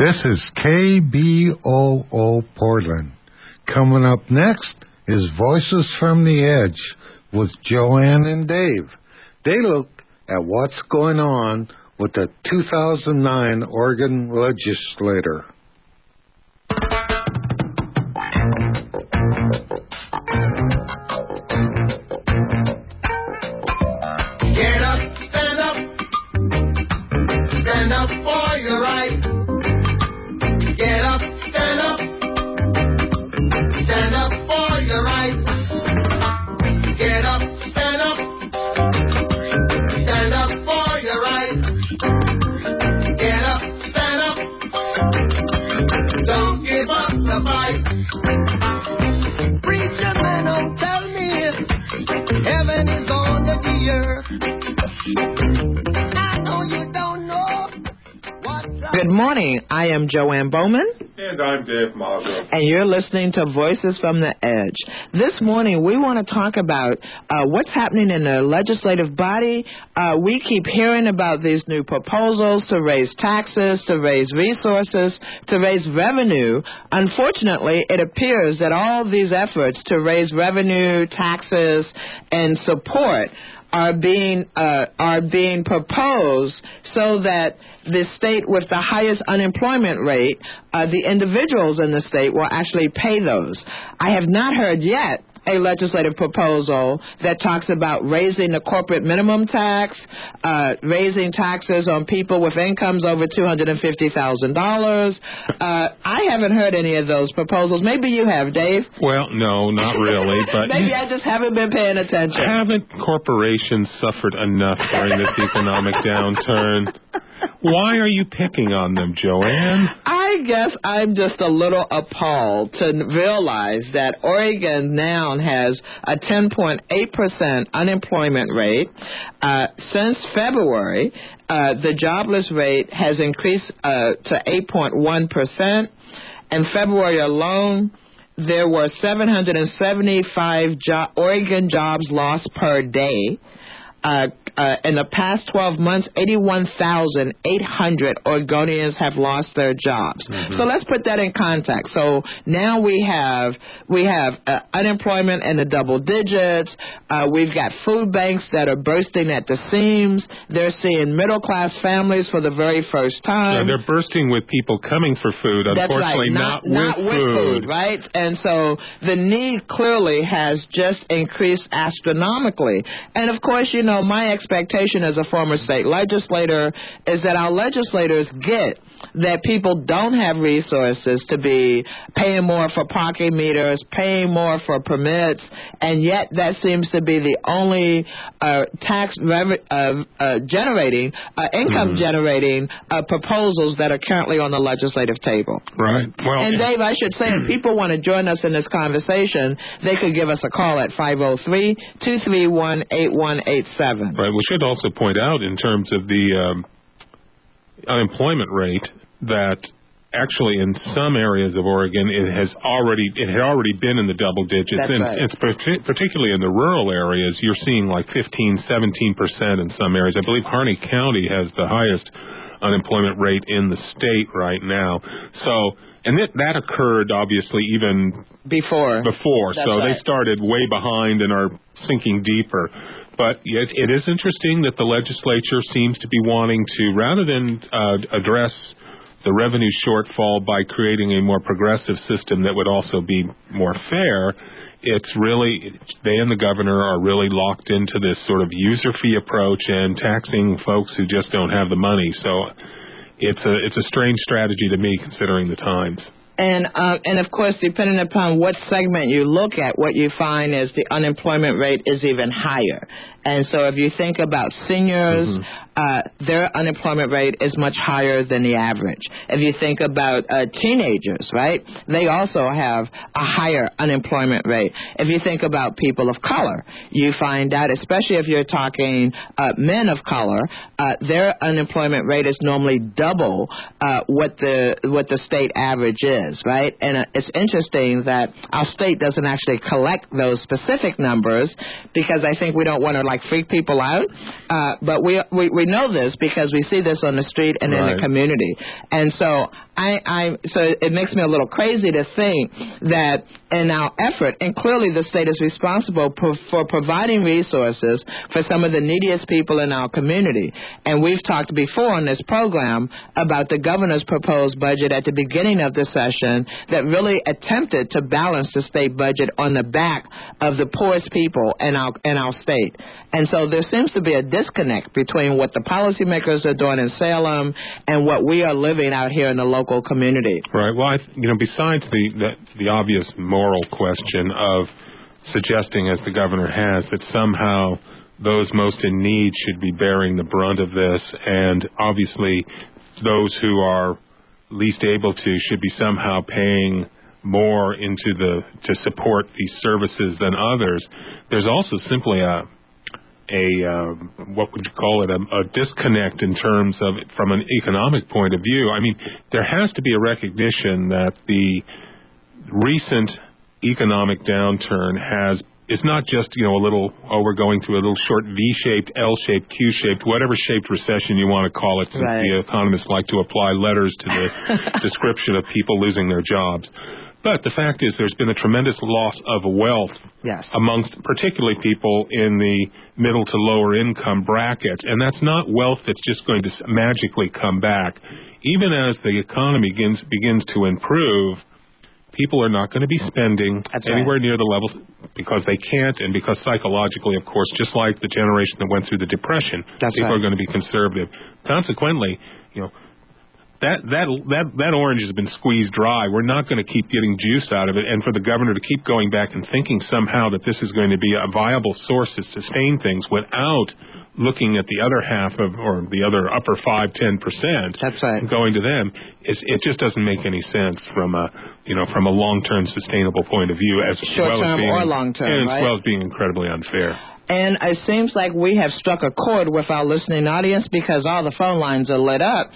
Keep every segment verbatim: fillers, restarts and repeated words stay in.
This is K B O O Portland. Coming up next is Voices from the Edge with Joanne and Dave. They look at what's going on with the two thousand nine Oregon legislator. Get up, stand up, stand up for your right. Get up, stand up, stand up for your right. Get up, stand up, stand up for your right. Get up, stand up, don't give up the fight. Preacher man, don't tell me heaven is under the earth. I know you don't know what's up. Good morning. I am Joanne Bowman. And I'm Dave Mago. And you're listening to Voices from the Edge. This morning, we want to talk about uh, what's happening in the legislative body. Uh, we keep hearing about these new proposals to raise taxes, to raise resources, to raise revenue. Unfortunately, it appears that all these efforts to raise revenue, taxes, and support are being uh, are being proposed so that the state with the highest unemployment rate, uh, the individuals in the state will actually pay those. I have not heard yet a legislative proposal that talks about raising the corporate minimum tax, uh, raising taxes on people with incomes over two hundred fifty thousand dollars. Uh, I haven't heard any of those proposals. Maybe you have, Dave. Well, no, not really. But maybe I just haven't been paying attention. Haven't corporations suffered enough during this economic downturn? Why are you picking on them, Joanne? I guess I'm just a little appalled to realize that Oregon now has a ten point eight percent unemployment rate. Uh, since February, uh, the jobless rate has increased uh, to eight point one percent. In February alone, there were seven hundred seventy-five jo- Oregon jobs lost per day. Uh, uh, in the past twelve months, eighty-one thousand eight hundred Oregonians have lost their jobs. Mm-hmm. So let's put that in context. So now we have we have uh, unemployment in the double digits. Uh, we've got food banks that are bursting at the seams. They're seeing middle-class families for the very first time. Yeah, they're bursting with people coming for food. Unfortunately, That's right. not, not, not with, with food. food, right? And so the need clearly has just increased astronomically. And of course, you know, my expectation as a former state legislator is that our legislators get that people don't have resources to be paying more for parking meters, paying more for permits, and yet that seems to be the only uh, tax rev- uh, uh, generating, uh, income mm-hmm. generating uh, proposals that are currently on the legislative table. Right. Well, and Dave, I should say, if people want to join us in this conversation, they could give us a call at five oh three, two three one, eight one eight seven. Right. We should also point out in terms of the um, unemployment rate that actually in some areas of Oregon it has already it had already been in the double digits. That's and right. It's particularly in the rural areas. You're seeing like fifteen, seventeen percent in some areas. I believe Harney County has the highest unemployment rate in the state right now. So, and that, that occurred obviously even before. Before. That's so right. They started way behind and are sinking deeper. But it, it is interesting that the legislature seems to be wanting to, rather than uh, address the revenue shortfall by creating a more progressive system that would also be more fair, it's really, they and the governor are really locked into this sort of user fee approach and taxing folks who just don't have the money. So it's a it's a strange strategy to me considering the times. And, uh, and of course, depending upon what segment you look at, what you find is the unemployment rate is even higher. And so if you think about seniors, mm-hmm. uh, their unemployment rate is much higher than the average. If you think about uh, teenagers, right, they also have a higher unemployment rate. If you think about people of color, you find out, especially if you're talking uh, men of color, uh, their unemployment rate is normally double uh, what the what the state average is, right? And uh, it's interesting that our state doesn't actually collect those specific numbers because I think we don't want to, like, like freak people out. Uh, but we, we we know this because we see this on the street and right. in the community. And so I, I so it makes me a little crazy to think that in our effort, and clearly the state is responsible for, for providing resources for some of the neediest people in our community. And we've talked before on this program about the governor's proposed budget at the beginning of the session that really attempted to balance the state budget on the back of the poorest people in our in our state. And so there seems to be a disconnect between what the policymakers are doing in Salem and what we are living out here in the local community. Right. Well, I, you know, besides the, the the obvious moral question of suggesting, as the governor has, that somehow those most in need should be bearing the brunt of this, and obviously those who are least able to should be somehow paying more into the to support these services than others. There's also simply a a uh, what would you call it a, a disconnect in terms of from an economic point of view. I mean, there has to be a recognition that the recent economic downturn has it's not just, you know, a little, oh, we're going through a little short V-shaped, L-shaped, Q-shaped, whatever shaped recession you want to call it, since right. the economists like to apply letters to the description of people losing their jobs. But the fact is there's been a tremendous loss of wealth yes. amongst particularly people in the middle to lower income bracket. And that's not wealth that's just going to magically come back. Even as the economy begins, begins to improve, people are not going to be spending That's anywhere right. near the levels because they can't, and because psychologically, of course, just like the generation that went through the Depression, That's people right. are going to be conservative. Consequently, you know, that that that that orange has been squeezed dry. We're not going to keep getting juice out of it, and for the governor to keep going back and thinking somehow that this is going to be a viable source to sustain things without looking at the other half of, or the other upper five, ten percent, That's right. going to them, is, it just doesn't make any sense from a, you know, from a long-term sustainable point of view, as well as Short-term being, or long-term, and right? as well as being incredibly unfair. And it seems like we have struck a chord with our listening audience because all the phone lines are lit up.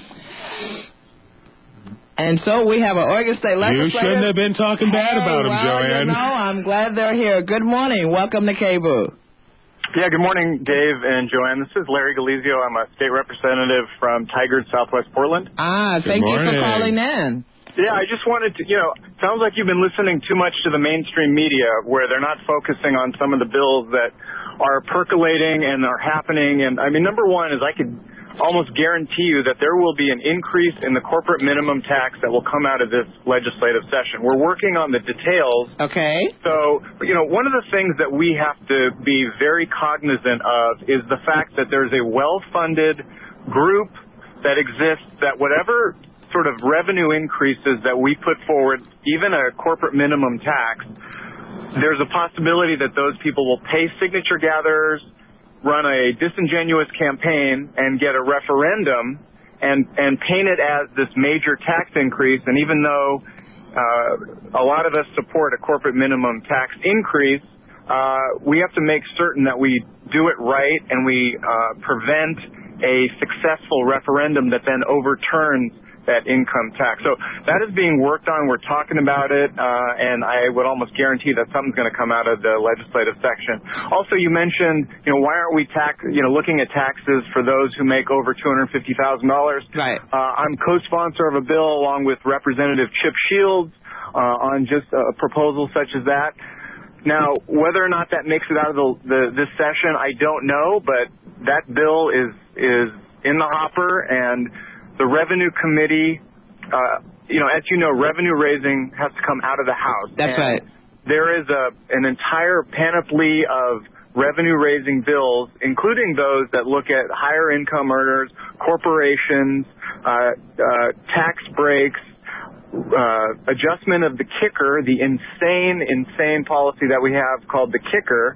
And so we have an Oregon State legislator. You shouldn't have been talking bad hey, about him, well, Joanne. You know, I'm glad they're here. Good morning. Welcome to K B O O. Yeah, good morning, Dave and Joanne. This is Larry Galizio. I'm a state representative from Tigard, Southwest Portland. Ah, Good thank morning. you for calling in. Yeah, I just wanted to, you know, sounds like you've been listening too much to the mainstream media where they're not focusing on some of the bills that are percolating and are happening. And, I mean, number one is I could almost guarantee you that there will be an increase in the corporate minimum tax that will come out of this legislative session. We're working on the details. Okay. So, you know, one of the things that we have to be very cognizant of is the fact that there's a well-funded group that exists that whatever sort of revenue increases that we put forward, even a corporate minimum tax, there's a possibility that those people will pay signature gatherers, run a disingenuous campaign, and get a referendum and, and paint it as this major tax increase. And even though uh, a lot of us support a corporate minimum tax increase, uh, we have to make certain that we do it right and we uh, prevent a successful referendum that then overturns that income tax. So that is being worked on. We're talking about it, uh, and I would almost guarantee that something's going to come out of the legislative section. Also, you mentioned, you know, why aren't we tax, you know, looking at taxes for those who make over two hundred fifty thousand dollars? Right. Uh, I'm co-sponsor of a bill along with Representative Chip Shields uh, on just a proposal such as that. Now, whether or not that makes it out of the, the this session, I don't know, but that bill is is in the hopper, and the Revenue Committee, uh, you know, as you know, revenue raising has to come out of the House. That's and right. There is a an entire panoply of revenue-raising bills, including those that look at higher income earners, corporations, uh, uh, tax breaks, uh, adjustment of the kicker, the insane, insane policy that we have called the kicker,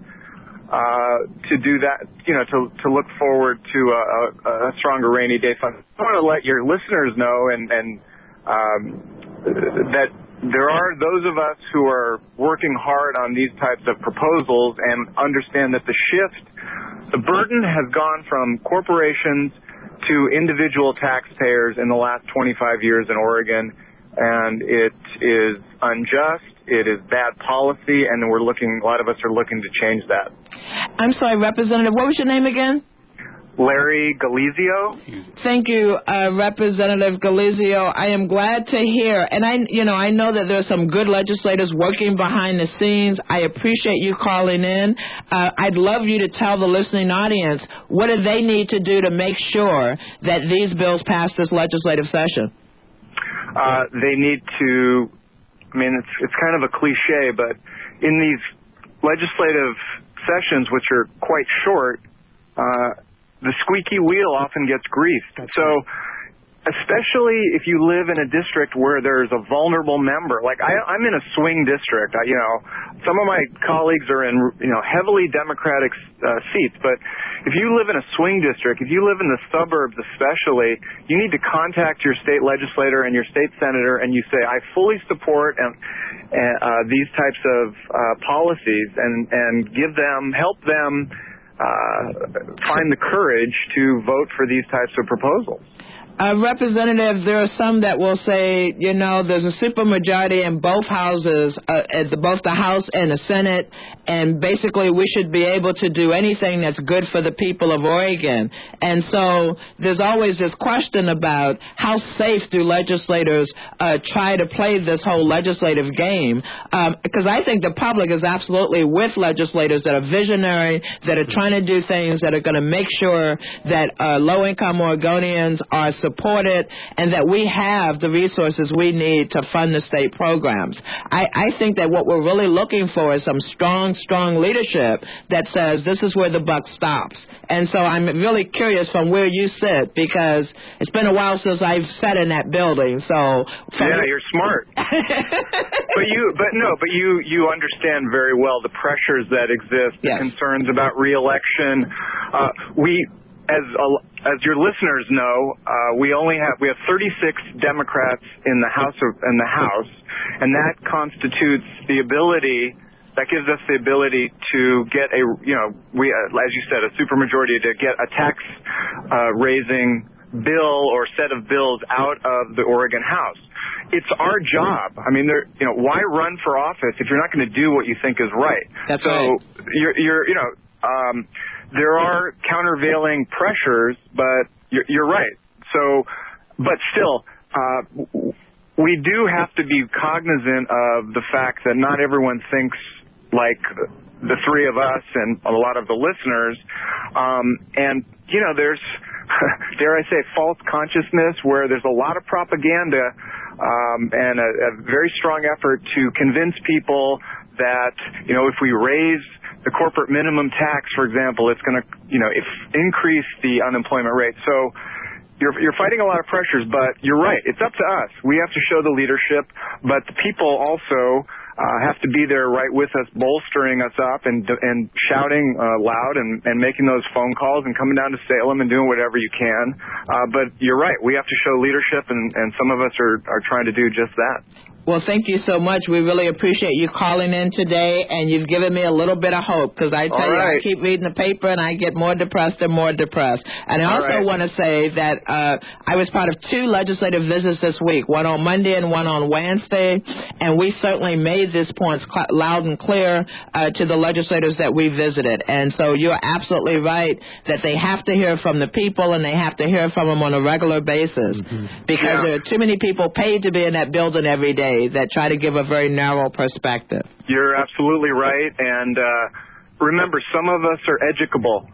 Uh, to do that, you know, to to look forward to a, a stronger rainy day fund. I want to let your listeners know and, and um, that there are those of us who are working hard on these types of proposals and understand that the shift, the burden has gone from corporations to individual taxpayers in the last twenty-five years in Oregon, and it is unjust. It is bad policy, and we're looking. A lot of us are looking to change that. I'm sorry, Representative, what was your name again? Larry Galizio. Thank you, uh, Representative Galizio. I am glad to hear, and I, you know, I know that there are some good legislators working behind the scenes. I appreciate you calling in. Uh, I'd love you to tell the listening audience what do they need to do to make sure that these bills pass this legislative session. Uh, they need to. I mean, it's it's kind of a cliche, but in these legislative sessions, which are quite short, uh, the squeaky wheel often gets greased. That's so, right. Especially if you live in a district where there's a vulnerable member, like I, I'm in a swing district. I, you know, some of my colleagues are in, you know, heavily Democratic uh, seats. But if you live in a swing district, if you live in the suburbs especially, you need to contact your state legislator and your state senator, and you say, I fully support and, and uh, these types of uh, policies, and and give them, help them. Uh, find the courage to vote for these types of proposals. Uh, Representative, there are some that will say, you know, there's a supermajority in both houses, uh, at the, both the House and the Senate, and basically we should be able to do anything that's good for the people of Oregon. And so there's always this question about how safe do legislators uh, try to play this whole legislative game, um, because I think the public is absolutely with legislators that are visionary, that are trying to do things that are going to make sure that uh, low-income Oregonians are supported and that we have the resources we need to fund the state programs. I, I think that what we're really looking for is some strong, strong leadership that says this is where the buck stops. And so I'm really curious from where you sit, because it's been a while since I've sat in that building. So yeah, you're smart. but you, but no, but you, you understand very well the pressures that exist, the yes. concerns about reelection. Uh, we. As as your listeners know, uh, we only have we have thirty-six Democrats in the House of, in the House, and that constitutes the ability that gives us the ability to get a you know we uh, as you said a supermajority to get a tax uh, raising bill or set of bills out of the Oregon House. It's our job. I mean, there you know why run for office if you're not going to do what you think is right? That's so right. you're you're you know. Um, There are countervailing pressures, but you're, you're right. So, but still, uh, we do have to be cognizant of the fact that not everyone thinks like the three of us and a lot of the listeners. Um, and, you know, there's, dare I say, false consciousness where there's a lot of propaganda um, and a, a very strong effort to convince people that, you know, if we raise the corporate minimum tax, for example, it's going to, you know, if increase the unemployment rate. So you're you're fighting a lot of pressures, but you're right. It's up to us. We have to show the leadership, but the people also uh, have to be there right with us, bolstering us up and and shouting uh, loud and, and making those phone calls and coming down to Salem and doing whatever you can. Uh, but you're right. We have to show leadership, and, and some of us are, are trying to do just that. Well, thank you so much. We really appreciate you calling in today, and you've given me a little bit of hope, because I tell All you, right. I keep reading the paper, and I get more depressed and more depressed. And I also right. want to say that uh, I was part of two legislative visits this week, one on Monday and one on Wednesday, and we certainly made these points cl- loud and clear uh, to the legislators that we visited. And so you're absolutely right that they have to hear from the people, and they have to hear from them on a regular basis, mm-hmm. because yeah. there are too many people paid to be in that building every day that try to give a very narrow perspective. You're absolutely right, and uh, remember, some of us are educable.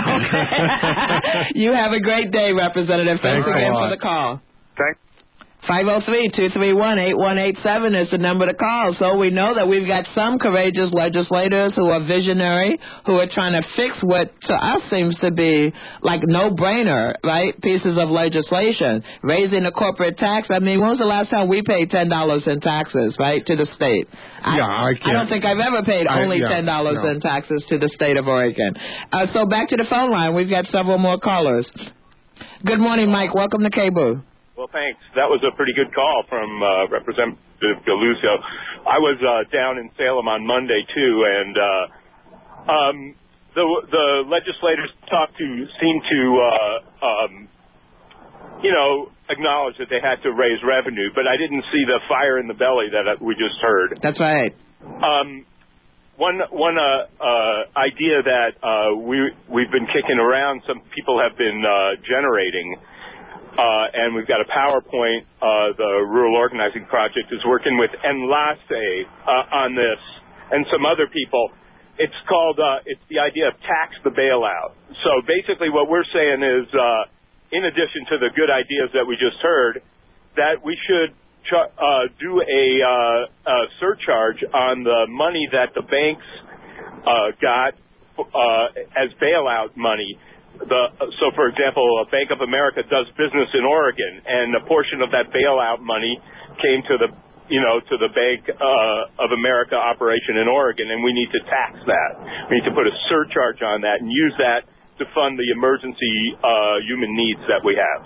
Okay. You have a great day, Representative. Thanks, Thanks again for the call. Thanks. five oh three, two three one, eight one eight seven is the number to call. So we know that we've got some courageous legislators who are visionary, who are trying to fix what to us seems to be like no-brainer, right, pieces of legislation. Raising the corporate tax. I mean, when was the last time we paid ten dollars in taxes, right, to the state? I, yeah, I, can't. I don't think I've ever paid I, only yeah, ten dollars no. in taxes to the state of Oregon. Uh, so back to the phone line. We've got several more callers. Good morning, Mike. Welcome to K B O O. Well, thanks. That was a pretty good call from uh, Representative Galizio. I was uh, down in Salem on Monday, too, and uh, um, the the legislators talked to seemed to, uh, um, you know, acknowledge that they had to raise revenue, but I didn't see the fire in the belly that we just heard. That's right. Um, one one uh, uh, idea that uh, we we've been kicking around, some people have been uh, generating, uh, and we've got a PowerPoint. Uh, the Rural Organizing Project is working with Enlace uh, on this, and some other people. It's called. Uh, it's the idea of tax the bailout. So basically, what we're saying is, uh, in addition to the good ideas that we just heard, that we should ch- uh, do a, uh, a surcharge on the money that the banks uh, got uh, as bailout money. The, so, for example, Bank of America does business in Oregon, and a portion of that bailout money came to the, you know, to the Bank uh, of America operation in Oregon, and we need to tax that. We need to put a surcharge on that and use that to fund the emergency uh, human needs that we have.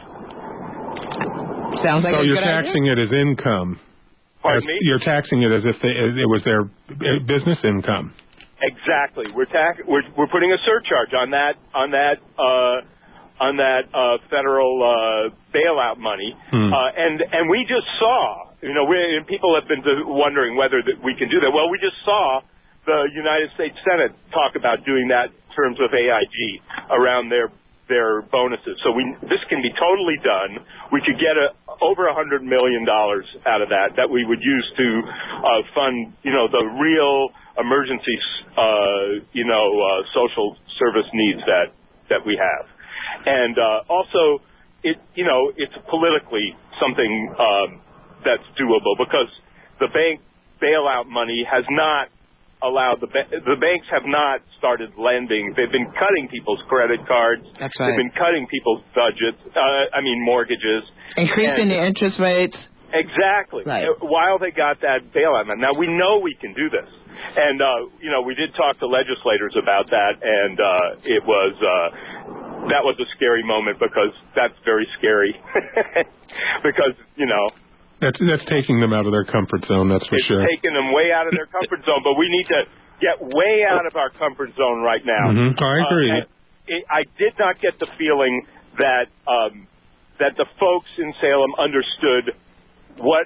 Sounds like so a you're good taxing idea. it as income. Pardon as, me? You're taxing it as if they, it was their business income. Exactly. We're tax. We're we're putting a surcharge on that on that uh, on that uh, federal uh, bailout money, Hmm. uh, and and we just saw. You know, we and people have been wondering whether that we can do that. Well, we just saw the United States Senate talk about doing that in terms of A I G around their their bonuses. So we this can be totally done. We could get a, over a hundred million dollars out of that that we would use to uh, fund, you know, the real emergency, uh, you know, uh, social service needs that that we have, and uh, also it, you know, it's politically something um, that's doable because the bank bailout money has not allowed the ba- the banks have not started lending. They've been cutting people's credit cards. That's right. They've been cutting people's budgets. Uh, I mean mortgages. Increasing And- the interest rates. Exactly. Right. While they got that bailout money. Now we know we can do this, and uh, you know we did talk to legislators about that, and uh, it was uh, that was a scary moment because that's very scary because you know. That's that's taking them out of their comfort zone, that's for It's sure. taking them way out of their comfort zone, but we need to get way out of our comfort zone right now. Mm-hmm. I agree. Uh, it, I did not get the feeling that um, that the folks in Salem understood what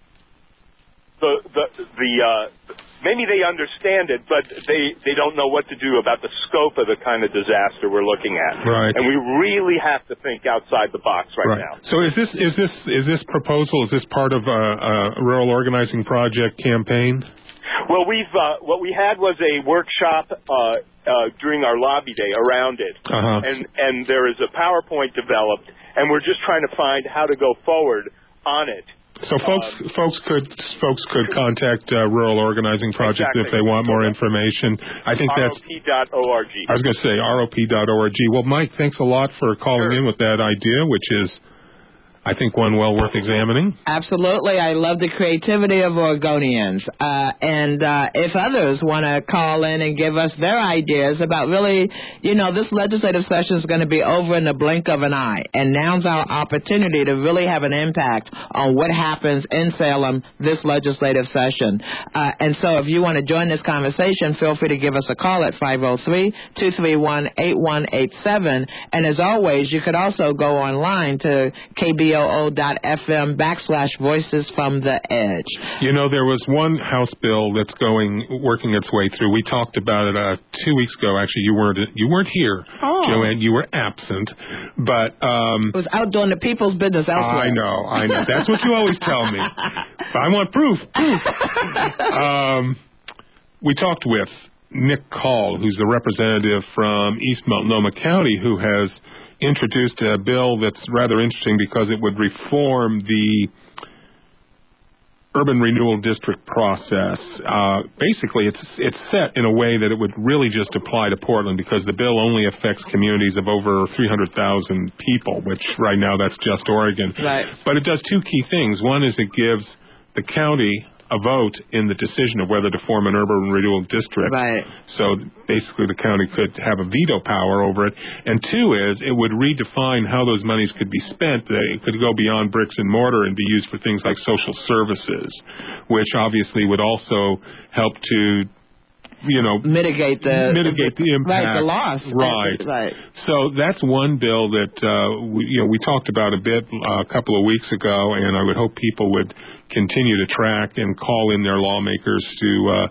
the the the uh, maybe they understand it, but they they don't know what to do about the scope of the kind of disaster we're looking at. Right. And we really have to think outside the box right, Right. now. So is this is this is this proposal, is this part of a, a rural organizing project campaign? Well, we've uh, what we had was a workshop uh, uh, during our lobby day around it, Uh-huh. and and there is a PowerPoint developed, and we're just trying to find how to go forward on it. So folks, Um, folks could folks could contact uh, Rural Organizing Project Exactly. if they want more information. I think R O that's. P dot org. I was going to say R O P dot org. Well, Mike, thanks a lot for calling Sure. in with that idea, which is, I think, one well worth examining. Absolutely. I love the creativity of Oregonians. Uh, and uh, if others want to call in and give us their ideas about really, you know, this legislative session is going to be over in the blink of an eye. And now's our opportunity to really have an impact on what happens in Salem this legislative session. Uh, and so if you want to join this conversation, feel free to give us a call at five oh three, two three one, eight one eight seven. And as always, you could also go online to K B O O dot F M backslash voices from the edge. You know, there was one House bill that's going, working its way through. We talked about it uh, two weeks ago. Actually, you weren't you weren't here, Oh. Joanne. You were absent. But um, It was out doing the people's business elsewhere. I know, I know. That's what you always tell me. But I want proof. Proof. um, we talked with Nick Call, who's the representative from East Multnomah County, who has introduced a bill that's rather interesting because it would reform the urban renewal district process. Uh, basically, it's it's set in a way that it would really just apply to Portland because the bill only affects communities of over three hundred thousand people, which right now that's just Oregon. Right. But it does two key things. One is it gives the county a vote in the decision of whether to form an urban renewal district. Right. So basically the county could have a veto power over it. And two is it would redefine how those monies could be spent. They could go beyond bricks and mortar and be used for things like social services, which obviously would also help to, you know, Mitigate the mitigate the impact. Right, the loss. Right. Right. So that's one bill that uh, we, you know we talked about a bit uh, a couple of weeks ago, and I would hope people would continue to track and call in their lawmakers to uh,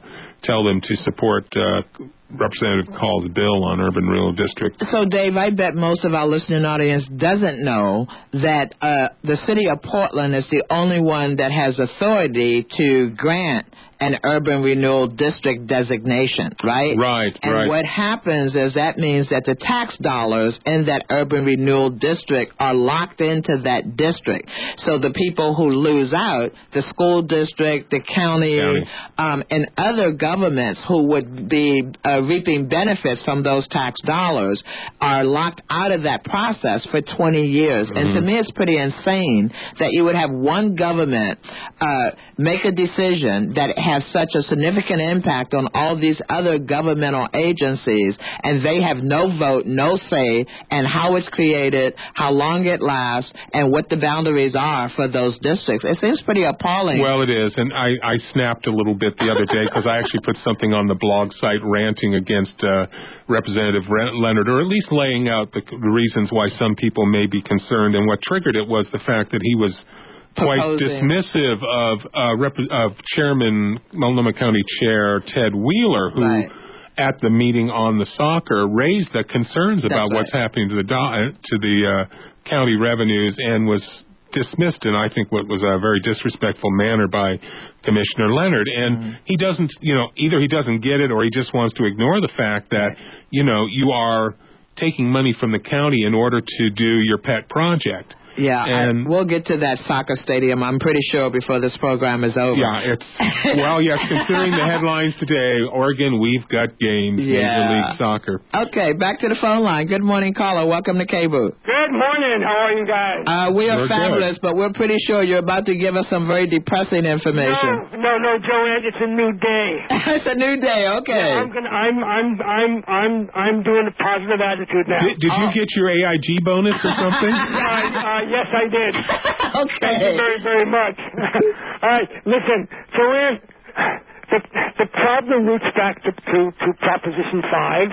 tell them to support uh, Representative Call's bill on urban renewal district. So, Dave, I bet most of our listening audience doesn't know that uh, the city of Portland is the only one that has authority to grant an urban renewal district designation, right? Right, and right. what happens is that means that the tax dollars in that urban renewal district are locked into that district. So the people who lose out, the school district, the county, county. Um, and other governments who would be uh, reaping benefits from those tax dollars are locked out of that process for twenty years. Mm-hmm. And to me, it's pretty insane that you would have one government uh, make a decision that has such a significant impact on all these other governmental agencies, and they have no vote, no say in how it's created, how long it lasts, and what the boundaries are for those districts. It seems pretty appalling. Well, it is, and I, I snapped a little bit the other day because I actually put something on the blog site ranting against uh, Representative Leonard, or at least laying out the, the reasons why some people may be concerned, and what triggered it was the fact that he was quite Proposing. dismissive of uh, Rep- of Chairman Multnomah County Chair Ted Wheeler, who Right. at the meeting on the soccer raised the concerns about That's what's right. happening to the do- to the uh, county revenues, and was dismissed in I think what was a very disrespectful manner by Commissioner Leonard. And Mm-hmm. he doesn't, you know, either he doesn't get it or he just wants to ignore the fact that, you know, you are taking money from the county in order to do your pet project. Yeah, and I, we'll get to that soccer stadium, I'm pretty sure, before this program is over. Yeah, it's, well, yes, considering the headlines today, Oregon, we've got games, Yeah. Major League Soccer. Okay, back to the phone line. Good morning, caller. Welcome to K-Boo. Good morning. How are you guys? Uh, we are We're fabulous, but we're pretty sure you're about to give us some very depressing information. No, no, no, Joanne. It's a new day. It's a new day. Okay. I'm gonna. I'm. I'm. I'm. I'm. I'm doing a positive attitude now. Did, did you Oh. get your A I G bonus or something? Uh, uh, yes, I did. Okay. Thank you very, very much. All right, listen, Joanne. The the problem roots back to to, to Proposition Five.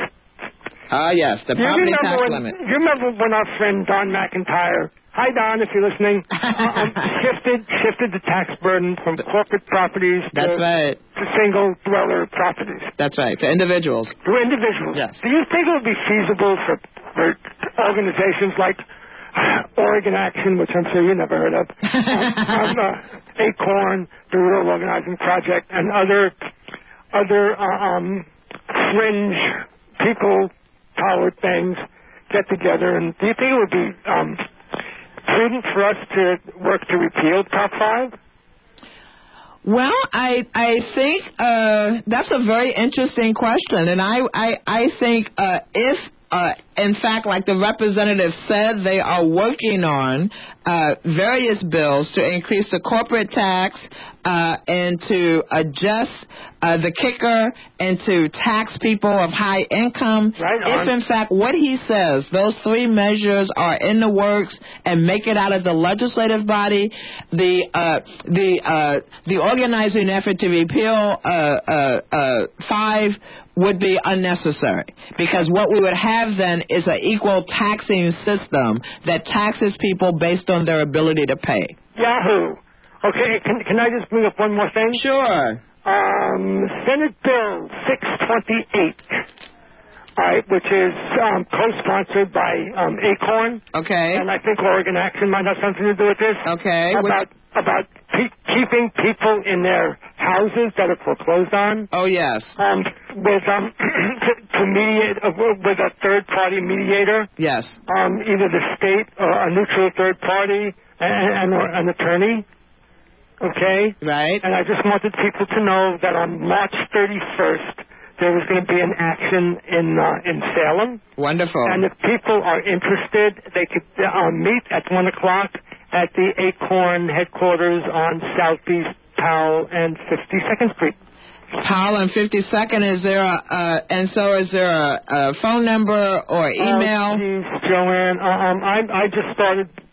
Ah, yes, the You property remember tax when, limit. You remember when our friend Don McIntyre, hi Don, if you're listening, um, shifted shifted the tax burden from corporate properties That's to, right. to single dweller properties. That's right. To individuals. To individuals. Yes. Do you think it would be feasible for, for organizations like Oregon Action, which I'm sure you never heard of, um, uh, Acorn, the Rural Organizing Project, and other other uh, um, fringe people-powered things get together? And do you think it would be um, prudent for us to work to repeal Top Five? Well, I I think uh, that's a very interesting question, and I I, I think uh, if uh, in fact, like the representative said, they are working on uh, various bills to increase the corporate tax uh, and to adjust uh, the kicker and to tax people of high income. Right on. If, in fact, what he says, those three measures are in the works and make it out of the legislative body, the uh, the uh, the organizing effort to repeal uh, uh, uh, five would be unnecessary, because what we would have then is an equal taxing system that taxes people based on their ability to pay. Yahoo! Okay, can, can I just bring up one more thing? Sure. Um, Senate Bill six twenty-eight, all right, which is um, co-sponsored by um, Acorn, Okay. and I think Oregon Action might have something to do with this. Okay. About about pe- keeping people in their houses that are foreclosed on. Oh, yes. Um, with um, to, to mediate uh, with a third-party mediator. Yes. Um, either the state or a neutral third party and, and or an attorney. Okay. Right. And I just wanted people to know that on March thirty-first there was going to be an action in uh, in Salem. Wonderful. And if people are interested, they could uh, meet at one o'clock at the Acorn headquarters on Southeast Powell and fifty-second Street. Powell and fifty-second, is there a, uh, and so is there a, a phone number or email? Oh, geez, Joanne. Uh, um, I I just started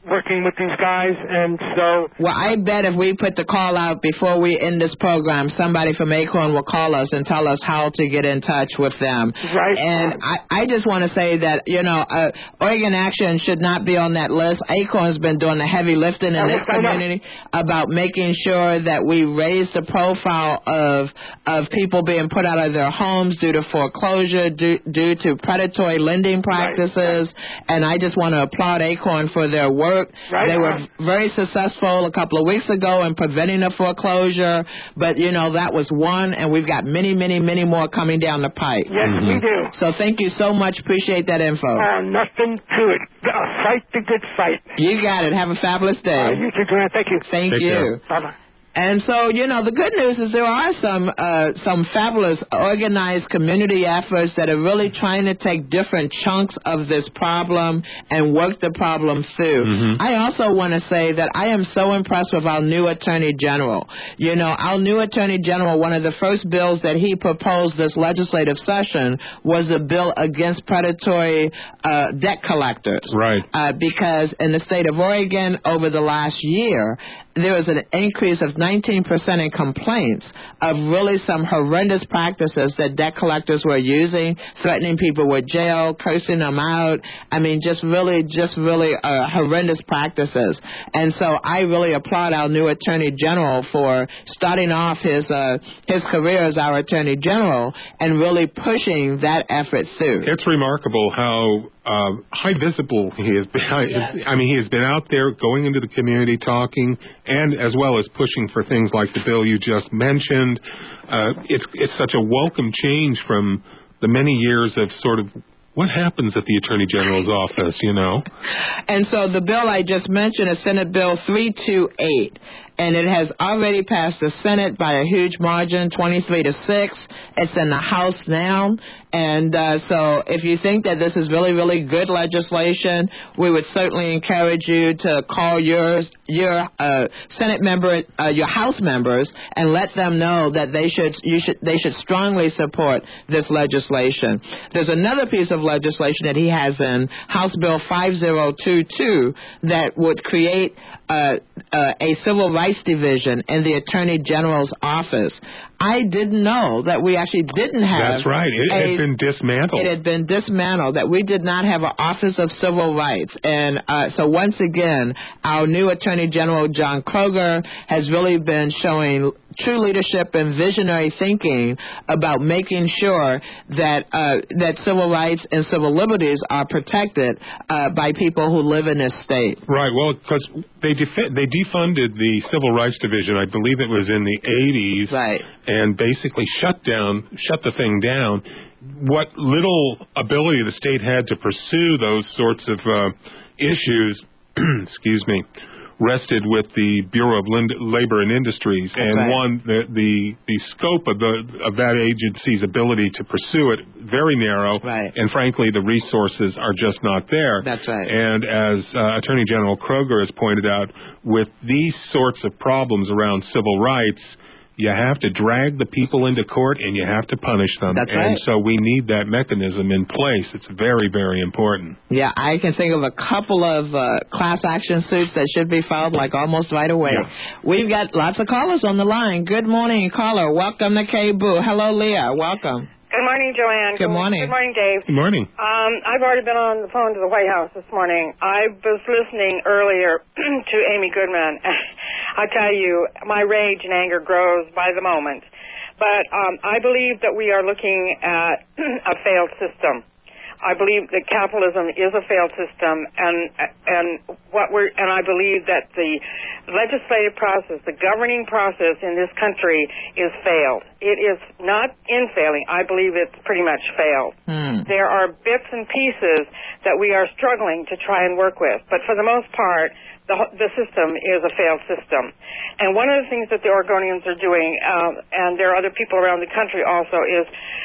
working with these guys, and so... Well, I bet if we put the call out before we end this program, somebody from Acorn will call us and tell us how to get in touch with them. Right. And I, I just want to say that, you know, uh, Oregon Action should not be on that list. Acorn's been doing the heavy lifting in this community about making sure that we raise the profile of of people being put out of their homes due to foreclosure, due, due to predatory lending practices. Right. And I just want to applaud Acorn for their work. Right. They were very successful a couple of weeks ago in preventing a foreclosure, but, you know, that was one, and we've got many, many, many more coming down the pipe. Yes, mm-hmm. we do. So thank you so much. Appreciate that info. Uh, nothing to it. A fight the good fight. You got it. Have a fabulous day. Uh, you too, Joanne. Thank you. Thank Take you. Care. Bye-bye. And so, you know, the good news is there are some uh, some fabulous organized community efforts that are really trying to take different chunks of this problem and work the problem through. Mm-hmm. I also want to say that I am so impressed with our new Attorney General. You know, our new Attorney General, one of the first bills that he proposed this legislative session was a bill against predatory uh, debt collectors. Right. Uh, because in the state of Oregon over the last year, there was an increase of nineteen percent in complaints of really some horrendous practices that debt collectors were using, threatening people with jail, cursing them out. I mean, just really, just really uh, horrendous practices. And so I really applaud our new Attorney General for starting off his uh, his career as our Attorney General and really pushing that effort through. It's remarkable how uh, high visible he has been. Yes. I mean, he has been out there going into the community talking, and as well as pushing for things like the bill you just mentioned. Uh, it's it's such a welcome change from the many years of sort of what happens at the Attorney General's office, you know. And so the bill I just mentioned is Senate Bill three two eight. And it has already passed the Senate by a huge margin, twenty-three to six. It's in the House now. And uh, so if you think that this is really, really good legislation, we would certainly encourage you to call your, your uh, Senate member, uh, your House members, and let them know that they should, you should, they should strongly support this legislation. There's another piece of legislation that he has in House Bill five oh two two that would create uh, uh, a civil rights division in the Attorney General's office. I didn't know that we actually didn't have. That's right. It a, had been dismantled. It had been dismantled, that we did not have an Office of Civil Rights. And uh, so once again, our new Attorney General, John Kroger, has really been showing true leadership and visionary thinking about making sure that uh, that civil rights and civil liberties are protected uh, by people who live in this state. Right. Well, because they def- they defunded the Civil Rights Division, I believe it was in the eighties, right, and basically shut down, shut the thing down. What little ability the state had to pursue those sorts of uh, issues, excuse me, rested with the Bureau of Lind- Labor and Industries, That's and right. one the, the the scope of the of that agency's ability to pursue it very narrow, right. and frankly the resources are just not there. That's right. And as uh, Attorney General Kroger has pointed out, with these sorts of problems around civil rights, you have to drag the people into court and you have to punish them. That's and right. so we need that mechanism in place. It's very, very important. Yeah, I can think of a couple of uh, class action suits that should be filed like almost right away. Yeah. We've got lots of callers on the line. Good morning, caller. Welcome to K-Boo. Hello, Leah. Welcome. Good morning, Joanne. Good morning. Good morning, Dave. Good morning. Um, I've already been on the phone to the White House this morning. I was listening earlier to Amy Goodman. I tell you, my rage and anger grows by the moment. But um, I believe that we are looking at a failed system. I believe that capitalism is a failed system, and and what we're and I believe that the legislative process, the governing process in this country is failed. It is not in failing. I believe it's pretty much failed. Hmm. There are bits and pieces that we are struggling to try and work with, but for the most part, the the system is a failed system. And one of the things that the Oregonians are doing, uh, and there are other people around the country also, is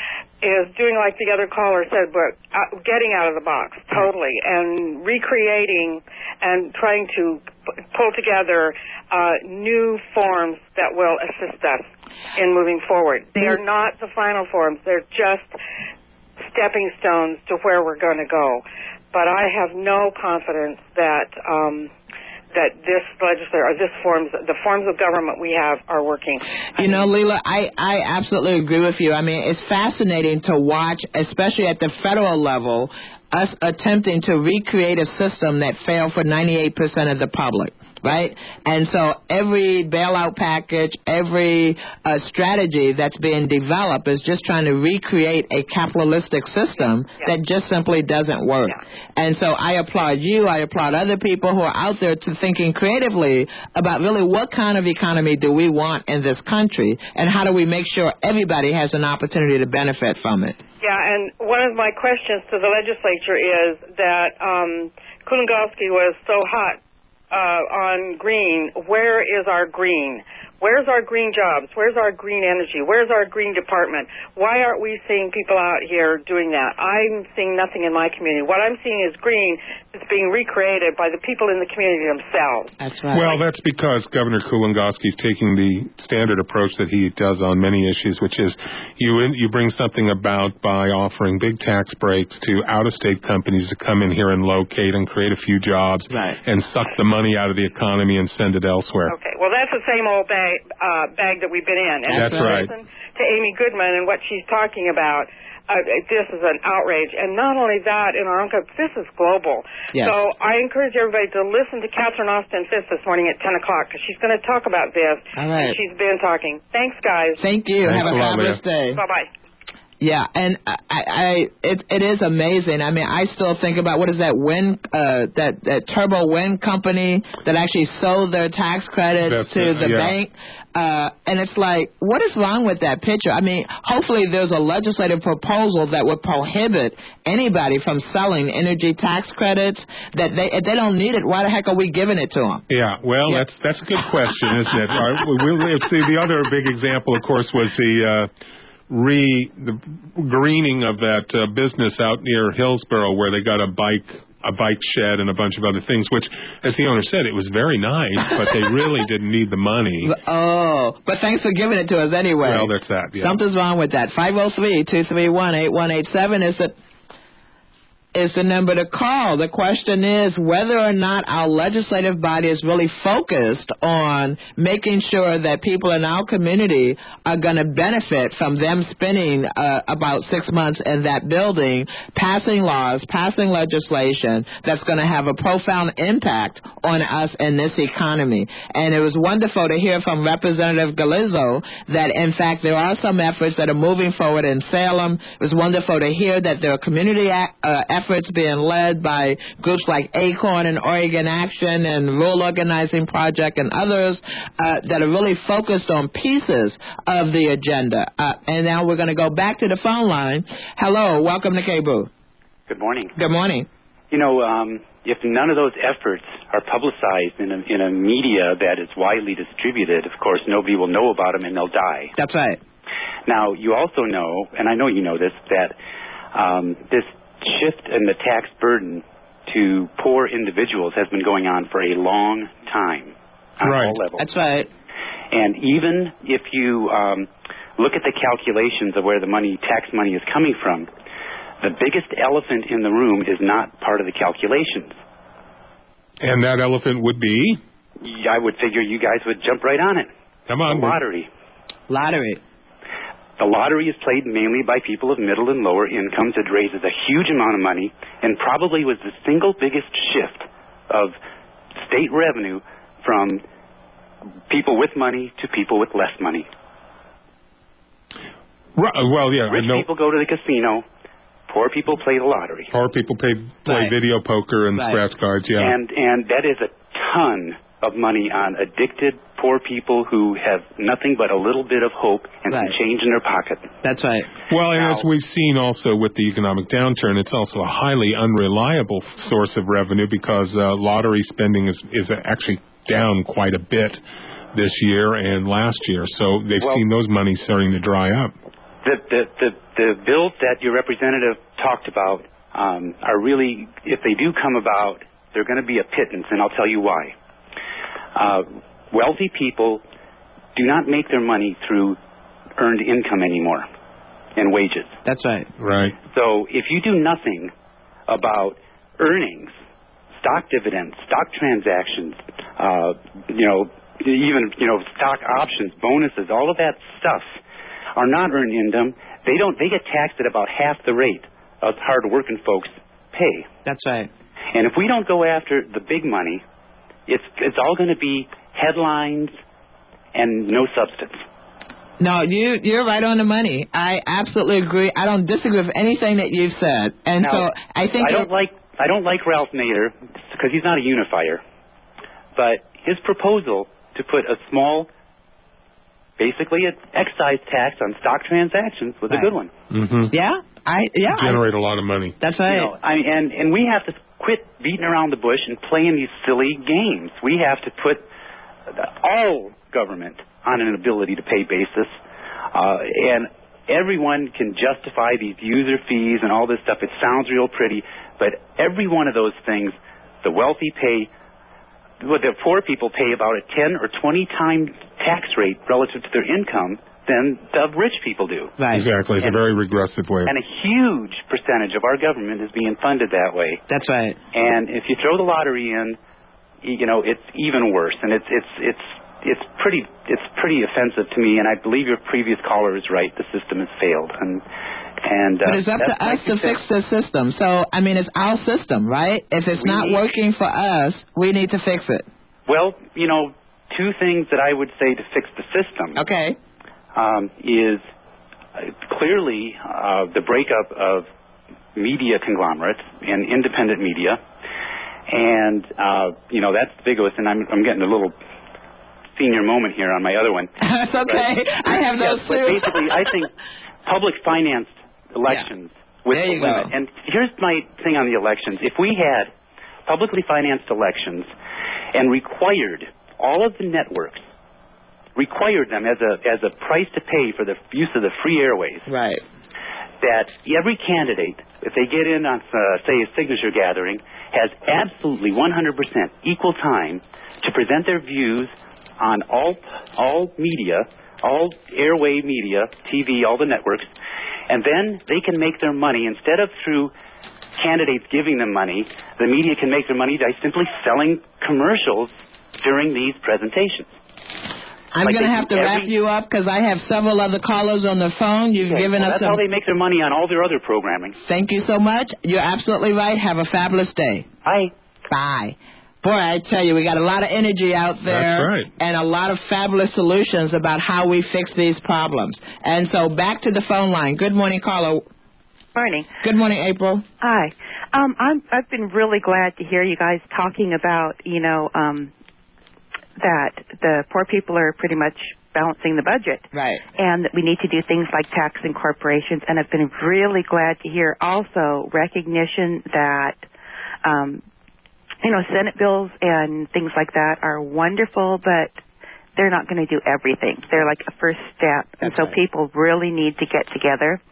is doing like the other caller said, but uh, getting out of the box totally and recreating and trying to p- pull together uh, new forms that will assist us in moving forward. They are not the final forms. They're just stepping stones to where we're going to go. But I have no confidence that um, that this legislature or this forms, the forms of government we have are working. You know, Leela, I, I absolutely agree with you. I mean, it's fascinating to watch, especially at the federal level, us attempting to recreate a system that failed for ninety-eight percent of the public. Right? And so every bailout package, every uh, strategy that's being developed is just trying to recreate a capitalistic system yeah. that just simply doesn't work. Yeah. And so I applaud you. I applaud other people who are out there to thinking creatively about really what kind of economy do we want in this country and how do we make sure everybody has an opportunity to benefit from it. Yeah, and one of my questions to the legislature is that um, Kulongoski was so hot Uh, on green. Where is our green? Where's our green jobs? Where's our green energy? Where's our green department? Why aren't we seeing people out here doing that? I'm seeing nothing in my community. What I'm seeing is green that's being recreated by the people in the community themselves. That's right. Well, that's because Governor Kulongoski is taking the standard approach that he does on many issues, which is you in, you bring something about by offering big tax breaks to out-of-state companies to come in here and locate and create a few jobs right. and suck the money out of the economy and send it elsewhere. Okay, well, that's the same old bag. Uh, bag that we've been in. And That's right. Listen to Amy Goodman and what she's talking about. Uh, this is an outrage. And not only that, in our own country, this is global. Yes. So I encourage everybody to listen to Catherine Austin Fitts this morning at ten o'clock because she's going to talk about this. All right. And she's been talking. Thanks, guys. Thank you. Thanks Have a, a lot, fabulous Leah. day. Bye-bye. Yeah, and I, I it it is amazing. I mean, I still think about what is that wind uh that that turbo wind company that actually sold their tax credits That's to it, the yeah. bank, uh, and it's like, what is wrong with that picture? I mean, hopefully there's a legislative proposal that would prohibit anybody from selling energy tax credits. That they if they don't need it, why the heck are we giving it to them? Yeah, well, Yeah. that's that's a good question, isn't it? All right, we'll, we'll see. The other big example, of course, was the. Uh, re the greening of that uh, business out near Hillsborough where they got a bike a bike shed and a bunch of other things, which, as the owner said, it was very nice, but they really didn't need the money. Oh, but thanks for giving it to us anyway. Well, that's that, yeah. Something's wrong with that. five oh three, two three one, eight one eight seven is the is the number to call. The question is whether or not our legislative body is really focused on making sure that people in our community are going to benefit from them spending uh, about six months in that building, passing laws, passing legislation that's going to have a profound impact on us in this economy. And it was wonderful to hear from Representative Galizzo that, in fact, there are some efforts that are moving forward in Salem. It was wonderful to hear that there are community ac- uh, efforts being led by groups like ACORN and Oregon Action and Rural Organizing Project and others uh, that are really focused on pieces of the agenda. Uh, and now we're going to go back to the phone line. Hello, welcome to K B O O. Good morning. Good morning. You know, um, if none of those efforts are publicized in a, in a media that is widely distributed, of course, nobody will know about them and they'll die. That's right. Now, you also know, and I know you know this, that um, this shift in the tax burden to poor individuals has been going on for a long time on Right. all levels. That's right. And even if you um, look at the calculations of where the money, tax money is coming from, the biggest elephant in the room is not part of the calculations. And that elephant would be? I would figure you guys would jump right on it. Come on. The lottery. Lottery. The lottery is played mainly by people of middle and lower incomes. It raises a huge amount of money and probably was the single biggest shift of state revenue from people with money to people with less money. Right, well, yeah. Rich no, people go to the casino. Poor people play the lottery. Poor people pay, play Right. video poker and Right. scratch cards, yeah. And and that is a ton of money on addicted poor people who have nothing but a little bit of hope and Right. some change in their pocket. That's right. Well, and Now- as we've seen also with the economic downturn, it's also a highly unreliable source of revenue because uh, lottery spending is, is actually down quite a bit this year and last year. So they've Well- seen those monies starting to dry up. The the the, the bills that your representative talked about um, are really, if they do come about, they're going to be a pittance, and I'll tell you why. Uh, wealthy people do not make their money through earned income anymore and wages. That's right. Right. So if you do nothing about earnings, stock dividends, stock transactions, uh, you know, even, you know, stock options, bonuses, all of that stuff are not earned income. They don't, they get taxed at about half the rate of hard-working folks pay. That's right. And if we don't go after the big money, it's it's all going to be headlines and no substance. No, you, you're right on the money. I absolutely agree. I don't disagree with anything that you've said. And now, so I think... I don't like I don't like Ralph Nader because he's not a unifier. But his proposal to put a small, basically an excise tax on stock transactions was right. a good one. Mm-hmm. Yeah? I yeah. Generate I, a lot of money. That's right. You know, I, and, and we have to quit beating around the bush and playing these silly games. We have to put all government on an ability to pay basis, uh, and everyone can justify these user fees and all this stuff. It sounds real pretty, but every one of those things, the wealthy pay, well, the poor people pay about a ten or twenty time tax rate relative to their income than the rich people do. Right. Exactly. It's and, a very regressive way. And a huge percentage of our government is being funded that way. That's right. And if you throw the lottery in, you know, it's even worse. And it's it's it's it's pretty it's pretty offensive to me. And I believe your previous caller is right. The system has failed. And and uh, but it's up to us to fix the system. So I mean, it's our system, right? If it's not working for us, we need to fix it. Well, you know, two things that I would say to fix the system. Okay. Um, is clearly uh, the breakup of media conglomerates and independent media, and uh, you know that's the biggest. And I'm I'm getting a little senior moment here on my other one. That's okay. But, I have those yes, too. But basically, I think public financed elections yeah. with there the you limit. go. And here's my thing on the elections: if we had publicly financed elections and required all of the networks. Required them as a as a price to pay for the use of the free airways. Right. That every candidate, if they get in on, uh, say, a signature gathering, has absolutely one hundred percent equal time to present their views on all all media, all airway media, T V, all the networks, and then they can make their money instead of through candidates giving them money. The media can make their money by simply selling commercials during these presentations. I'm like going to have to every... wrap you up because I have several other callers on the phone. You've okay, given well, us that's some... how they make their money on all their other programming. Thank you so much. You're absolutely right. Have a fabulous day. Bye. Bye. Boy, I tell you, we got a lot of energy out there. That's right. And a lot of fabulous solutions about how we fix these problems. And so back to the phone line. Good morning, caller. Morning. Good morning, April. Hi. Um, I'm, I've been really glad to hear you guys talking about, you know, um, that the poor people are pretty much balancing the budget. Right. And that we need to do things like taxing corporations. And I've been really glad to hear also recognition that, um, you know, Senate bills and things like that are wonderful, but they're not going to do everything. They're like a first step. That's and so right. people really need to get together.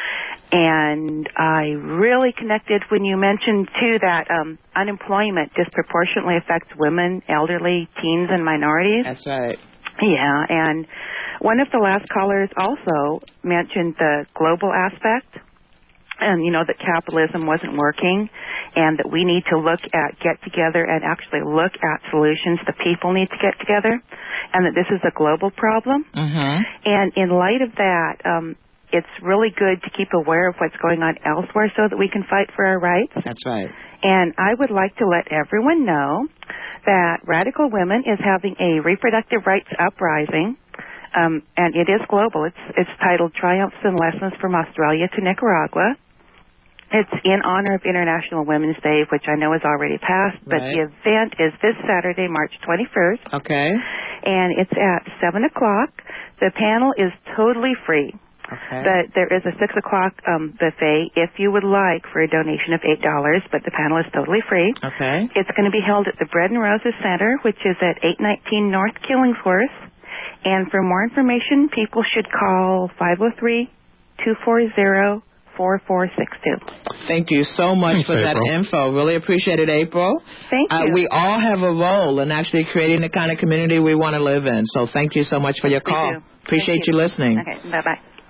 And I really connected when you mentioned, too, that um, unemployment disproportionately affects women, elderly, teens, and minorities. That's right. Yeah, and one of the last callers also mentioned the global aspect, and, you know, that capitalism wasn't working, and that we need to look at, get together and actually look at solutions. The people need to get together, and that this is a global problem. Mm-hmm. And in light of that, um, it's really good to keep aware of what's going on elsewhere so that we can fight for our rights. That's right. And I would like to let everyone know that Radical Women is having a reproductive rights uprising, um, and it is global. It's it's titled Triumphs and Lessons from Australia to Nicaragua. It's in honor of International Women's Day, which I know is already passed, but right. the event is this Saturday, March twenty-first. Okay. And it's at seven o'clock. The panel is totally free. Okay. But there is a six o'clock um, buffet if you would like for a donation of eight dollars, but the panel is totally free. Okay. It's going to be held at the Bread and Roses Center, which is at eight nineteen North Killingsworth. And for more information, people should call five oh three, two four zero, four four six two. Thank you so much Thanks, for that April. info. Really appreciate it, April. Thank you. Uh, we all have a role in actually creating the kind of community we want to live in. So thank you so much for your call. We do. Appreciate Thank you. you listening. Okay, bye-bye.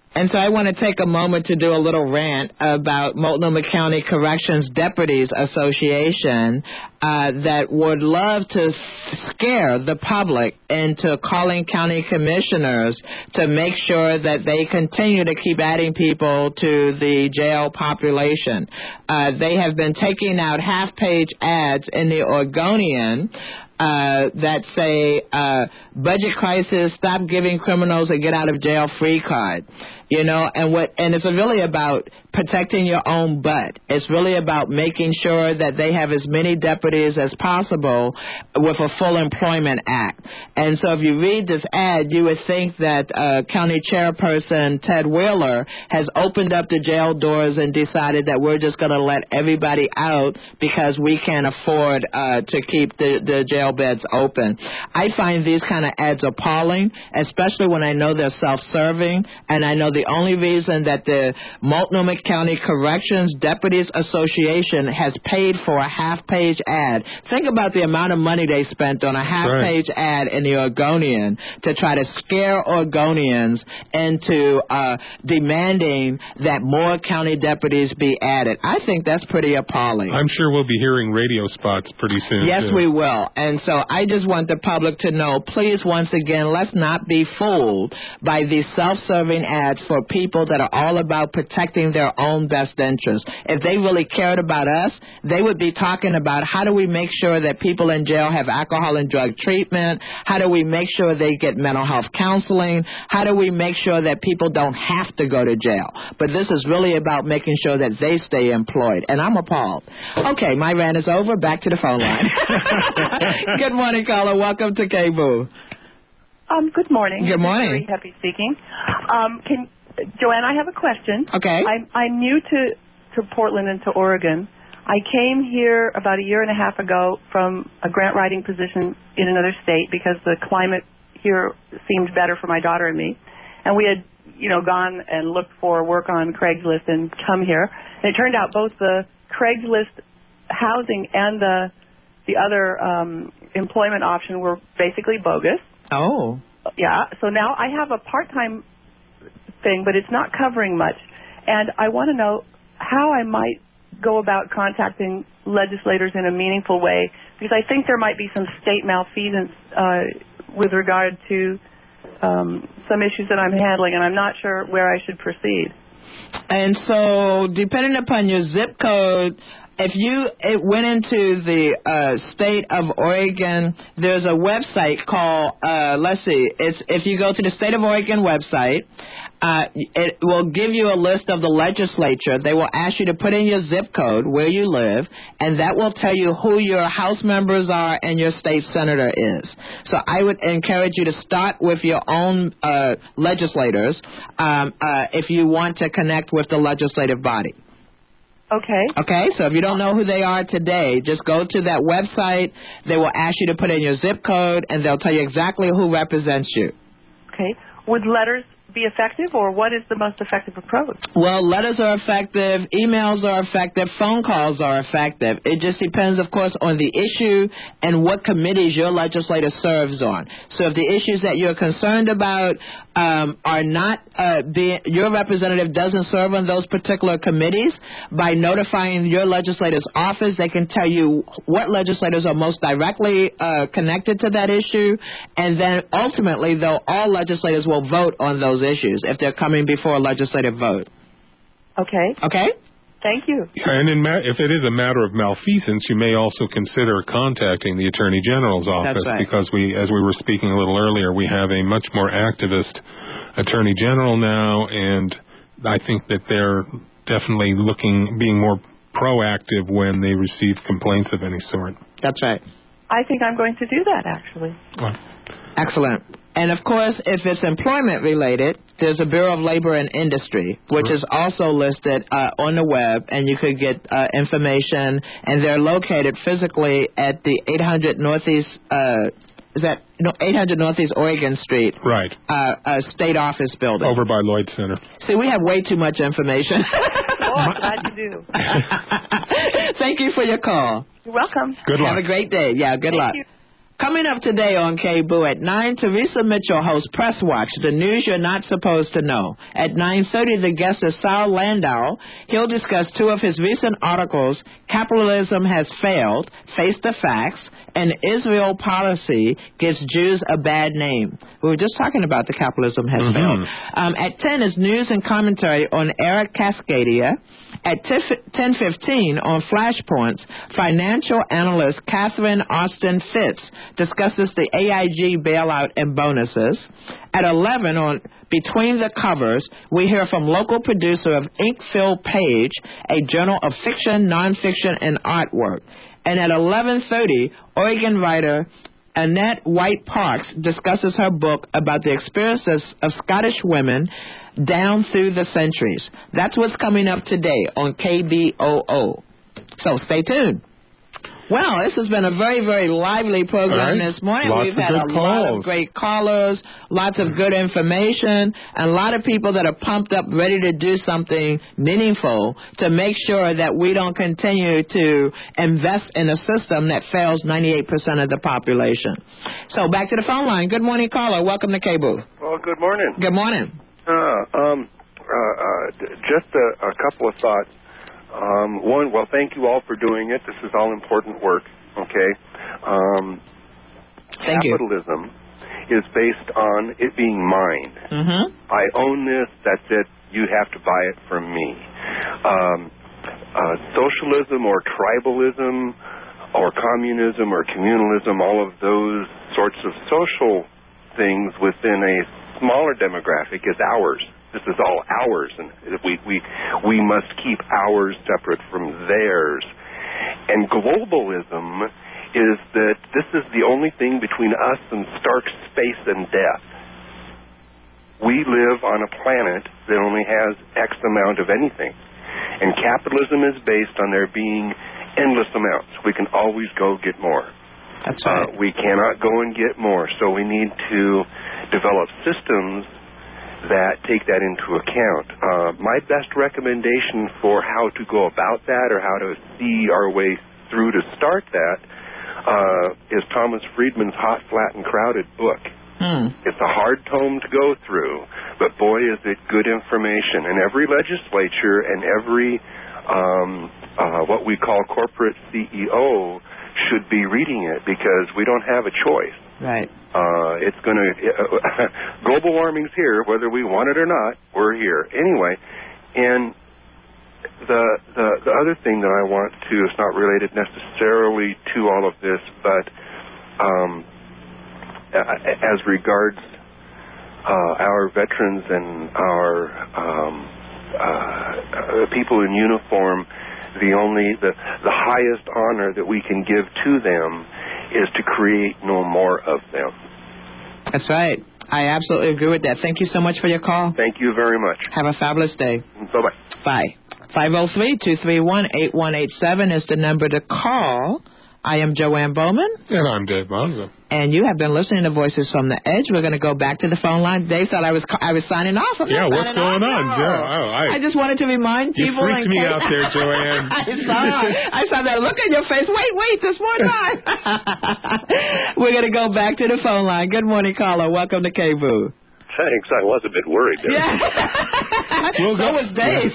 And so I want to take a moment to do a little rant about Multnomah County Corrections Deputies Association uh, that would love to scare the public into calling county commissioners to make sure that they continue to keep adding people to the jail population. Uh, they have been taking out half-page ads in the Oregonian Uh, that say, uh, budget crisis, stop giving criminals a get-out-of-jail-free card. You know, and what, and it's really about protecting your own butt. It's really about making sure that they have as many deputies as possible with a full employment act. And so if you read this ad, you would think that uh, County Chairperson Ted Wheeler has opened up the jail doors and decided that we're just going to let everybody out because we can't afford uh, to keep the, the jail beds open. I find these kind of ads appalling, especially when I know they're self-serving, and I know the only reason that the Multnomah County Corrections Deputies Association has paid for a half-page ad. Think about the amount of money they spent on a half-page right. ad in the Oregonian to try to scare Oregonians into uh, demanding that more county deputies be added. I think that's pretty appalling. I'm sure we'll be hearing radio spots pretty soon. Yes, too. we will. And so I just want the public to know, please, once again, let's not be fooled by these self-serving ads for people that are all about protecting their own best interests. If they really cared about us, they would be talking about how do we make sure that people in jail have alcohol and drug treatment? How do we make sure they get mental health counseling? How do we make sure that people don't have to go to jail? But this is really about making sure that they stay employed. And I'm appalled. Okay, my rant is over. Back to the phone line. Good morning, caller. Welcome to K B O O. Um, good morning. Good morning. Very happy speaking. Um, can Joanne, I have a question. Okay. I'm, I'm new to, to Portland and to Oregon. I came here about a year and a half ago from a grant writing position in another state because the climate here seemed better for my daughter and me. And we had, you know, gone and looked for work on Craigslist and come here. And it turned out both the Craigslist housing and the the other um, employment option were basically bogus. Oh. Yeah. So now I have a part-time thing, but it's not covering much. And I want to know how I might go about contacting legislators in a meaningful way, because I think there might be some state malfeasance uh, with regard to um, some issues that I'm handling, and I'm not sure where I should proceed. And so, depending upon your zip code, if you it went into the uh, state of Oregon, there's a website called, uh, let's see, it's if you go to the State of Oregon website, uh, it will give you a list of the legislature. They will ask you to put in your zip code, where you live, and that will tell you who your House members are and your state senator is. So I would encourage you to start with your own uh, legislators um, uh, if you want to connect with the legislative body. Okay. Okay, so if you don't know who they are today, just go to that website. They will ask you to put in your zip code, and they'll tell you exactly who represents you. Okay. Would letters be effective, or what is the most effective approach? Well, letters are effective, emails are effective, phone calls are effective. It just depends, of course, on the issue and what committees your legislator serves on. So if the issues that you're concerned about um, are not uh, being, your representative doesn't serve on those particular committees, by notifying your legislator's office, they can tell you what legislators are most directly uh, connected to that issue, and then ultimately, though, all legislators will vote on those issues if they're coming before a legislative vote. Okay. Okay? Thank you. And in ma- if it is a matter of malfeasance, you may also consider contacting the Attorney General's office. That's right. Because we, as we were speaking a little earlier, we have a much more activist Attorney General now, and I think that they're definitely looking, being more proactive when they receive complaints of any sort. That's right. I think I'm going to do that, actually. Well, excellent. And, of course, if it's employment-related, there's a Bureau of Labor and Industry, which right. is also listed uh, on the web, and you could get uh, information, and they're located physically at the eight hundred Northeast, uh, is that, no, eight hundred Northeast Oregon Street. Right. Uh, uh, state office building. Over by Lloyd Center. See, we have way too much information. Oh, I'm glad you do. Thank you for your call. You're welcome. Good luck. Have a great day. Yeah, good Thank luck. You. Coming up today on K B O O at nine, Teresa Mitchell hosts Press Watch, the news you're not supposed to know. At nine thirty, the guest is Saul Landau. He'll discuss two of his recent articles, Capitalism Has Failed, Face the Facts, and Israel Policy Gives Jews a Bad Name. We were just talking about the Capitalism Has Mm-hmm. Failed. Um, at ten is news and commentary on Eric Cascadia. At ten fifteen on Flashpoints, financial analyst Catherine Austin Fitz discusses the A I G bailout and bonuses. At eleven on Between the Covers, we hear from local producer of Inkfill Page, a journal of fiction, nonfiction, and artwork. And at eleven thirty, Oregon writer Annette White Parks discusses her book about the experiences of Scottish women down through the centuries. That's what's coming up today on K B O O. So stay tuned. Well, this has been a very, very lively program right. this morning. Lots We've of had good a lot calls. of great callers, lots of good information, and a lot of people that are pumped up, ready to do something meaningful to make sure that we don't continue to invest in a system that fails ninety-eight percent of the population. So back to the phone line. Good morning, caller. Welcome to K B O O. Well, good morning. Good morning. Uh, um, uh, uh, d- just a, a couple of thoughts. Um, one, well, thank you all for doing it. This is all important work, okay? Um, Thank you. capitalism is based on it being mine. Mm-hmm. I own this, that's it, you have to buy it from me. Um, uh, socialism or tribalism or communism or communalism, all of those sorts of social things within a smaller demographic is ours. This is all ours, and we we we must keep ours separate from theirs. And globalism is that this is the only thing between us and stark space and death. We live on a planet that only has X amount of anything, and capitalism is based on there being endless amounts. We can always go get more. That's right. Uh, we cannot go and get more, so we need to develop systems that take that into account. Uh, my best recommendation for how to go about that or how to see our way through to start that uh, is Thomas Friedman's Hot, Flat, and Crowded book. Hmm. It's a hard tome to go through, but boy, is it good information. And every legislature and every um, uh, what we call corporate C E O should be reading it because we don't have a choice. Right. Uh, it's going to, uh, global warming's here, whether we want it or not, we're here. Anyway, and the, the, the other thing that I want to, it's not related necessarily to all of this, but um, as regards uh, our veterans and our um, uh, people in uniform, the only, the, the highest honor that we can give to them is to create no more of them. That's right. I absolutely agree with that. Thank you so much for your call. Thank you very much. Have a fabulous day. Bye-bye. Bye. five oh three, two three one, eight one eight seven is the number to call. I am Joanne Bowman. And I'm Dave Bonzo. And you have been listening to Voices from the Edge. We're going to go back to the phone line. Dave thought I was I was signing off. I'm yeah, not what's signing going off. on? No. Yeah, oh, I, I just wanted to remind you people. freaked in me case- out there, Joanne. I saw I saw that look on your face. Wait, wait, there's more time. We're going to go back to the phone line. Good morning, caller. Welcome to K B O O. Thanks. I was a bit worried there. Yeah. We'll so go. was Dave.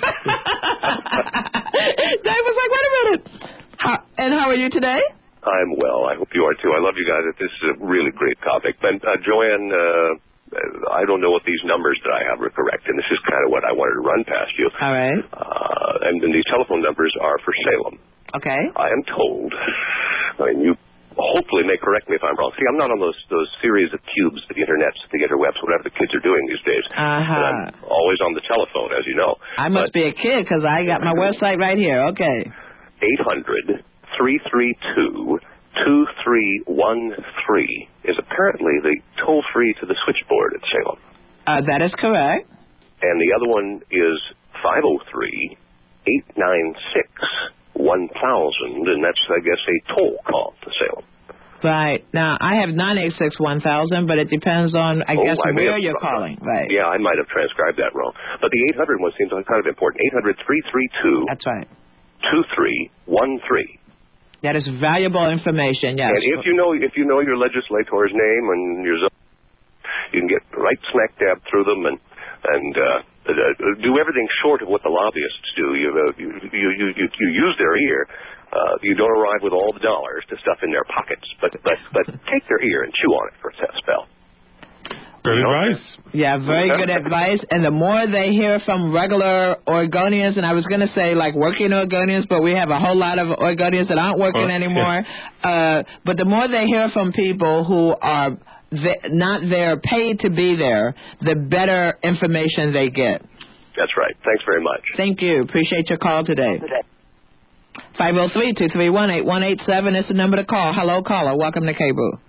Dave was like, wait a minute. How, and how are you today? I'm well. I hope you are too. I love you guys. This is a really great topic. But uh, Joanne, uh, I don't know if these numbers that I have are correct, and this is kind of what I wanted to run past you. All right. Uh, and then these telephone numbers are for Salem. Okay. I am told, I mean, you hopefully may correct me if I'm wrong. See, I'm not on those those series of cubes, the internets, the interwebs, whatever the kids are doing these days. Uh-huh. And I'm always on the telephone, as you know. I must but be a kid because I got my website right here. Okay. eight hundred, three three two, two three one three is apparently the toll-free to the switchboard at Salem. Uh, that is correct. And the other one is five oh three, eight nine six, one thousand, and that's, I guess, a toll call to Salem. Right. Now, I have nine eight six one thousand, but it depends on, I oh, guess, I may where have, you're calling. Right. Yeah, I might have transcribed that wrong. But the eight hundred one seems kind of important. eight hundred, three three two, That's right. two three one three. That is valuable information, yes. And if you know if you know your legislator's name and your zone, you can get right smack dab through them and and uh, uh, do everything short of what the lobbyists do. You uh, you, you you you you use their ear. Uh, you don't arrive with all the dollars to stuff in their pockets, but but but take their ear and chew on it for a spell. Good advice. Yeah, very good advice. And the more they hear from regular Oregonians, and I was going to say like working Oregonians, but we have a whole lot of Oregonians that aren't working oh, anymore. Yeah. Uh, but the more they hear from people who are th- not there, paid to be there, the better information they get. That's right. Thanks very much. Thank you. Appreciate your call today. five oh three, two three one, eight one eight seven is the number to call. Hello, caller. Welcome to K B O O.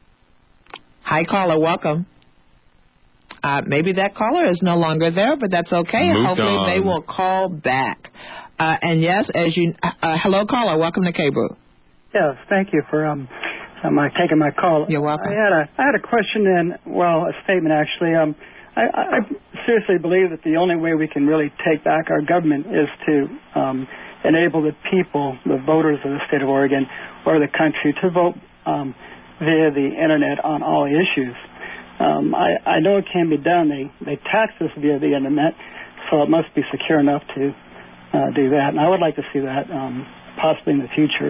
Hi, caller. Welcome. Uh, maybe that caller is no longer there, but that's okay. Moved Hopefully on. they will call back. Uh, and yes, as you, uh, hello caller, welcome to K B O O. Yes, thank you for um, um uh, taking my call. You're welcome. I had a I had a question and well a statement actually. Um, I, I seriously believe that the only way we can really take back our government is to um, enable the people, the voters of the state of Oregon or the country, to vote um, via the internet on all issues. Um, I, I know it can be done. They they tax us via the internet, so it must be secure enough to uh, do that. And I would like to see that um, possibly in the future.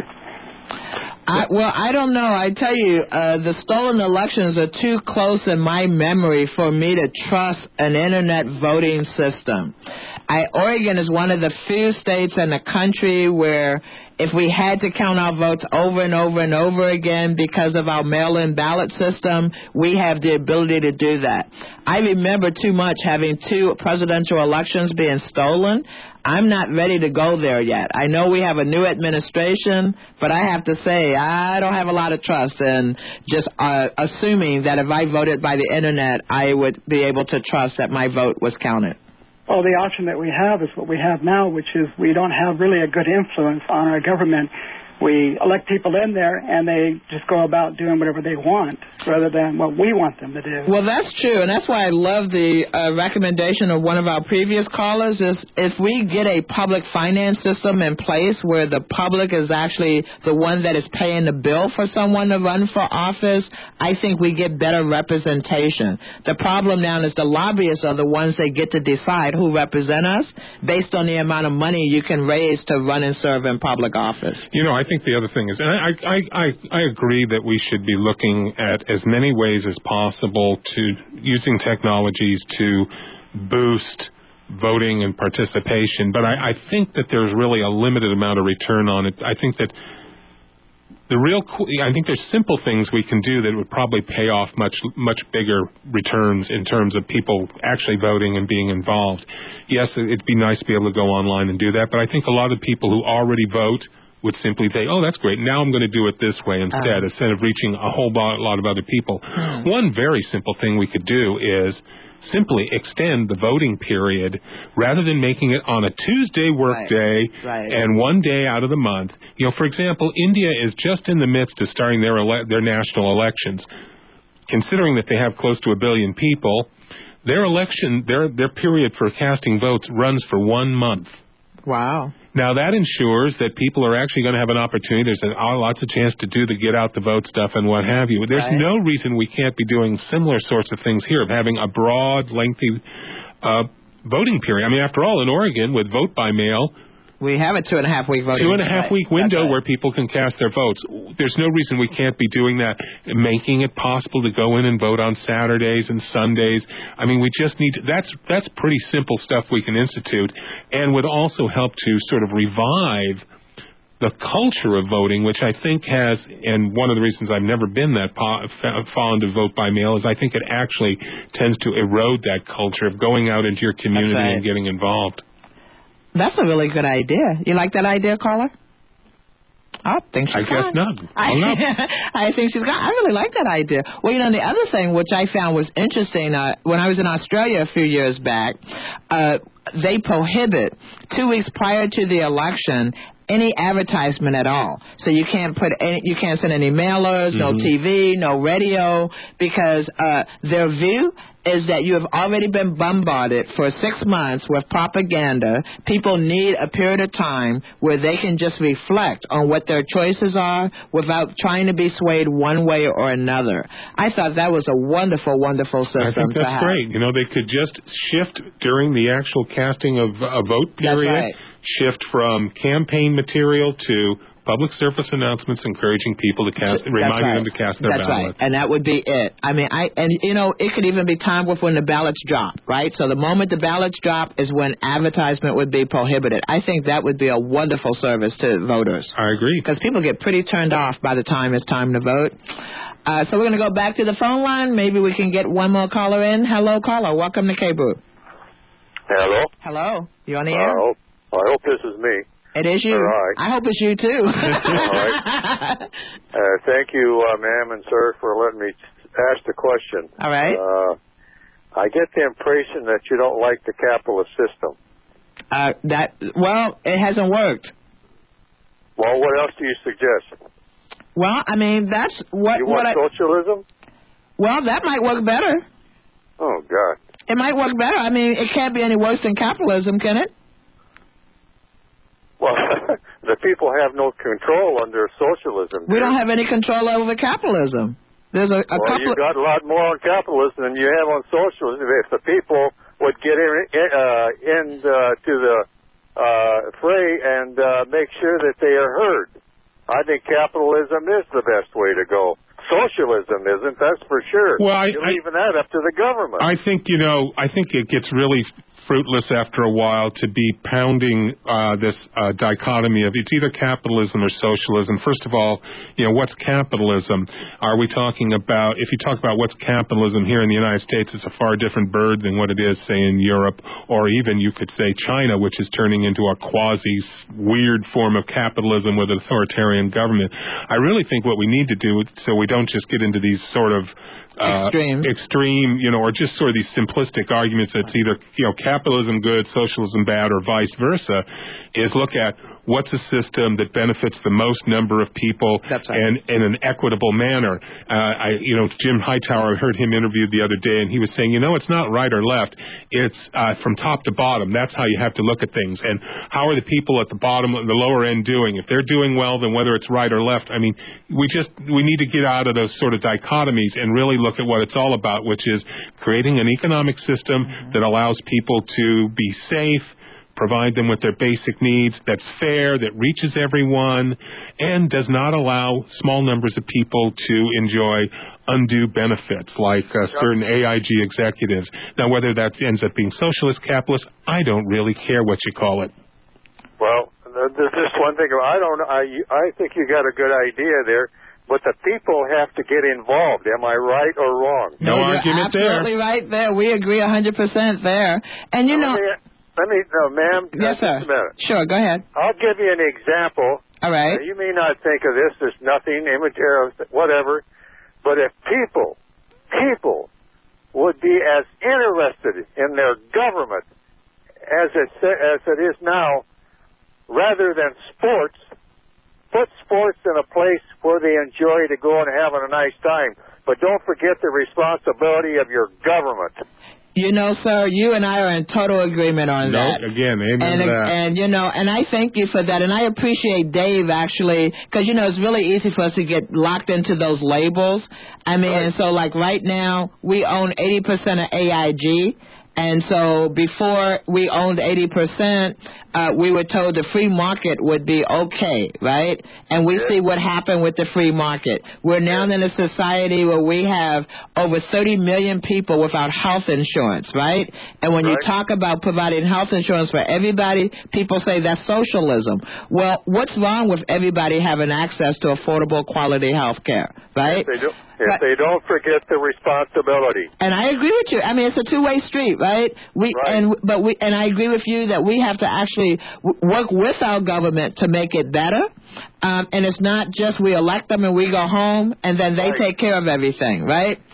I, well, I don't know. I tell you, uh, the stolen elections are too close in my memory for me to trust an internet voting system. I, Oregon is one of the few states in the country where if we had to count our votes over and over and over again because of our mail-in ballot system, we have the ability to do that. I remember too much having two presidential elections being stolen. I'm not ready to go there yet. I know we have a new administration, but I have to say I don't have a lot of trust in just uh, assuming that if I voted by the internet, I would be able to trust that my vote was counted. Well, the option that we have is what we have now, which is we don't have really a good influence on our government. We elect people in there, and they just go about doing whatever they want rather than what we want them to do. Well, that's true, and that's why I love the uh, recommendation of one of our previous callers is if we get a public finance system in place where the public is actually the one that is paying the bill for someone to run for office, I think we get better representation. The problem now is the lobbyists are the ones that get to decide who represent us based on the amount of money you can raise to run and serve in public office. You know, I think the other thing is, and I, I, I, I agree that we should be looking at as many ways as possible to using technologies to boost voting and participation, but I, I think that there's really a limited amount of return on it. I think that the real, I think there's simple things we can do that would probably pay off much, much bigger returns in terms of people actually voting and being involved. Yes, it'd be nice to be able to go online and do that, but I think a lot of people who already vote would simply say, oh, that's great, now I'm going to do it this way instead, um, instead of reaching a whole lot of other people. Hmm. One very simple thing we could do is simply extend the voting period rather than making it on a Tuesday workday right. right. and one day out of the month. You know, for example, India is just in the midst of starting their ele- their national elections. Considering that they have close to a billion people, their election, their their period for casting votes runs for one month. Wow. Now, that ensures that people are actually going to have an opportunity. There's a, lots of chance to do the get-out-the-vote stuff and what have you. There's right. no reason we can't be doing similar sorts of things here, of having a broad, lengthy uh, voting period. I mean, after all, in Oregon, with vote-by-mail, we have a two-and-a-half-week voting Two and a half week right. window right. where people can cast their votes. There's no reason we can't be doing that, making it possible to go in and vote on Saturdays and Sundays. I mean, we just need to, that's that's pretty simple stuff we can institute, and would also help to sort of revive the culture of voting, which I think has, and one of the reasons I've never been that po- fond of vote by mail is I think it actually tends to erode that culture of going out into your community right. and getting involved. That's a really good idea. You like that idea, caller? I think she's I guess gone. not. Hung up. I think she's gone. I really like that idea. Well, you know, the other thing which I found was interesting, uh, when I was in Australia a few years back, uh, they prohibit two weeks prior to the election any advertisement at all. So you can't put any, you can't send any mailers, mm-hmm. no T V, no radio, because uh, their view is that you have already been bombarded for six months with propaganda. People need a period of time where they can just reflect on what their choices are without trying to be swayed one way or another. I thought that was a wonderful, wonderful system. I think that's to have. great. You know, they could just shift during the actual casting of a vote period, right. shift from campaign material to public service announcements encouraging people to cast, reminding right. them to cast their That's ballot. right, and that would be it. I mean, I and you know, it could even be timed with when the ballots drop, right? So the moment the ballots drop is when advertisement would be prohibited. I think that would be a wonderful service to voters. I agree. Because people get pretty turned off by the time it's time to vote. Uh, so we're going to go back to the phone line. Maybe we can get one more caller in. Hello, caller. Welcome to K-Brew. Hello? Hello. You on the air? I hope, I hope this is me. It is you. All right. I hope it's you, too. All right. Uh, thank you, uh, ma'am and sir, for letting me ask the question. All right. Uh, I get the impression that you don't like the capitalist system. Uh, that well, it hasn't worked. Well, what else do you suggest? Well, I mean, that's what... You want what I, socialism? Well, that might work better. Oh, God. It might work better. I mean, it can't be any worse than capitalism, can it? Well, the people have no control under socialism. We don't have any control over capitalism. There's a, a well, couple. You've got a lot more on capitalism than you have on socialism. If the people would get in, uh, in uh, to the uh, fray and uh, make sure that they are heard, I think capitalism is the best way to go. Socialism isn't, that's for sure. Well, I, You're I, leaving that up to the government. I think, you know, I think it gets really fruitless after a while to be pounding uh, this uh, dichotomy of it's either capitalism or socialism. First of all, you know, what's capitalism? Are we talking about, if you talk about what's capitalism here in the United States, it's a far different bird than what it is, say, in Europe, or even you could say China, which is turning into a quasi-weird form of capitalism with an authoritarian government. I really think what we need to do, so we don't just get into these sort of Uh, extreme. extreme, you know, or just sort of these simplistic arguments that's either, you know, capitalism good, socialism bad, or vice versa, is look at what's a system that benefits the most number of people That's right. and in an equitable manner. Uh, I, you know, Jim Hightower, I heard him interviewed the other day, and he was saying, you know, it's not right or left. It's uh, from top to bottom. That's how you have to look at things. And how are the people at the bottom, the lower end doing? If they're doing well, then whether it's right or left, I mean, we just, we need to get out of those sort of dichotomies and really look at what it's all about, which is creating an economic system mm-hmm. that allows people to be safe, provide them with their basic needs, that's fair, that reaches everyone, and does not allow small numbers of people to enjoy undue benefits like uh, certain A I G executives. Now, whether that ends up being socialist, capitalist, I don't really care what you call it. Well, there's just one thing. I don't. I I think you got a good idea there, but the people have to get involved. Am I right or wrong? No, no you're argument absolutely there. right there. We agree one hundred percent there. And you Now, know. Let me, let me no, ma'am. Yes, uh, sir. Just a minute. Sure, go ahead. I'll give you an example. All right. Now, you may not think of this as nothing, immaterial, whatever, but if people, people would be as interested in their government as it as it is now, rather than sports, put sports in a place where they enjoy to go and having a nice time. But don't forget the responsibility of your government. You know, sir, you and I are in total agreement on no, that. Again, amen and, to that. And, you know, and I thank you for that. And I appreciate Dave, actually, because, you know, it's really easy for us to get locked into those labels. I mean, right. so, like, right now, we own eighty percent of A I G. And so before we owned eighty percent, uh, we were told the free market would be okay, right? And we yeah. see what happened with the free market. We're now yeah. in a society where we have over thirty million people without health insurance, right? And when right. you talk about providing health insurance for everybody, people say that's socialism. Well, what's wrong with everybody having access to affordable quality health care, right? Yes, they do. If but, they don't forget the responsibility. And I agree with you. I mean, it's a two-way street, right? We right. and but we and I agree with you that we have to actually w- work with our government to make it better. Um, and it's not just we elect them and we go home and then they right. take care of everything, right?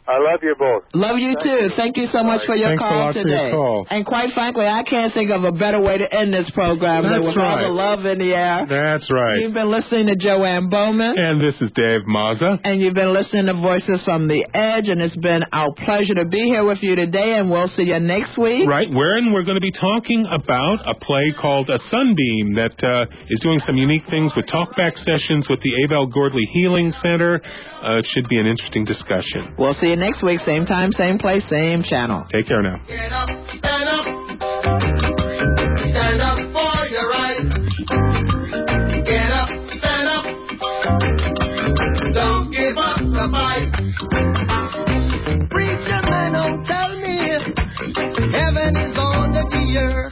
I love you both. Love you Thank too. you. Thank you so much for your Thanks a call lot for your today. call. And quite frankly, I can't think of a better way to end this program than That's with all right. the love in the air. That's right. You've been listening to Joanne Bowman. And this is Dave Mazza. And you've been listening to Voices from the Edge, and it's been our pleasure to be here with you today, and we'll see you next week. Right, wherein we're going to be talking about a play called A Sunbeam that uh, is doing some unique things with talkback sessions with the Abel Gordley Healing Center. Uh, it should be an interesting discussion. We'll see you next week, same time, same place, same channel. Take care now. Get up, stand up. Stand up for your rights. Get up, stand up. Don't give up the fight. Preacher man, don't tell me heaven is under the earth.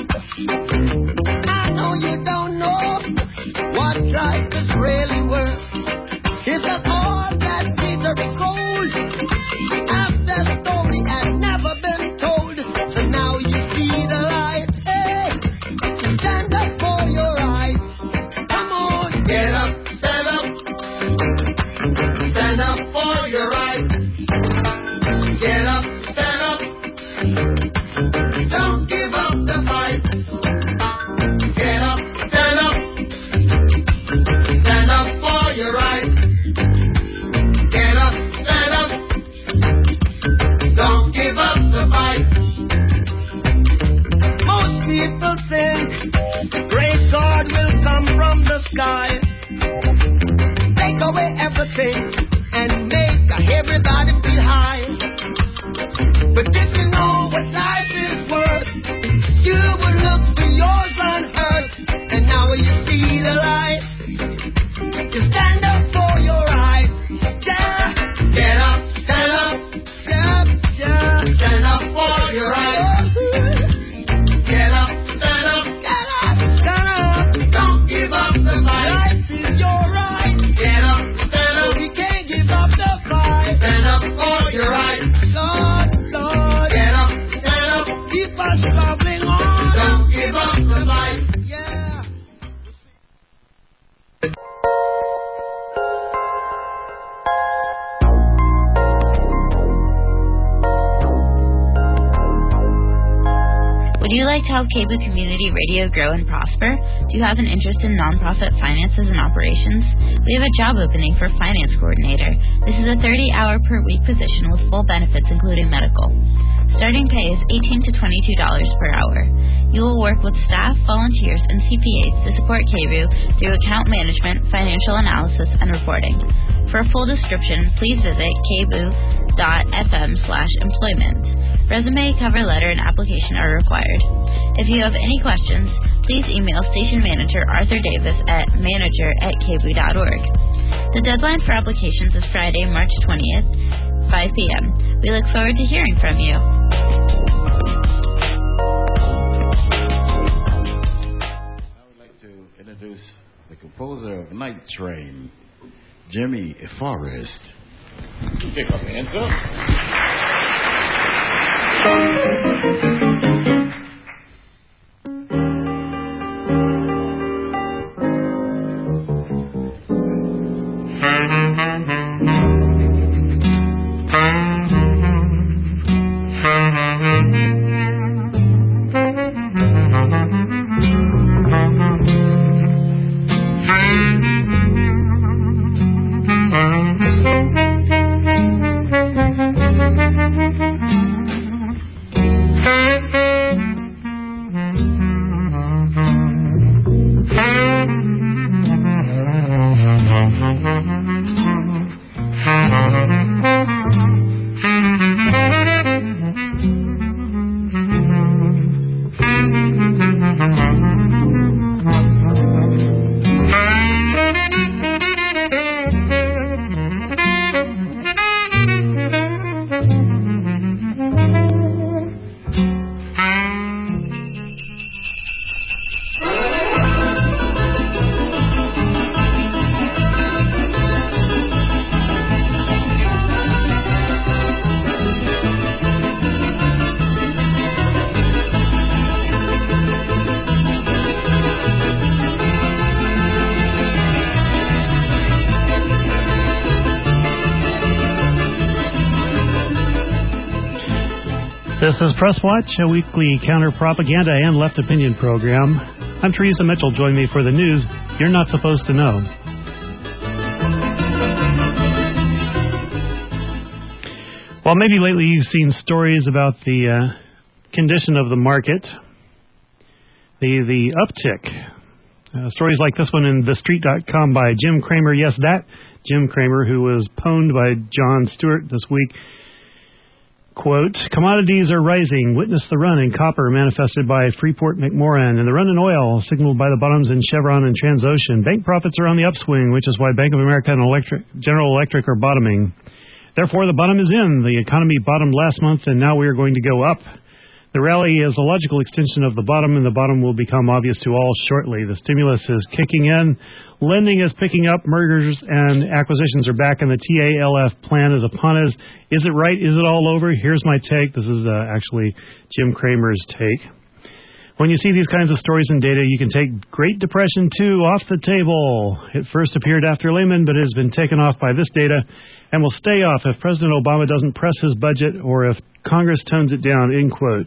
I know you don't know what life is really worth. Is that all that glitters is gold? After the story had never been told, so now you see the light. Hey, stand up for your rights. Come on, get up, stand up. Stand up for your rights. Get up, stand up. Don't give up the fight. Get up, stand up. Stand up for your rights. Get up, stand up. Don't give up the fight. Most people think great God will come from the sky, take away everything and make everybody feel high. But if you know what life is worth, you would look for yours on earth. And now you see the light. You stand up for your rights. Yeah. Get up, stand up. Yeah, yeah. Stand up for your rights. Get up, stand up. Get up, stand up. Don't give up the fight. Life is your right. Get up, stand up. We can't give up the fight. Stand up for your rights. Lord, Lord. Get up, stand up. Keep us traveling on. Don't give up the fight. Yeah. Would you like to help K B O O Community Radio grow and prosper? Do you have an interest in nonprofit finances and operations? We have a job opening for finance coordinator. This is a thirty hour per week position with full benefits including medical. Starting pay is eighteen to twenty-two dollars per hour. You will work with staff, volunteers, and C P As to support K B O O through account management, financial analysis, and reporting. For a full description, please visit kboo.fm slash employment. Resume, cover letter, and application are required. If you have any questions, please email Station Manager Arthur Davis at manager at kboo dot org. The deadline for applications is Friday, March twentieth, five p.m. We look forward to hearing from you. I would like to introduce the composer of Night Train, Jimmy Forrest. Pick up hands up. Thank you. This is Press Watch, a weekly counter-propaganda and left opinion program. I'm Teresa Mitchell. Join me for the news you're not supposed to know. Well, maybe lately you've seen stories about the uh, condition of the market, the the uptick. Uh, stories like this one in the street dot com by Jim Cramer. Yes, that Jim Cramer, who was pwned by Jon Stewart this week. Quote, commodities are rising. Witness the run in copper manifested by Freeport-McMoran and the run in oil signaled by the bottoms in Chevron and Transocean. Bank profits are on the upswing, which is why Bank of America and Electric, General Electric are bottoming. Therefore, the bottom is in. The economy bottomed last month, and now we are going to go up. The rally is a logical extension of the bottom, and the bottom will become obvious to all shortly. The stimulus is kicking in. Lending is picking up. Mergers and acquisitions are back, and the T A L F plan is upon us. Is it right? Is it all over? Here's my take. This is uh, actually Jim Cramer's take. When you see these kinds of stories and data, you can take Great Depression two off the table. It first appeared after Lehman, but it has been taken off by this data and will stay off if President Obama doesn't press his budget or if Congress tones it down, end quote.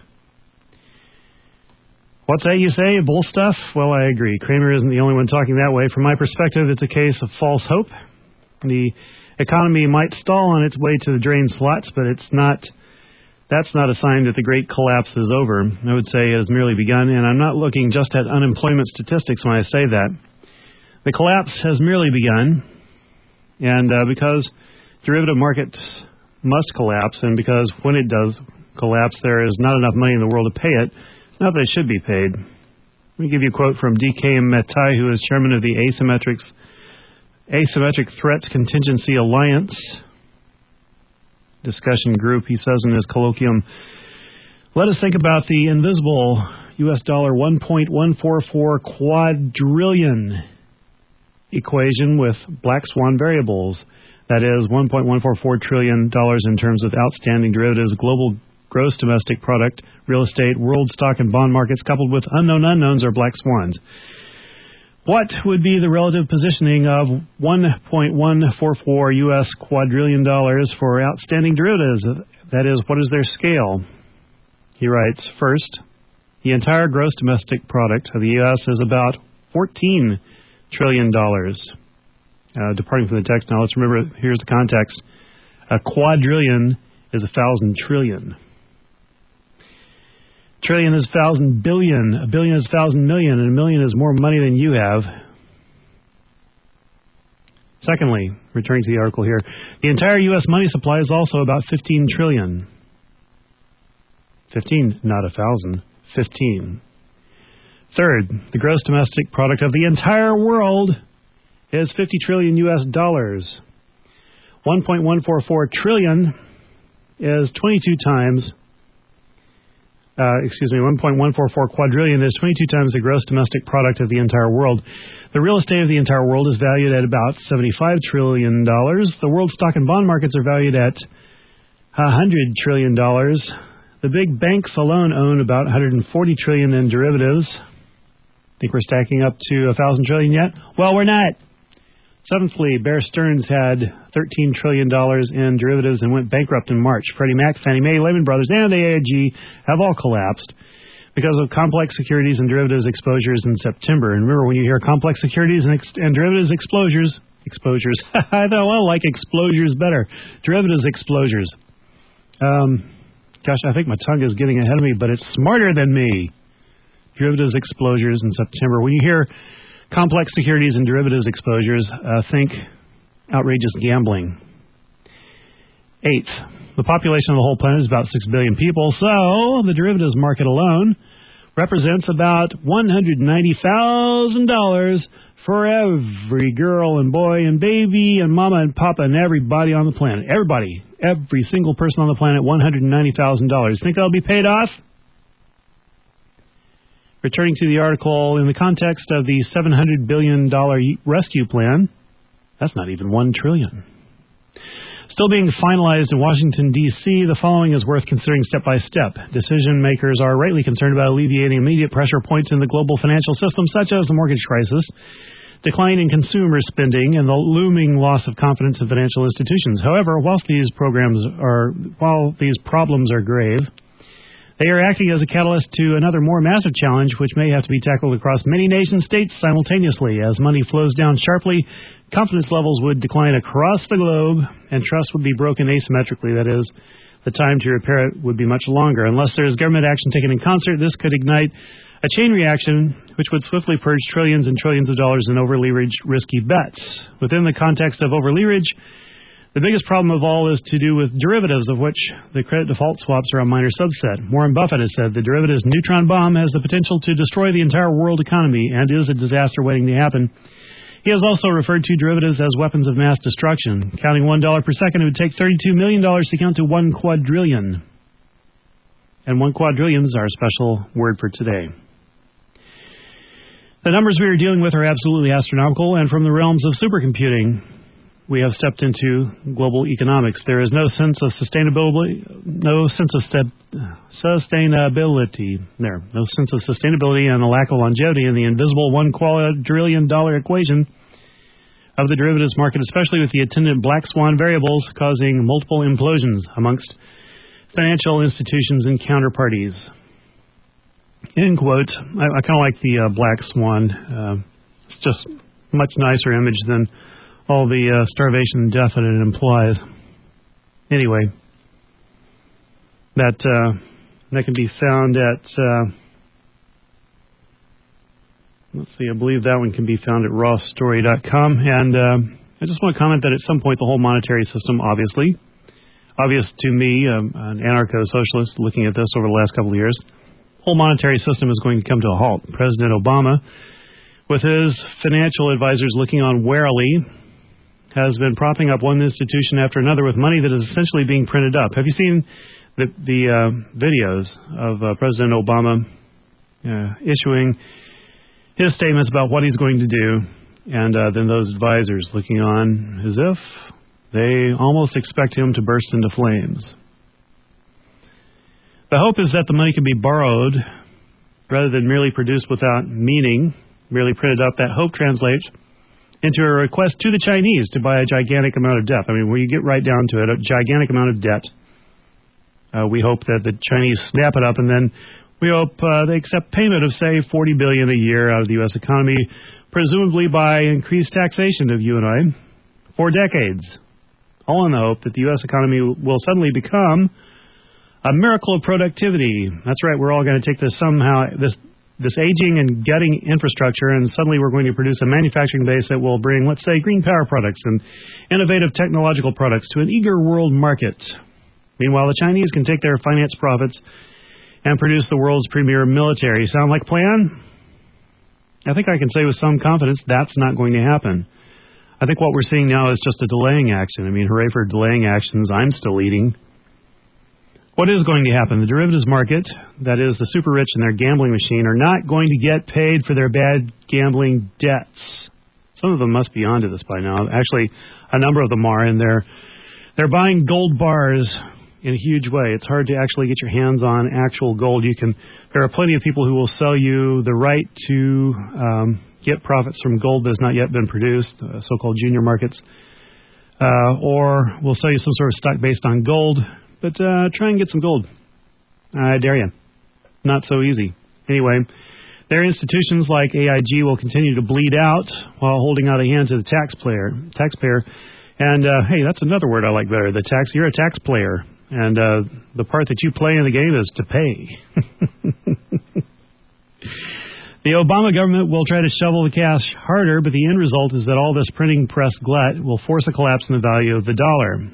What's that you say? Bull stuff? Well, I agree. Cramer isn't the only one talking that way. From my perspective, it's a case of false hope. The economy might stall on its way to the drain slots, but it's not. That's not a sign that the great collapse is over. I would say it has merely begun, and I'm not looking just at unemployment statistics when I say that. The collapse has merely begun, and uh, because derivative markets must collapse, and because when it does collapse, there is not enough money in the world to pay it, not that it should be paid. Let me give you a quote from D K Matai, who is chairman of the Asymmetrics, Asymmetric Threats Contingency Alliance discussion group. He says in his colloquium, let us think about the invisible U S dollar one point one four four quadrillion equation with black swan variables. That is one point one four four trillion dollars in terms of outstanding derivatives, global gross domestic product, real estate, world stock and bond markets, coupled with unknown unknowns or black swans. What would be the relative positioning of one point one four four U S quadrillion dollars for outstanding derivatives? That is, what is their scale? He writes, first, the entire gross domestic product of the U S is about fourteen trillion dollars. Uh, departing from the text now, let's remember, here's the context. A quadrillion is a thousand trillion. Trillion is thousand billion. A billion is thousand million, and a million is more money than you have. Secondly, returning to the article here, the entire U S money supply is also about fifteen trillion. Fifteen, not a thousand. Fifteen. Third, the gross domestic product of the entire world is fifty trillion U S dollars. one point one four four trillion is twenty-two times. Uh, excuse me, one point one four four quadrillion is twenty-two times the gross domestic product of the entire world. The real estate of the entire world is valued at about seventy-five trillion dollars. The world stock and bond markets are valued at one hundred trillion dollars. The big banks alone own about one hundred forty trillion dollars in derivatives. Think we're stacking up to one thousand trillion dollars yet? Well, we're not. Seventhly, Bear Stearns had thirteen trillion dollars in derivatives and went bankrupt in March. Freddie Mac, Fannie Mae, Lehman Brothers, and A I G have all collapsed because of complex securities and derivatives exposures in September. And remember, when you hear complex securities and, ex- and derivatives exposures, exposures, I thought, well, like exposures better. Derivatives exposures. Um, gosh, I think my tongue is getting ahead of me, but it's smarter than me. Derivatives exposures in September. When you hear complex securities and derivatives exposures, uh, think outrageous gambling. Eighth, the population of the whole planet is about six billion people, so the derivatives market alone represents about one hundred ninety thousand dollars for every girl and boy and baby and mama and papa and everybody on the planet. Everybody, every single person on the planet, one hundred ninety thousand dollars. Think that'll be paid off? Returning to the article, in the context of the seven hundred billion dollars rescue plan, that's not even one trillion dollars. Still being finalized in Washington, D C, the following is worth considering step by step. Decision makers are rightly concerned about alleviating immediate pressure points in the global financial system, such as the mortgage crisis, decline in consumer spending, and the looming loss of confidence in financial institutions. However, whilst these programs are, while these problems are grave, They are acting as a catalyst to another more massive challenge, which may have to be tackled across many nation states simultaneously. As money flows down sharply, confidence levels would decline across the globe, and trust would be broken asymmetrically. That is, the time to repair it would be much longer. Unless there is government action taken in concert, this could ignite a chain reaction which would swiftly purge trillions and trillions of dollars in over-leveraged risky bets. Within the context of over-leverage, the biggest problem of all is to do with derivatives, of which the credit default swaps are a minor subset. Warren Buffett has said the derivatives neutron bomb has the potential to destroy the entire world economy and is a disaster waiting to happen. He has also referred to derivatives as weapons of mass destruction. Counting one dollar per second, it would take thirty-two million dollars to count to one quadrillion. And one quadrillion is our special word for today. The numbers we are dealing with are absolutely astronomical, and from the realms of supercomputing, we have stepped into global economics. There is no sense of sustainability, no sense of st- sustainability there, no sense of sustainability and a lack of longevity in the invisible one quadrillion dollar equation of the derivatives market, especially with the attendant black swan variables causing multiple implosions amongst financial institutions and counterparties. End quote. I, I kind of like the uh, black swan. Uh, it's just a much nicer image than all the uh, starvation and death that it implies. Anyway, that uh, that can be found at, uh, let's see, I believe that one can be found at raw story dot com. And uh, I just want to comment that at some point the whole monetary system, obviously, obvious to me, um, an anarcho-socialist looking at this over the last couple of years, the whole monetary system is going to come to a halt. President Obama, with his financial advisors looking on warily, has been propping up one institution after another with money that is essentially being printed up. Have you seen the, the uh, videos of uh, President Obama uh, issuing his statements about what he's going to do, and uh, then those advisors looking on as if they almost expect him to burst into flames? The hope is that the money can be borrowed rather than merely produced without meaning, merely printed up. That hope translates into a request to the Chinese to buy a gigantic amount of debt. I mean, when you get right down to it, a gigantic amount of debt. Uh, we hope that the Chinese snap it up, and then we hope uh, they accept payment of, say, forty billion dollars a year out of the U S economy, presumably by increased taxation of you and I for decades, all in the hope that the U S economy will suddenly become a miracle of productivity. That's right, we're all going to take this somehow, this this aging and gutting infrastructure, and suddenly we're going to produce a manufacturing base that will bring, let's say, green power products and innovative technological products to an eager world market. Meanwhile, the Chinese can take their finance profits and produce the world's premier military. Sound like a plan? I think I can say with some confidence that's not going to happen. I think what we're seeing now is just a delaying action. I mean, hooray for delaying actions. I'm still eating. What is going to happen? The derivatives market, that is the super rich and their gambling machine, are not going to get paid for their bad gambling debts. Some of them must be onto this by now. Actually, a number of them are, and they're, they're buying gold bars in a huge way. It's hard to actually get your hands on actual gold. You can. There are plenty of people who will sell you the right to um, get profits from gold that has not yet been produced, uh, so-called junior markets, uh, or will sell you some sort of stock based on gold. But uh, try and get some gold. I dare you. Not so easy. Anyway, their institutions like A I G will continue to bleed out while holding out a hand to the taxpayer. Taxpayer, and uh, hey, that's another word I like better. The tax. You're a tax player, and uh, the part that you play in the game is to pay. The Obama government will try to shovel the cash harder, but the end result is that all this printing press glut will force a collapse in the value of the dollar.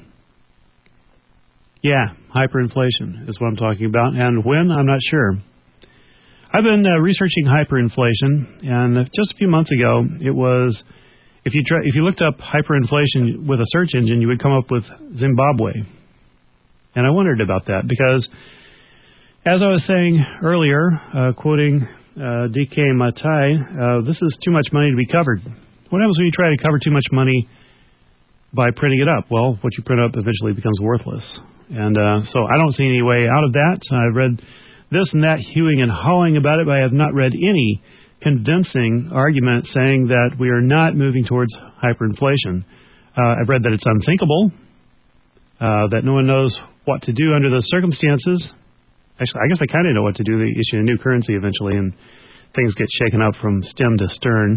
Yeah, hyperinflation is what I'm talking about. And when, I'm not sure. I've been uh, researching hyperinflation, and just a few months ago, it was, if you try, if you looked up hyperinflation with a search engine, you would come up with Zimbabwe. And I wondered about that because, as I was saying earlier, uh, quoting uh, D K Matai, uh, this is too much money to be covered. What happens when you try to cover too much money by printing it up? Well, what you print up eventually becomes worthless. And uh, so I don't see any way out of that. I've read this and that hewing and hawing about it, but I have not read any convincing argument saying that we are not moving towards hyperinflation. Uh, I've read that it's unthinkable, uh, that no one knows what to do under those circumstances, Actually, I guess they kind of know what to do. They issue a new currency eventually, and things get shaken up from stem to stern.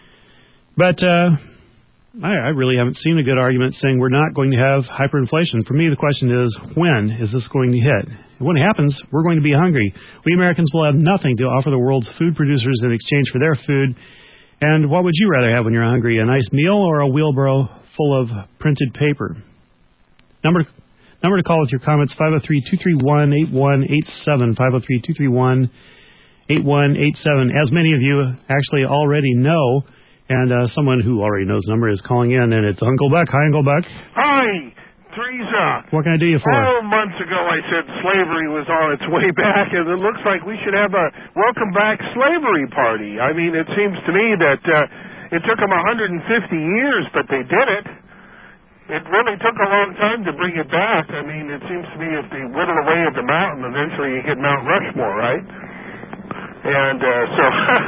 But uh, I, I really haven't seen a good argument saying we're not going to have hyperinflation. For me, the question is, when is this going to hit? And when it happens, we're going to be hungry. We Americans will have nothing to offer the world's food producers in exchange for their food. And what would you rather have when you're hungry, a nice meal or a wheelbarrow full of printed paper? Number number to call with your comments, five oh three, two three one, eight one eight seven, five oh three, two three one, eight one eight seven. As many of you actually already know, and uh, someone who already knows the number is calling in, and it's Uncle Buck. Hi, Uncle Buck. Hi, Teresa. What can I do you for? Oh, months ago I said slavery was on its way back, and it looks like we should have a welcome back slavery party. I mean, it seems to me that uh, it took them one hundred fifty years, but they did it. It really took a long time to bring it back. I mean, it seems to me if they whittle away at the mountain, eventually you get Mount Rushmore, right? And uh, so,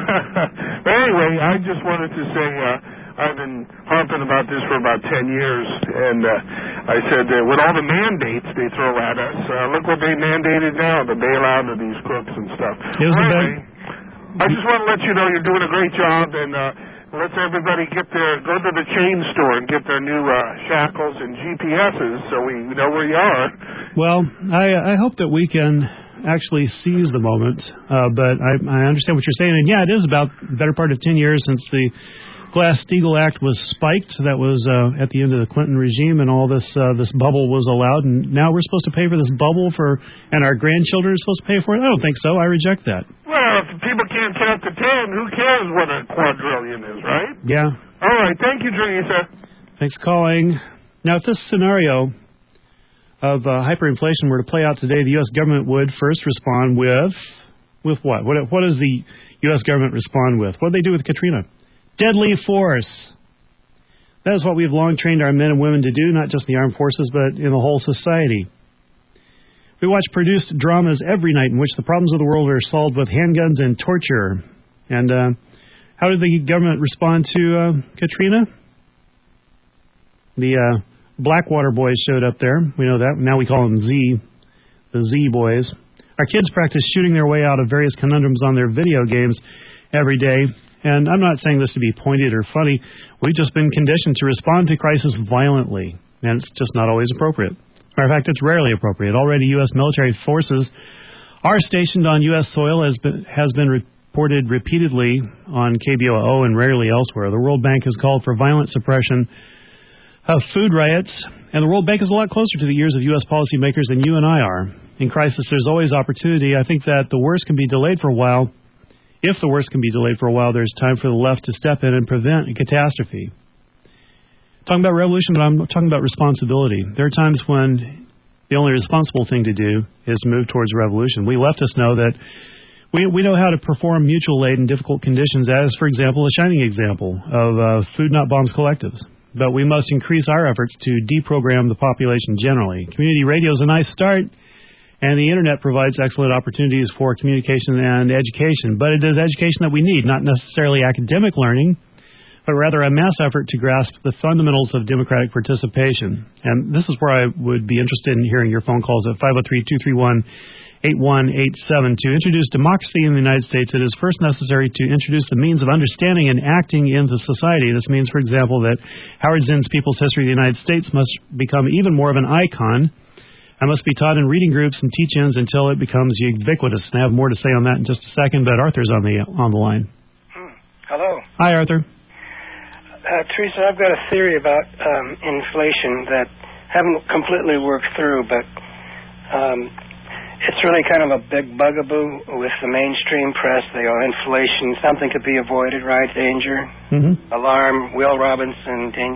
but anyway, I just wanted to say uh, I've been harping about this for about ten years, and uh, I said that with all the mandates they throw at us, uh, look what they mandated now, the bailout of these crooks and stuff. Well, anyway, I just want to let you know you're doing a great job, and uh, let's everybody get their, go to the chain store and get their new uh, shackles and G P S's so we know where you are. Well, I, I hope that we can actually seize the moment, uh, but I, I understand what you're saying. And yeah, it is about the better part of ten years since the Glass-Steagall Act was spiked. That was uh, at the end of the Clinton regime, and all this uh, this bubble was allowed. And now we're supposed to pay for this bubble for, and our grandchildren are supposed to pay for it? I don't think so. I reject that. Well, if people can't count to ten, who cares what a quadrillion is, right? Yeah. All right. Thank you, Teresa. Thanks for calling. Now, if this scenario of uh, hyperinflation were to play out today, the U S government would first respond with, with what? What, what does the U S government respond with? What did they do with Katrina? Deadly force. That is what we've long trained our men and women to do, not just in the armed forces, but in the whole society. We watch produced dramas every night in which the problems of the world are solved with handguns and torture. And uh, how did the government respond to uh, Katrina? The uh, Blackwater boys showed up there. We know that. Now we call them Z, the Z boys. Our kids practice shooting their way out of various conundrums on their video games every day. And I'm not saying this to be pointed or funny. We've just been conditioned to respond to crisis violently, and it's just not always appropriate. Matter of fact, it's rarely appropriate. Already, U S military forces are stationed on U S soil, as been, has been reported repeatedly on K B O O and rarely elsewhere. The World Bank has called for violent suppression of food riots, and the World Bank is a lot closer to the ears of U S policymakers than you and I are. In crisis, there's always opportunity. I think that the worst can be delayed for a while. If the worst can be delayed for a while, there's time for the left to step in and prevent a catastrophe. Talking about revolution, but I'm talking about responsibility. There are times when the only responsible thing to do is move towards revolution. We leftists know that we we know how to perform mutual aid in difficult conditions, as, for example, a shining example of uh, Food Not Bombs collectives. But we must increase our efforts to deprogram the population generally. Community radio is a nice start, and the Internet provides excellent opportunities for communication and education. But it is education that we need, not necessarily academic learning, but rather a mass effort to grasp the fundamentals of democratic participation. And this is where I would be interested in hearing your phone calls at five oh three, two three one, eight one eight seven. To introduce democracy in the United States, it is first necessary to introduce the means of understanding and acting into society. This means, for example, that Howard Zinn's People's History of the United States must become even more of an icon and must be taught in reading groups and teach-ins until it becomes ubiquitous. And I have more to say on that in just a second, but Arthur's on the on the line. Hello. Hi, Arthur. Uh, Teresa, I've got a theory about um, inflation that haven't completely worked through, but um, it's really kind of a big bugaboo with the mainstream press. They go, inflation, something could be avoided, right? Danger, mm-hmm. alarm, Will Robinson, ding.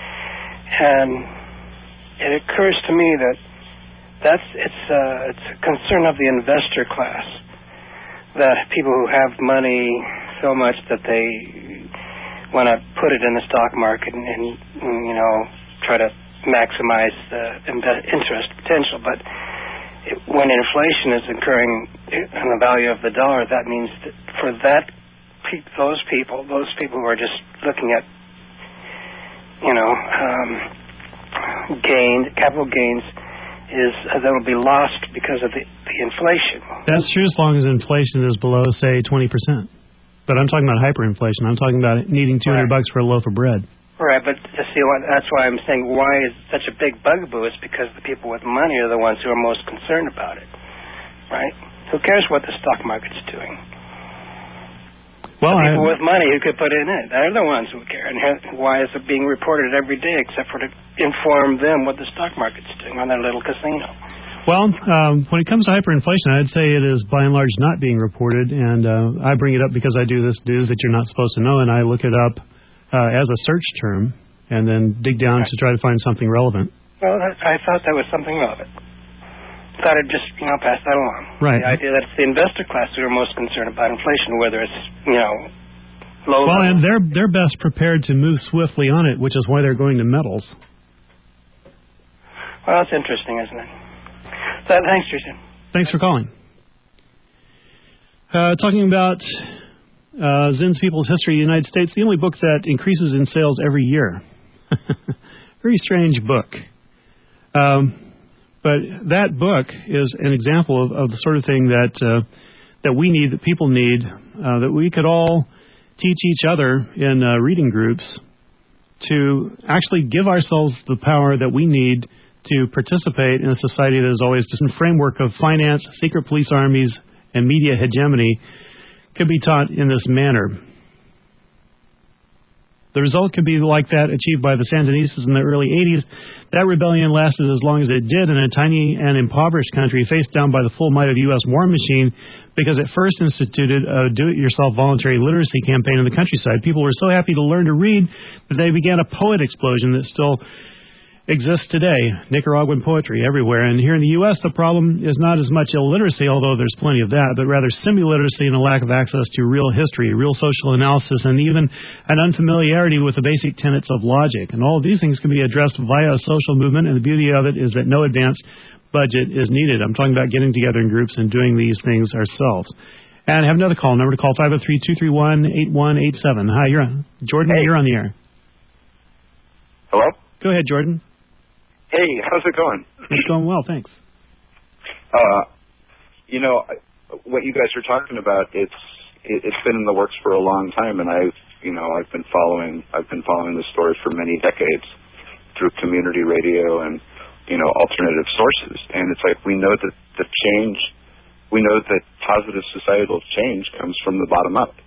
And it occurs to me that that's it's uh, it's a concern of the investor class, that people who have money so much that they want to put it in the stock market and, and you know try to maximize the interest potential. But it, when inflation is occurring in the value of the dollar, that means that for that pe- those people, those people who are just looking at you know um, gain, capital gains, is uh, that will be lost because of the the inflation. That's true as long as inflation is below, say, twenty percent. But I'm talking about hyperinflation. I'm talking about needing two hundred Right. bucks for a loaf of bread. Right, but you see, what, that's why I'm saying why is it such a big bugaboo? It's because the people with money are the ones who are most concerned about it, right? Who cares what the stock market's doing? Well, the people I, with money who could put in it, they're the ones who care. And ha- why is it being reported every day except for to inform them what the stock market's doing on their little casino? Well, um, when it comes to hyperinflation, I'd say it is by and large not being reported, and uh, I bring it up because I do this news that you're not supposed to know, and I look it up uh, as a search term and then dig down to try to find something relevant. Well, that, I thought that was something relevant. Thought I'd just, you know, pass that along. Right. The idea that it's the investor class who are most concerned about inflation, whether it's, you know, low Well, level. and they're they're best prepared to move swiftly on it, which is why they're going to metals. Well, it's interesting, isn't it? So, thanks, Tristan. Thanks for calling. Uh, talking about uh, Zen's People's History of the United States, the only book that increases in sales every year. Very strange book. Um, but that book is an example of, of the sort of thing that uh, that we need, that people need, uh, that we could all teach each other in uh, reading groups to actually give ourselves the power that we need to participate in a society that is always just in the framework of finance, secret police armies, and media hegemony could be taught in this manner. The result could be like that achieved by the Sandinistas in the early eighties. That rebellion lasted as long as it did in a tiny and impoverished country faced down by the full might of the U S war machine because it first instituted a do-it-yourself voluntary literacy campaign in the countryside. People were so happy to learn to read that they began a poet explosion that still exists today, Nicaraguan poetry everywhere. And here in the U S, the problem is not as much illiteracy, although there's plenty of that, but rather simuliteracy and a lack of access to real history, real social analysis, and even an unfamiliarity with the basic tenets of logic. And all of these things can be addressed via a social movement, and the beauty of it is that no advance budget is needed. I'm talking about getting together in groups and doing these things ourselves. And I have another call. Number to call, five oh three, two three one, eight one eight seven. Hi, you're on. Jordan, hey. You're on the air. Hello? Go ahead, Jordan. Hey, how's it going? It's going well, thanks. Uh, you know, what you guys are talking about, it's it, it's been in the works for a long time, and I've you know I've been following I've been following the story for many decades through community radio and you know alternative sources, and it's like we know that the change, we know that positive societal change comes from the bottom up.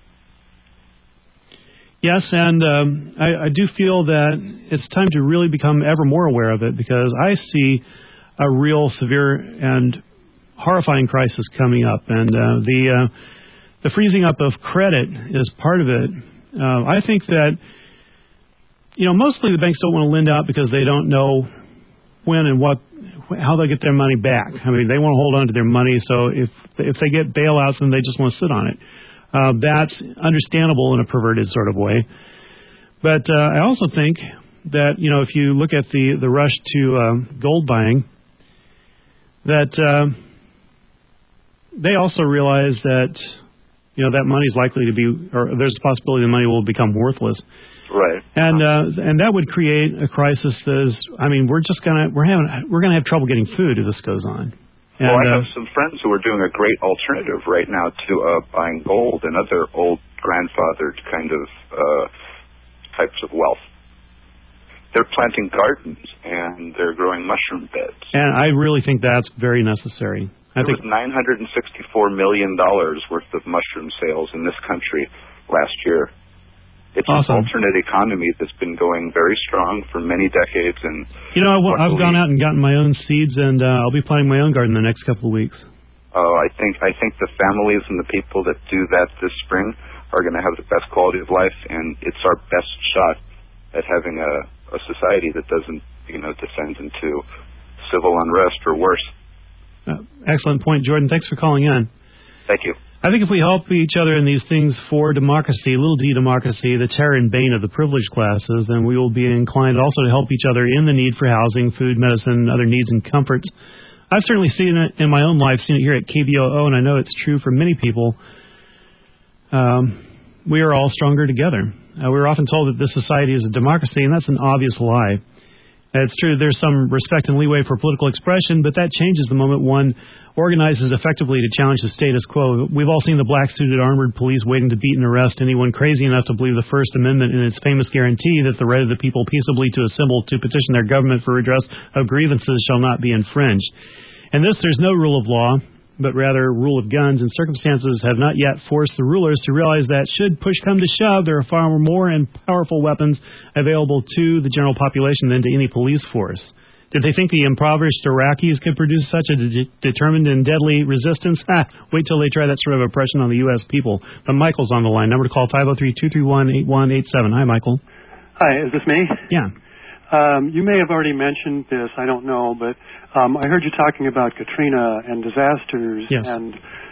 Yes, and um, I, I do feel that it's time to really become ever more aware of it because I see a real severe and horrifying crisis coming up, and uh, the uh, the freezing up of credit is part of it. Uh, I think that you know mostly the banks don't want to lend out because they don't know when and what how they'll get their money back. I mean, they want to hold on to their money, so if if they get bailouts, then they just want to sit on it. Uh, that's understandable in a perverted sort of way. But uh, I also think that, you know, if you look at the, the rush to uh, gold buying, that uh, they also realize that, you know, that money is likely to be, or there's a possibility the money will become worthless. Right. And uh, and that would create a crisis that is, I mean, we're just gonna we're having we're gonna have trouble getting food if this goes on. And, well, I uh, have some friends who are doing a great alternative right now to uh, buying gold and other old grandfathered kind of uh, types of wealth. They're planting gardens and they're growing mushroom beds. And I really think that's very necessary. I there think was nine hundred sixty-four million dollars worth of mushroom sales in this country last year. It's awesome. An alternate economy that's been going very strong for many decades. And you know, I've gone out and gotten my own seeds, and uh, I'll be planting my own garden the next couple of weeks. Oh, I think I think the families and the people that do that this spring are going to have the best quality of life, and it's our best shot at having a, a society that doesn't, you know, descend into civil unrest or worse. Uh, excellent point, Jordan. Thanks for calling in. Thank you. I think if we help each other in these things for democracy, little d democracy, the terror and bane of the privileged classes, then we will be inclined also to help each other in the need for housing, food, medicine, other needs and comforts. I've certainly seen it in my own life, seen it here at K B O O, and I know it's true for many people. Um, we are all stronger together. Uh, we're often told that this society is a democracy, and that's an obvious lie. It's true there's some respect and leeway for political expression, but that changes the moment one organizes effectively to challenge the status quo. We've all seen the black-suited armored police waiting to beat and arrest anyone crazy enough to believe the First Amendment and its famous guarantee that the right of the people peaceably to assemble to petition their government for redress of grievances shall not be infringed. In this, there's no rule of law, but rather rule of guns, and circumstances have not yet forced the rulers to realize that should push come to shove, there are far more and powerful weapons available to the general population than to any police force. Did they think the impoverished Iraqis could produce such a de- determined and deadly resistance? Ha! Wait till they try that sort of oppression on the U S people. But Michael's on the line. Number to call, five oh three, two three one, eight one eight seven. Hi, Michael. Hi, is this me? Yeah. Um, you may have already mentioned this, I don't know, but um, I heard you talking about Katrina and disasters. Yes. And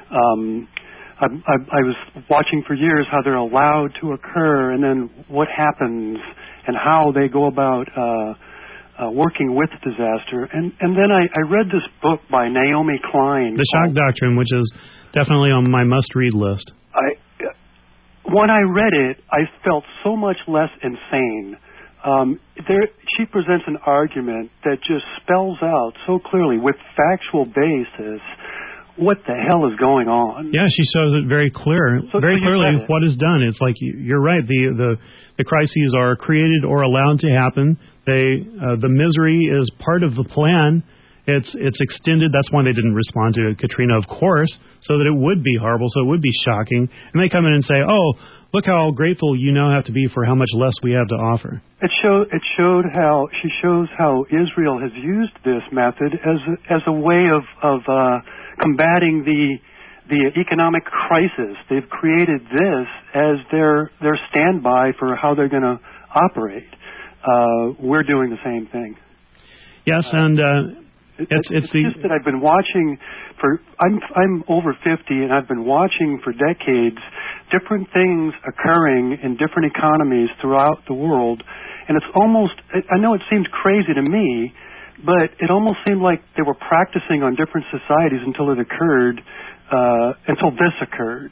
um, I, I, I was watching for years how they're allowed to occur and then what happens and how they go about uh, uh, working with disaster. And, and then I, I read this book by Naomi Klein. The Shock Doctrine, which is definitely on my must-read list. I, when I read it, I felt so much less insane. Um, there, she presents an argument that just spells out so clearly, with factual basis, what the hell is going on. Yeah, she shows it very clear, So- very so you clearly read it. what is done. It's like you- you're right. The the the crises are created or allowed to happen. They uh, the misery is part of the plan. It's it's extended. That's why they didn't respond to Katrina, of course, so that it would be horrible, so it would be shocking. And they come in and say, "Oh, look how grateful you now have to be for how much less we have to offer." It showed. It showed how she shows how Israel has used this method as a, as a way of of uh, combating the the economic crisis. They've created this as their their standby for how they're going to operate. Uh, we're doing the same thing. Yes, and uh, it's it's, it's the just that I've been watching for. I'm I'm over fifty, and I've been watching for decades different things occurring in different economies throughout the world, and it's almost. I know it seemed crazy to me, but it almost seemed like they were practicing on different societies until it occurred. Uh, until this occurred,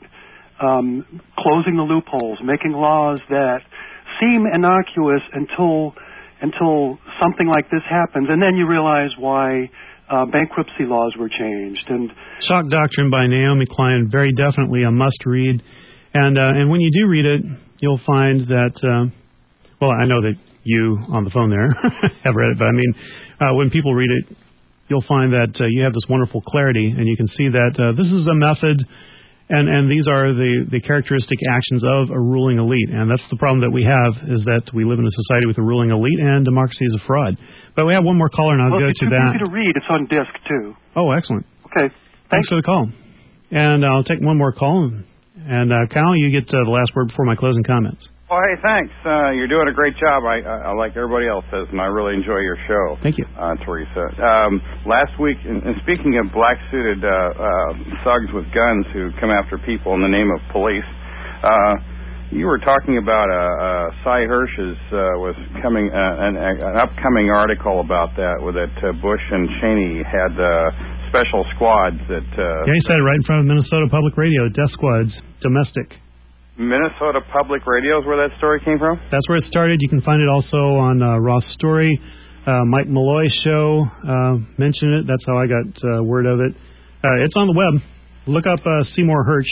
um, closing the loopholes, making laws that seem innocuous until until something like this happens, and then you realize why uh, bankruptcy laws were changed. And Shock Doctrine by Naomi Klein, very definitely a must-read. And uh, and when you do read it, you'll find that, uh, well, I know that you on the phone there have read it, but I mean, uh, when people read it, you'll find that uh, you have this wonderful clarity, and you can see that uh, this is a method, and, and these are the, the characteristic actions of a ruling elite. And that's the problem that we have, is that we live in a society with a ruling elite, and democracy is a fraud. But we have one more caller, and I'll well, go it's to easy that. to read. It's on disc, too. Oh, excellent. Okay. Thanks for the call. And I'll take one more call. And, uh, Kyle, you get uh, the last word before my closing comments. Well, hey, thanks. Uh, you're doing a great job. I, I, I like everybody else says, and I really enjoy your show. Thank you. Uh, Teresa. Um, last week, and, and speaking of black-suited uh, uh, thugs with guns who come after people in the name of police, uh, you were talking about uh, uh, Cy Hirsch's uh, was coming uh, an, an upcoming article about that, where that uh, Bush and Cheney had uh, special squads that. Uh, yeah, he said it right in front of Minnesota Public Radio, death squads, domestic. Minnesota Public Radio is where that story came from? That's where it started. You can find it also on uh, Ross Story. Uh, Mike Malloy's show uh, mentioned it. That's how I got uh, word of it. Uh, it's on the web. Look up uh, Seymour Hersh,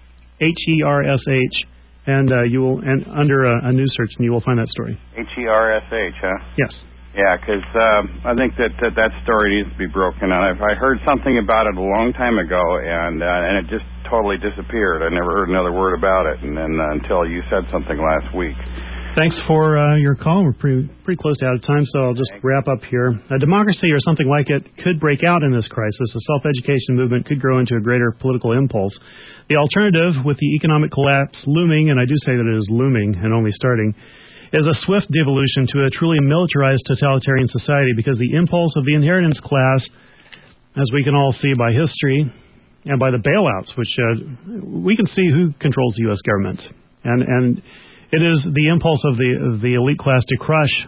H E R S H, and uh, you will and under a, a news search, and you will find that story. H E R S H, huh? Yes. Yeah, because um, I think that, that that story needs to be broken. And I, I heard something about it a long time ago, and uh, and it just totally disappeared. I never heard another word about it, and then uh, until you said something last week. Thanks for uh, your call. We're pretty pretty close to out of time, so I'll just wrap up here. A democracy or something like it could break out in this crisis. A self-education movement could grow into a greater political impulse. The alternative, with the economic collapse looming, and I do say that it is looming and only starting, is a swift devolution to a truly militarized totalitarian society, because the impulse of the inheritance class, as we can all see by history and by the bailouts, which uh, we can see who controls the U S government. And and it is the impulse of the of the elite class to crush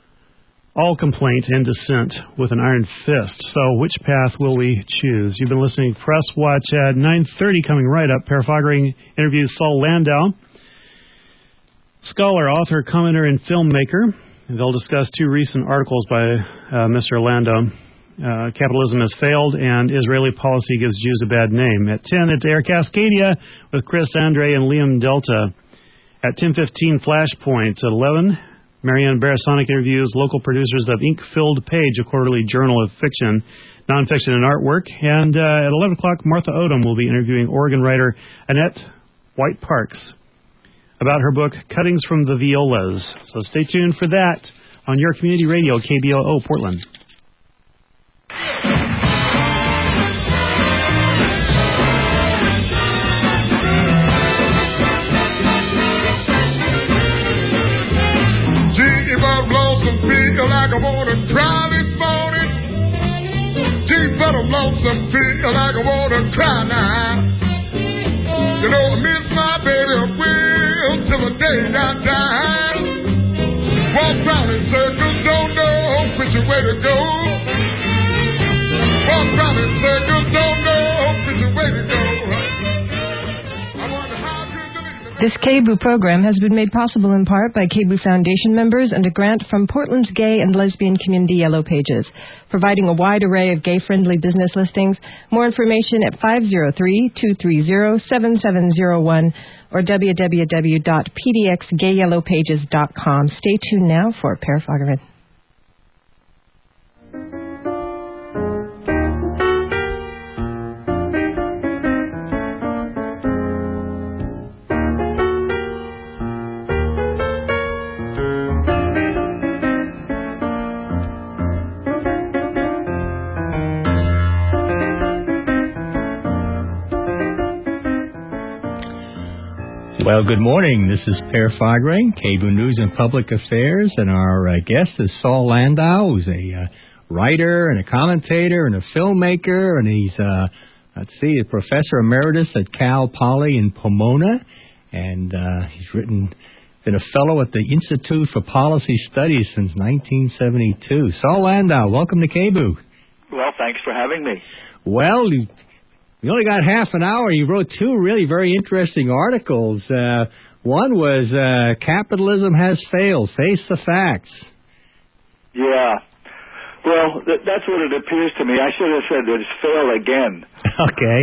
all complaint and dissent with an iron fist. So which path will we choose? You've been listening to Press Watch at nine thirty, coming right up. Parafaggering interviews Saul Landau, scholar, author, commentator, and filmmaker. They'll discuss two recent articles by uh, Mister Lando. Uh, capitalism has failed, and Israeli policy gives Jews a bad name. At ten, it's Air Cascadia with Chris Andre and Liam Delta. At ten fifteen, Flashpoint. At eleven, Marianne Barasonic interviews local producers of Ink-Filled Page, a quarterly journal of fiction, nonfiction, and artwork. And uh, at eleven o'clock, Martha Odom will be interviewing Oregon writer Annette White Parks about her book, Cuttings from the Violas. So stay tuned for that on your community radio, K B O O Portland. Feel like I wanna cry this morning. Gee, but I'm lonesome, feel like I wanna cry now. You know, I miss my baby, I will till the day I die. Walk round in circles, don't know which way to go. Walk round in circles, don't know which way to go. This K B O O program has been made possible in part by K B O O Foundation members and a grant from Portland's Gay and Lesbian Community Yellow Pages, providing a wide array of gay-friendly business listings. More information at five oh three, two three zero, seven seven zero one or w w w dot p d x gay yellow pages dot com. Stay tuned now for Per Fagerman. Well, good morning. This is Per Fagerman, K B O O News and Public Affairs, and our uh, guest is Saul Landau, who's a uh, writer and a commentator and a filmmaker, and he's, uh, let's see, a professor emeritus at Cal Poly in Pomona, and uh, he's written, been a fellow at the Institute for Policy Studies since nineteen seventy-two. Saul Landau, welcome to K B O O. Well, thanks for having me. Well, you We only got half an hour. You wrote two really very interesting articles. Uh, one was uh, Capitalism Has Failed. Face the Facts. Yeah. Well, th- that's what it appears to me. I should have said that it's failed again. Okay.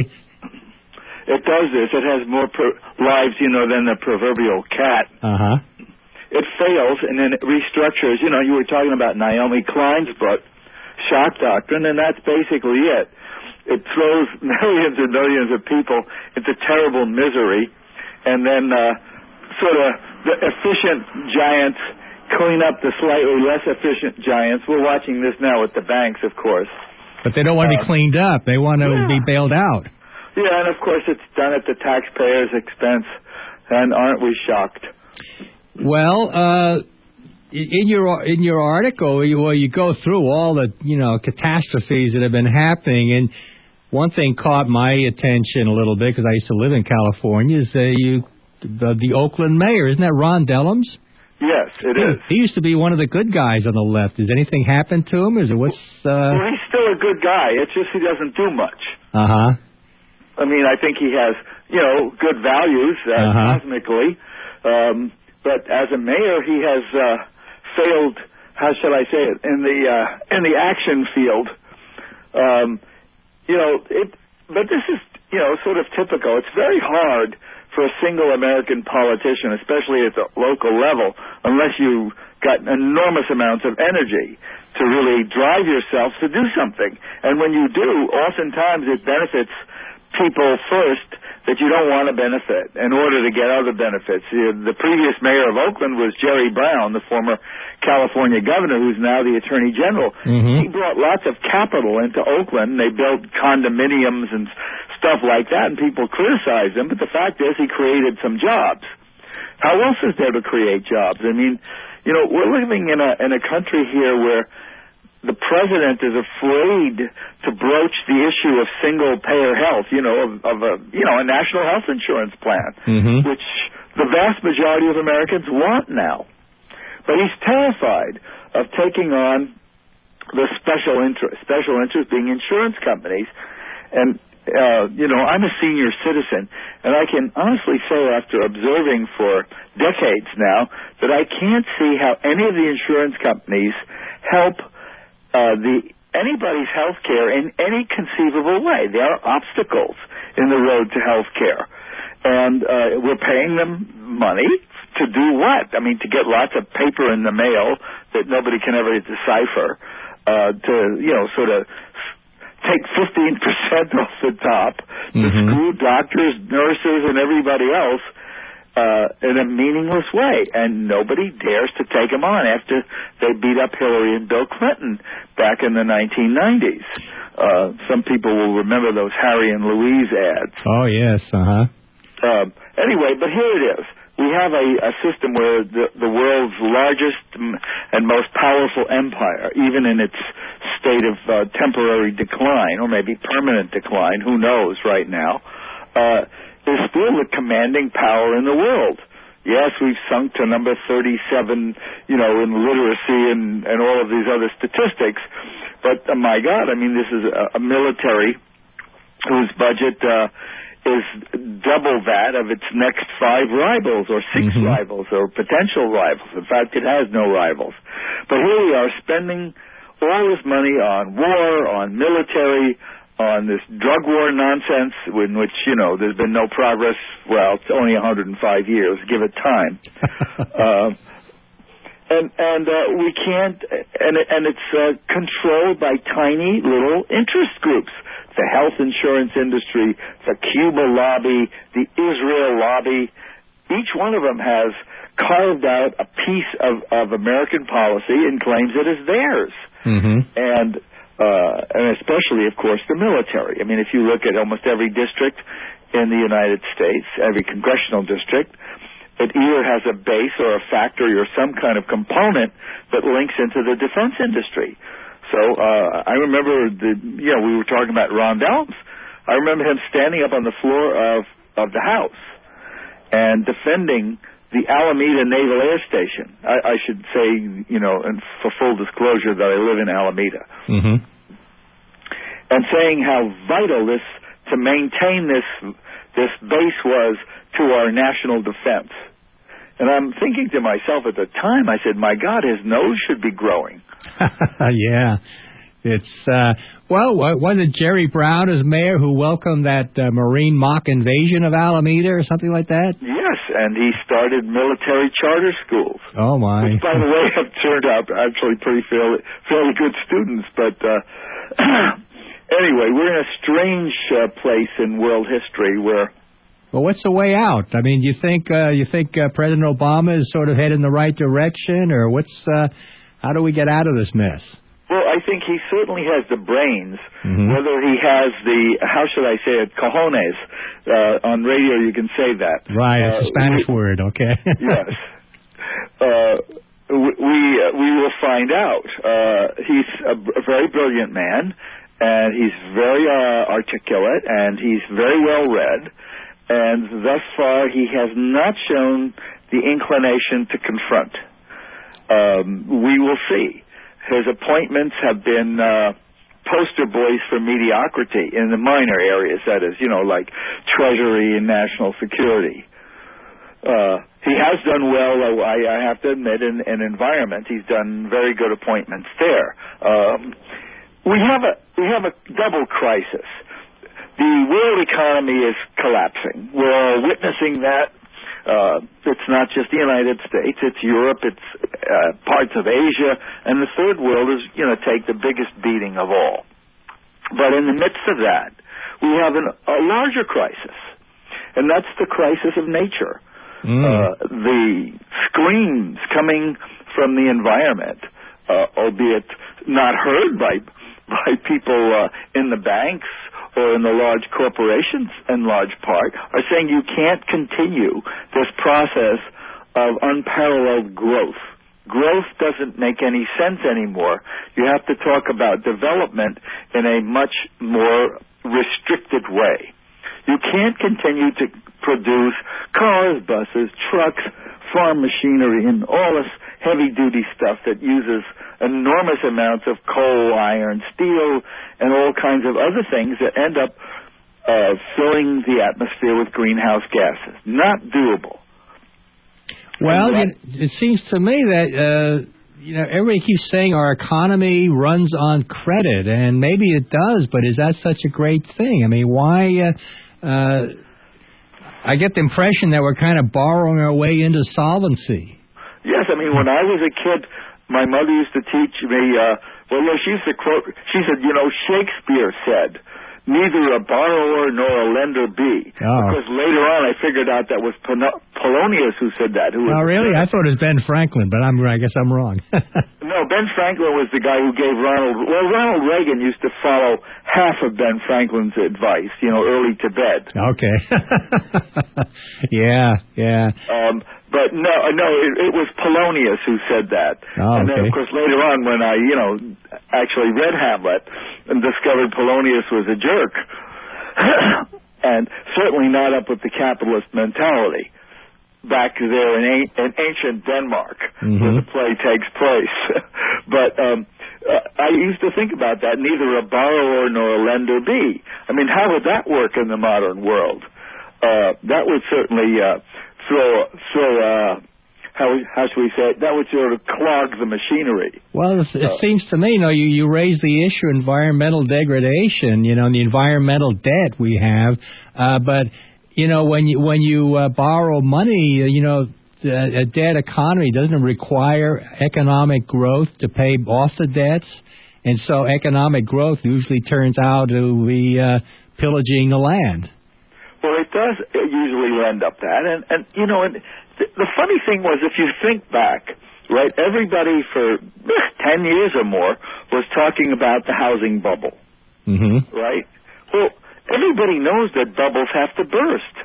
It does this. It has more pro- lives, you know, than the proverbial cat. Uh-huh. It fails, and then it restructures. You know, you were talking about Naomi Klein's book, Shock Doctrine, and that's basically it. It throws millions and millions of people into terrible misery, and then uh, sort of the efficient giants clean up the slightly less efficient giants. We're watching this now with the banks, of course. But they don't want to uh, be cleaned up. They want to yeah. be bailed out. Yeah, and of course it's done at the taxpayers' expense, and aren't we shocked? Well, uh... In your in your article, you, well, you go through all the you know catastrophes that have been happening, and one thing caught my attention a little bit because I used to live in California. Is uh, you the, the Oakland mayor? Isn't that Ron Dellums? Yes, it he, is. He used to be one of the good guys on the left. Has anything happened to him? Is it what's? Uh... Well, he's still a good guy. It's just he doesn't do much. Uh huh. I mean, I think he has you know good values uh, uh-huh. cosmically, um, but as a mayor, he has. Uh, failed, how shall I say it, in the uh, in the action field. Um, you know, it. But this is, you know, sort of typical. It's very hard for a single American politician, especially at the local level, unless you got enormous amounts of energy to really drive yourself to do something. And when you do, oftentimes it benefits people first that you don't want to benefit in order to get other benefits. The previous mayor of Oakland was Jerry Brown, the former California governor, who's now the attorney general. Mm-hmm. He brought lots of capital into Oakland. They built condominiums and stuff like that, and people criticized him. But the fact is he created some jobs. How else is there to create jobs? I mean, you know, we're living in a in a country here where the president is afraid to broach the issue of single-payer health, you know, of, of a, you know, a national health insurance plan, mm-hmm. which the vast majority of Americans want now. But he's terrified of taking on the special interest, special interest being insurance companies. And uh, you know, I'm a senior citizen, and I can honestly say after observing for decades now that I can't see how any of the insurance companies help uh, the anybody's health care in any conceivable way. There are obstacles in the road to health care, and uh, we're paying them money to do what? I mean, to get lots of paper in the mail that nobody can ever decipher, uh, to, you know, sort of take fifteen percent off the top to Mm-hmm. screw doctors, nurses, and everybody else uh, in a meaningless way. And nobody dares to take them on after they beat up Hillary and Bill Clinton back in the nineteen nineties. Uh, some people will remember those Harry and Louise ads. Oh, yes, uh-huh. Um, anyway, but here it is. We have a, a system where the, the world's largest and most powerful empire, even in its state of uh, temporary decline, or maybe permanent decline, who knows right now, uh, is still the commanding power in the world. Yes, we've sunk to number thirty-seven, you know, in literacy and, and all of these other statistics, but uh, my God, I mean, this is a, a military whose budget uh, is double that of its next five rivals or six Mm-hmm. rivals or potential rivals. In fact, it has no rivals. But here we are spending all this money on war, on military, on this drug war nonsense in which, you know, there's been no progress. Well, it's only one hundred five years. Give it time. uh, and and uh, we can't, and, and it's uh, controlled by tiny little interest groups. The health insurance industry, the Cuba lobby, the Israel lobby, each one of them has carved out a piece of, of American policy and claims it is theirs. Mm-hmm. And, uh, and especially, of course, the military. I mean, if you look at almost every district in the United States, every congressional district, it either has a base or a factory or some kind of component that links into the defense industry. So uh, I remember, the, you know, we were talking about Ron Dellums. I remember him standing up on the floor of, of the House and defending the Alameda Naval Air Station. I, I should say, you know, and for full disclosure, that I live in Alameda. Mm-hmm. And saying how vital this, to maintain this, this base was to our national defense. And I'm thinking to myself at the time, I said, my God, his nose should be growing. Yeah. It's, uh, well, was it Jerry Brown as mayor who welcomed that uh, Marine mock invasion of Alameda or something like that? Yes, and he started military charter schools. Oh, my. Which, by the way, have turned out actually pretty fairly, fairly good students. But uh, anyway, we're in a strange uh, place in world history where... Well, what's the way out? I mean, you think uh, you think uh, President Obama is sort of heading in the right direction, or what's uh, how do we get out of this mess? Well, I think he certainly has the brains. Mm-hmm. Whether he has the, how should I say it, cojones. Uh, on radio, you can say that. Right, it's uh, a Spanish we, word. Okay. Yes. Uh, we uh, we will find out. Uh, he's a, a very brilliant man, and he's very uh, articulate, and he's very well read. And thus far, he has not shown the inclination to confront. Um, we will see. His appointments have been uh, poster boys for mediocrity in the minor areas, that is, you know, like Treasury and national security. Uh, he has done well, I, I have to admit, in, in environment. He's done very good appointments there. Um, we have a we have a double crisis. The world economy is collapsing. We're all witnessing that. Uh, it's not just the United States. It's Europe. It's uh, parts of Asia. And the third world is going to take the biggest beating of all. But in the midst of that, we have an, a larger crisis. And that's the crisis of nature. Mm. Uh, the screams coming from the environment, uh, albeit not heard by, by people uh, in the banks, or in the large corporations in large part, are saying you can't continue this process of unparalleled growth. Growth doesn't make any sense anymore. You have to talk about development in a much more restricted way. You can't continue to produce cars, buses, trucks, farm machinery, and all this heavy-duty stuff that uses enormous amounts of coal, iron, steel, and all kinds of other things that end up uh, filling the atmosphere with greenhouse gases. Not doable. Well, it, it seems to me that, uh, you know, everybody keeps saying our economy runs on credit, and maybe it does, but is that such a great thing? I mean, why... Uh, uh, I get the impression that we're kind of borrowing our way into solvency. Yes, I mean, when I was a kid, my mother used to teach me, uh, well, yeah, she used to quote, she said, you know, Shakespeare said, neither a borrower nor a lender be. Oh. Because later on I figured out that was Pol- Polonius who said that. Who was oh, really? I thought it was Ben Franklin, but I'm, I guess I'm wrong. No, Ben Franklin was the guy who gave Ronald, well, Ronald Reagan used to follow half of Ben Franklin's advice, you know, early to bed. Okay. yeah, yeah. Um, but no, no, it, it was Polonius who said that. Oh, and then, okay. of course, later on when I, you know, actually read Hamlet and discovered Polonius was a jerk, and certainly not up with the capitalist mentality. Back there in, a- in ancient Denmark, mm-hmm. where the play takes place. But um, uh, I used to think about that, neither a borrower nor a lender be. I mean, how would that work in the modern world? Uh, that would certainly uh, throw, throw uh, how, how should we say it, that would sort of clog the machinery. Well, it, it uh, seems to me, you know, you, you raise the issue of environmental degradation, you know, and the environmental debt we have, uh, but... You know, when you when you uh, borrow money, uh, you know, a, a debt economy doesn't require economic growth to pay off the debts, and so economic growth usually turns out to be uh, pillaging the land. Well, it does usually end up that, and and you know, and th- the funny thing was, if you think back, right, everybody for ten years or more was talking about the housing bubble, mm-hmm. right? Well. Everybody knows that bubbles have to burst.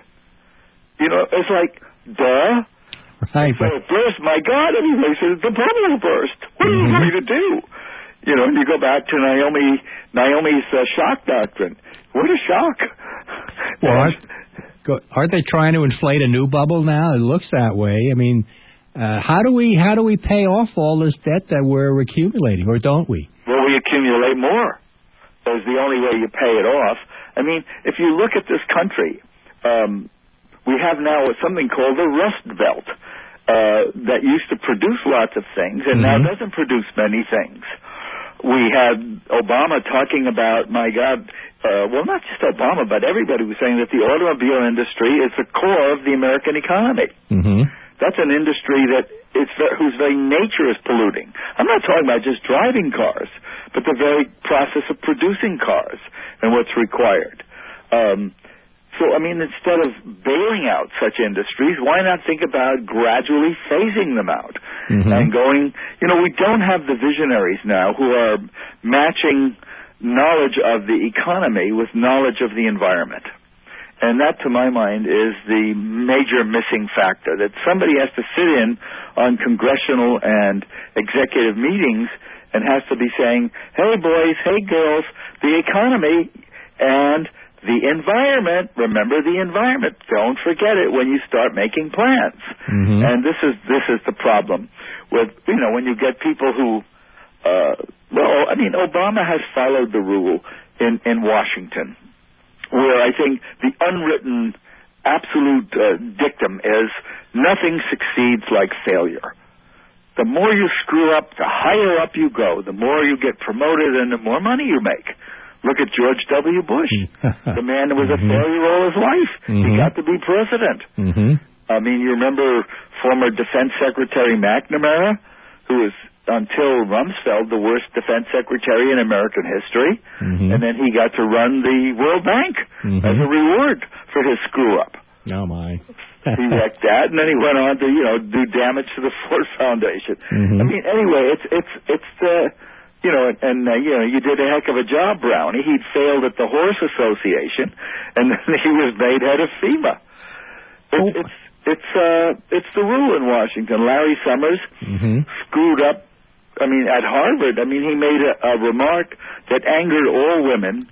You know, it's like, duh. Right. So it burst, my God, everybody says the bubble will burst. What are you going to do? You know, and you go back to Naomi, Naomi's uh, shock doctrine. What a shock. Well, aren't, aren't they trying to inflate a new bubble now? It looks that way. I mean, uh, how do we how do we pay off all this debt that we're accumulating, or don't we? Well, we accumulate more. That's the only way you pay it off. I mean, if you look at this country, um, we have now something called the Rust Belt uh, that used to produce lots of things and mm-hmm. now doesn't produce many things. We had Obama talking about, my God, uh, well, not just Obama, but everybody was saying that the automobile industry is the core of the American economy. Mm-hmm. That's an industry that it's whose very nature is polluting. I'm not talking about just driving cars, but the very process of producing cars and what's required. Um, so, I mean, instead of bailing out such industries, why not think about gradually phasing them out mm-hmm. and going, you know, we don't have the visionaries now who are matching knowledge of the economy with knowledge of the environment. And that, to my mind, is the major missing factor, that somebody has to sit in on congressional and executive meetings and has to be saying, hey, boys, hey, girls, the economy and the environment, remember the environment. Don't forget it when you start making plans. Mm-hmm. And this is this is the problem with, you know, when you get people who, uh, well, I mean, Obama has followed the rule in, in Washington, where I think the unwritten absolute uh, dictum is nothing succeeds like failure. The more you screw up, the higher up you go, the more you get promoted and the more money you make. Look at George W. Bush. The man was a mm-hmm. failure all his life. Mm-hmm. He got to be president. Mm-hmm. I mean, you remember former Defense Secretary McNamara, who was, until Rumsfeld, the worst defense secretary in American history, mm-hmm. and then he got to run the World Bank mm-hmm. as a reward for his screw-up. Oh, my. He wrecked that, and then he went on to, you know, do damage to the Ford Foundation. Mm-hmm. I mean, anyway, it's it's it's the, you know, and uh, you know, you did a heck of a job, Brownie. He'd failed at the Horse Association, and then he was made head of FEMA. It, oh. It's it's uh it's the rule in Washington. Larry Summers mm-hmm. screwed up. I mean, at Harvard, I mean, he made a, a remark that angered all women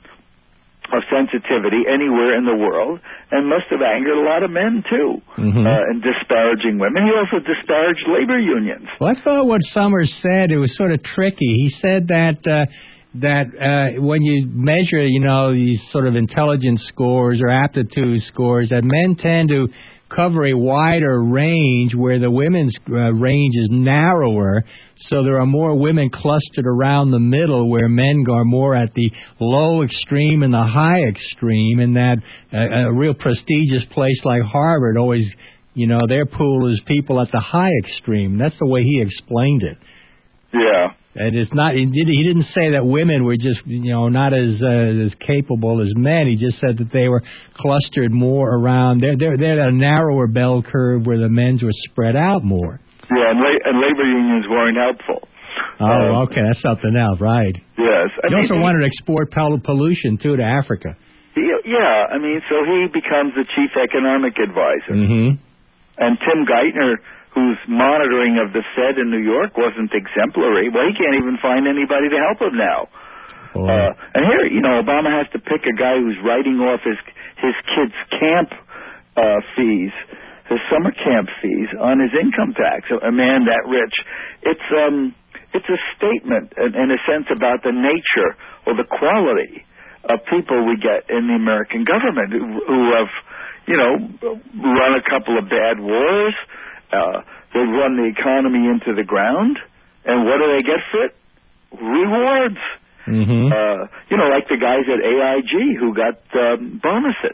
of sensitivity anywhere in the world, and must have angered a lot of men, too, mm-hmm. uh, in disparaging women. He also disparaged labor unions. Well, I thought what Summers said, it was sort of tricky. He said that uh, that uh, when you measure, you know, these sort of intelligence scores or aptitude scores, that men tend to cover a wider range where the women's uh, range is narrower, so there are more women clustered around the middle where men are more at the low extreme and the high extreme, and that uh, a real prestigious place like Harvard always, you know, their pool is people at the high extreme. That's the way he explained it. Yeah. And it's not. He didn't say that women were just, you know, not as uh, as capable as men. He just said that they were clustered more around. They're they're they're at a narrower bell curve where the men's were spread out more. Yeah, and, la- and labor unions weren't helpful. Oh, um, okay, that's something else, right? Yes. I He mean, also he, wanted to export pol- pollution too to Africa. He, yeah, I mean, so he becomes the chief economic advisor, Mm-hmm. and Tim Geithner, whose monitoring of the Fed in New York wasn't exemplary, well, he can't even find anybody to help him now. Oh. Uh, and here, you know, Obama has to pick a guy who's writing off his his kids' camp uh, fees, his summer camp fees on his income tax. A man that rich, it's um, it's a statement in, in a sense about the nature or the quality of people we get in the American government who, who have, you know, run a couple of bad wars. Uh, they run the economy into the ground, and what do they get for it? Rewards. Mm-hmm. Uh, you know, like the guys at A I G who got um, bonuses.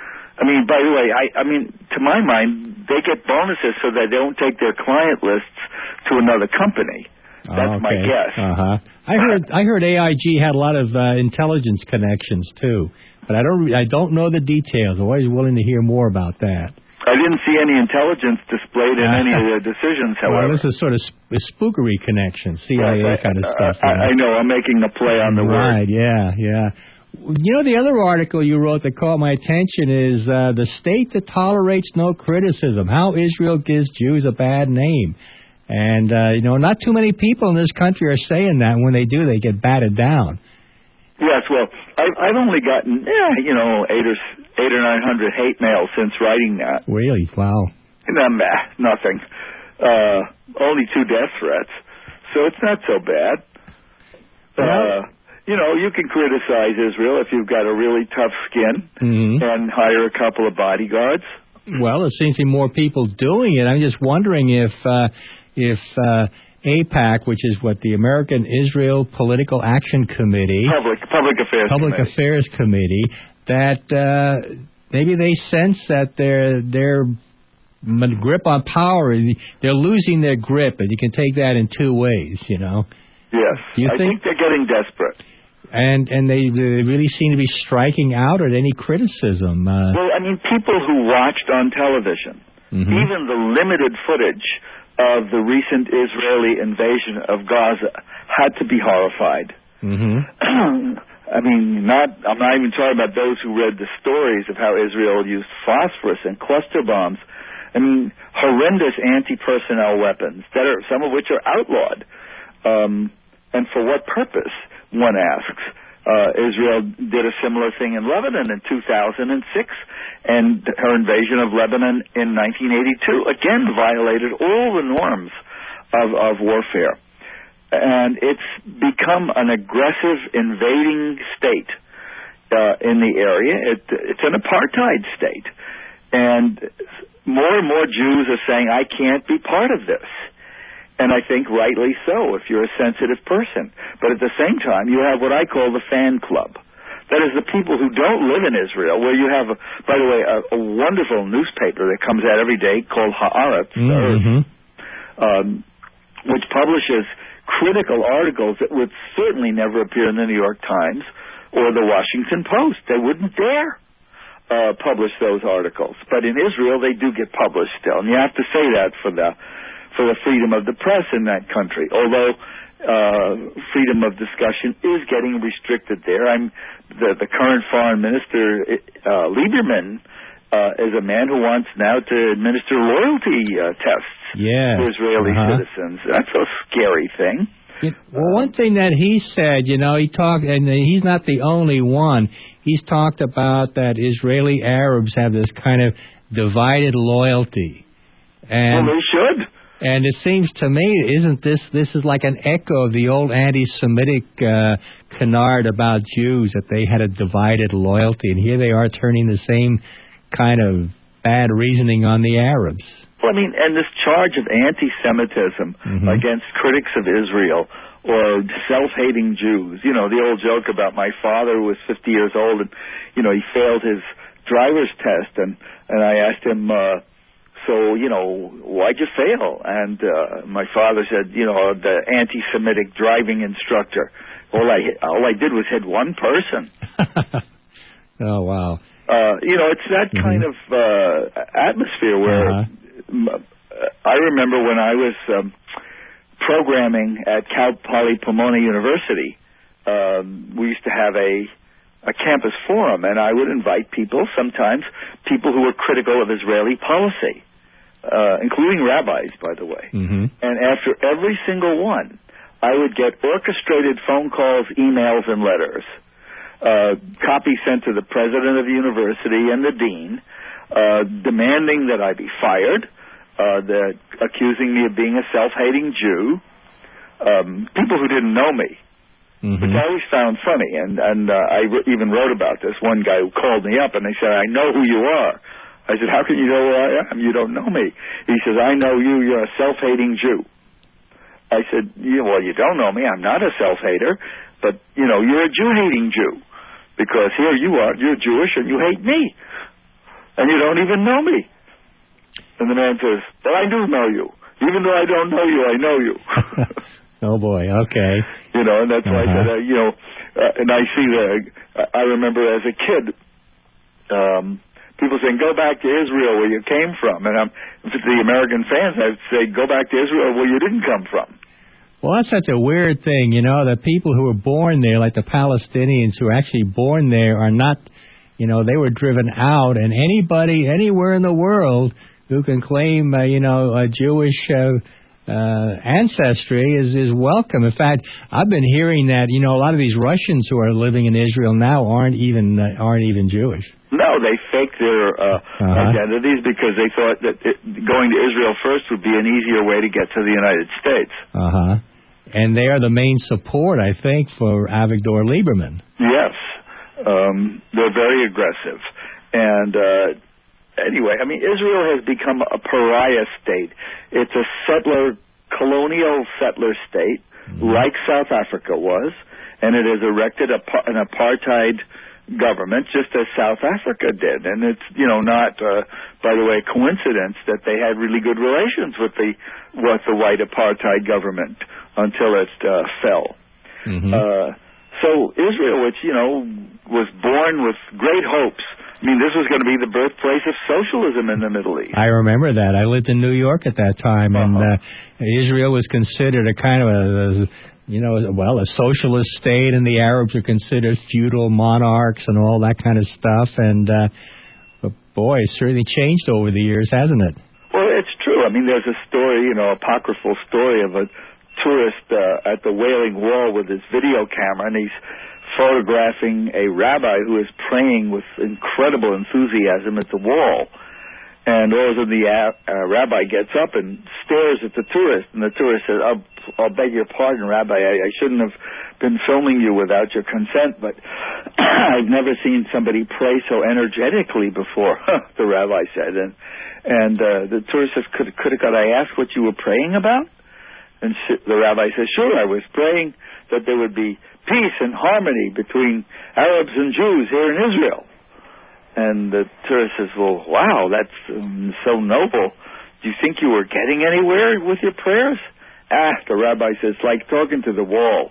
I mean, by the way, I, I mean, to my mind, they get bonuses so that they don't take their client lists to another company. That's okay. my guess. Uh-huh. I heard I heard A I G had a lot of uh, intelligence connections too, but I don't I don't know the details. I'm always willing to hear more about that. I didn't see any intelligence displayed in any of their decisions, however. Well, this is sort of sp- spookery connection, C I A Yes, I, kind of stuff. I, I, I know. I'm making a play on the right, word. yeah, yeah. You know, the other article you wrote that caught my attention is uh, the state that tolerates no criticism, how Israel gives Jews a bad name. And, uh, you know, not too many people in this country are saying that. When they do, they get batted down. Yes, well, I've, I've only gotten, eh, you know, eight or eight or nine hundred hate mail since writing that. Really? Wow. No, nah, nothing. Uh, only two death threats, so it's not so bad. Uh, you know, you can criticize Israel if you've got a really tough skin Mm-hmm. and hire a couple of bodyguards. Well, there seems to be more people doing it. I'm just wondering if uh, if uh, AIPAC, which is what the American Israel Political Action Committee, Public Public Affairs Public Committee. Affairs Committee, that uh, maybe they sense that their their grip on power, they're losing their grip, and you can take that in two ways, you know. Yes, Do you I think? think they're getting desperate. And and they, they really seem to be striking out at any criticism. Uh, Well, I mean, people who watched on television, mhm. even the limited footage of the recent Israeli invasion of Gaza, had to be horrified. Mm-hmm. I mean, not. I'm not even talking about those who read the stories of how Israel used phosphorus and cluster bombs. I mean, horrendous anti-personnel weapons that are some of which are outlawed. Um, and for what purpose? One asks. Uh, Israel did a similar thing in Lebanon in two thousand six, and her invasion of Lebanon in nineteen eighty-two again violated all the norms of, of warfare. And it's become an aggressive invading state uh, in the area. It, it's an apartheid state. And more and more Jews are saying, I can't be part of this. And I think rightly so, if you're a sensitive person. But at the same time, you have what I call the fan club. That is the people who don't live in Israel, where you have, a, by the way, a, a wonderful newspaper that comes out every day called Haaretz, mm-hmm. um, which publishes critical articles that would certainly never appear in the New York Times or the Washington Post. They wouldn't dare uh, publish those articles. But in Israel, they do get published still. And you have to say that for the for the freedom of the press in that country, although uh, freedom of discussion is getting restricted there. I'm the, the current foreign minister, uh, Lieberman, uh, is a man who wants now to administer loyalty uh, tests yes. to Israeli uh-huh. citizens. That's a scary thing. It, well, one thing that he said, you know, he talked, and he's not the only one. He's talked about that Israeli Arabs have this kind of divided loyalty. And well, they should. And it seems to me, isn't this, this is like an echo of the old anti-Semitic uh, canard about Jews, that they had a divided loyalty, and here they are turning the same kind of bad reasoning on the Arabs. Well, I mean, and this charge of anti-Semitism mm-hmm. against critics of Israel or self-hating Jews, you know, the old joke about my father who was fifty years old and, you know, he failed his driver's test, and, and I asked him, uh, so, you know, why'd you fail? And uh, my father said, you know, the anti-Semitic driving instructor. All I all I did was hit one person. Oh, wow. Uh, you know, it's that mm-hmm. kind of uh, atmosphere where uh-huh. I remember when I was um, programming at Cal Poly Pomona University, um, we used to have a a campus forum, and I would invite people, sometimes people who were critical of Israeli policy, uh, including rabbis, by the way. Mm-hmm. And after every single one, I would get orchestrated phone calls, emails, and letters, uh, copies sent to the president of the university and the dean, uh, demanding that I be fired, uh, that accusing me of being a self-hating Jew, um, people who didn't know me. Mm-hmm. Which I always found funny, and and uh, I re- even wrote about this. One guy who called me up, and they said, "I know who you are." I said, "How can you know who I am? You don't know me." He says, "I know you. You're a self-hating Jew." I said, yeah, "Well, you don't know me. I'm not a self-hater, but you know, you're a Jew-hating Jew, because here you are. You're Jewish, and you hate me, and you don't even know me." And the man says, "Well, I do know you. Even though I don't know you, I know you." Oh boy, okay. You know, and that's uh-huh. why I said, uh, you know, uh, and I see the, I remember as a kid, um, people saying, go back to Israel where you came from. And I'm, to the American fans, I'd say, go back to Israel where you didn't come from. Well, that's such a weird thing, you know, that people who were born there, like the Palestinians who are actually born there, are not, you know, they were driven out. And anybody, anywhere in the world who can claim, uh, you know, a Jewish uh, Uh, ancestry is, is welcome. In fact, I've been hearing that, you know, a lot of these Russians who are living in Israel now aren't even uh, aren't even Jewish. No, they faked their uh, uh-huh. identities because they thought that it, going to Israel first would be an easier way to get to the United States. Uh-huh. And they are the main support, I think, for Avigdor Lieberman. Yes. Um, they're very aggressive. And uh Anyway, I mean, Israel has become a pariah state. It's a settler, colonial settler state, mm-hmm. like South Africa was, and it has erected a, an apartheid government, just as South Africa did. And it's, you know, not, uh, by the way, coincidence that they had really good relations with the with the white apartheid government until it uh, fell. Mm-hmm. Uh, so Israel, which, you know, was born with great hopes. I mean, this was going to be the birthplace of socialism in the Middle East. I remember that. I lived in New York at that time, and uh, Israel was considered a kind of a, a, you know, well, a socialist state, and the Arabs are considered feudal monarchs and all that kind of stuff. And, uh, but boy, it's certainly changed over the years, hasn't it? Well, it's true. I mean, there's a story, you know, apocryphal story of a tourist uh, at the Wailing Wall with his video camera, and he's photographing a rabbi who is praying with incredible enthusiasm at the wall. And all of a sudden the uh, rabbi gets up and stares at the tourist, and the tourist says, I'll, I'll beg your pardon, Rabbi, I, I shouldn't have been filming you without your consent, but I've never seen somebody pray so energetically before, the rabbi said. And, and uh, the tourist says, could, could, could I ask what you were praying about? And the rabbi says, sure, I was praying that there would be peace and harmony between Arabs and Jews here in Israel. And the tourist says, well, wow, that's um, so noble. Do you think you were getting anywhere with your prayers? Ah, the rabbi says, like talking to the wall.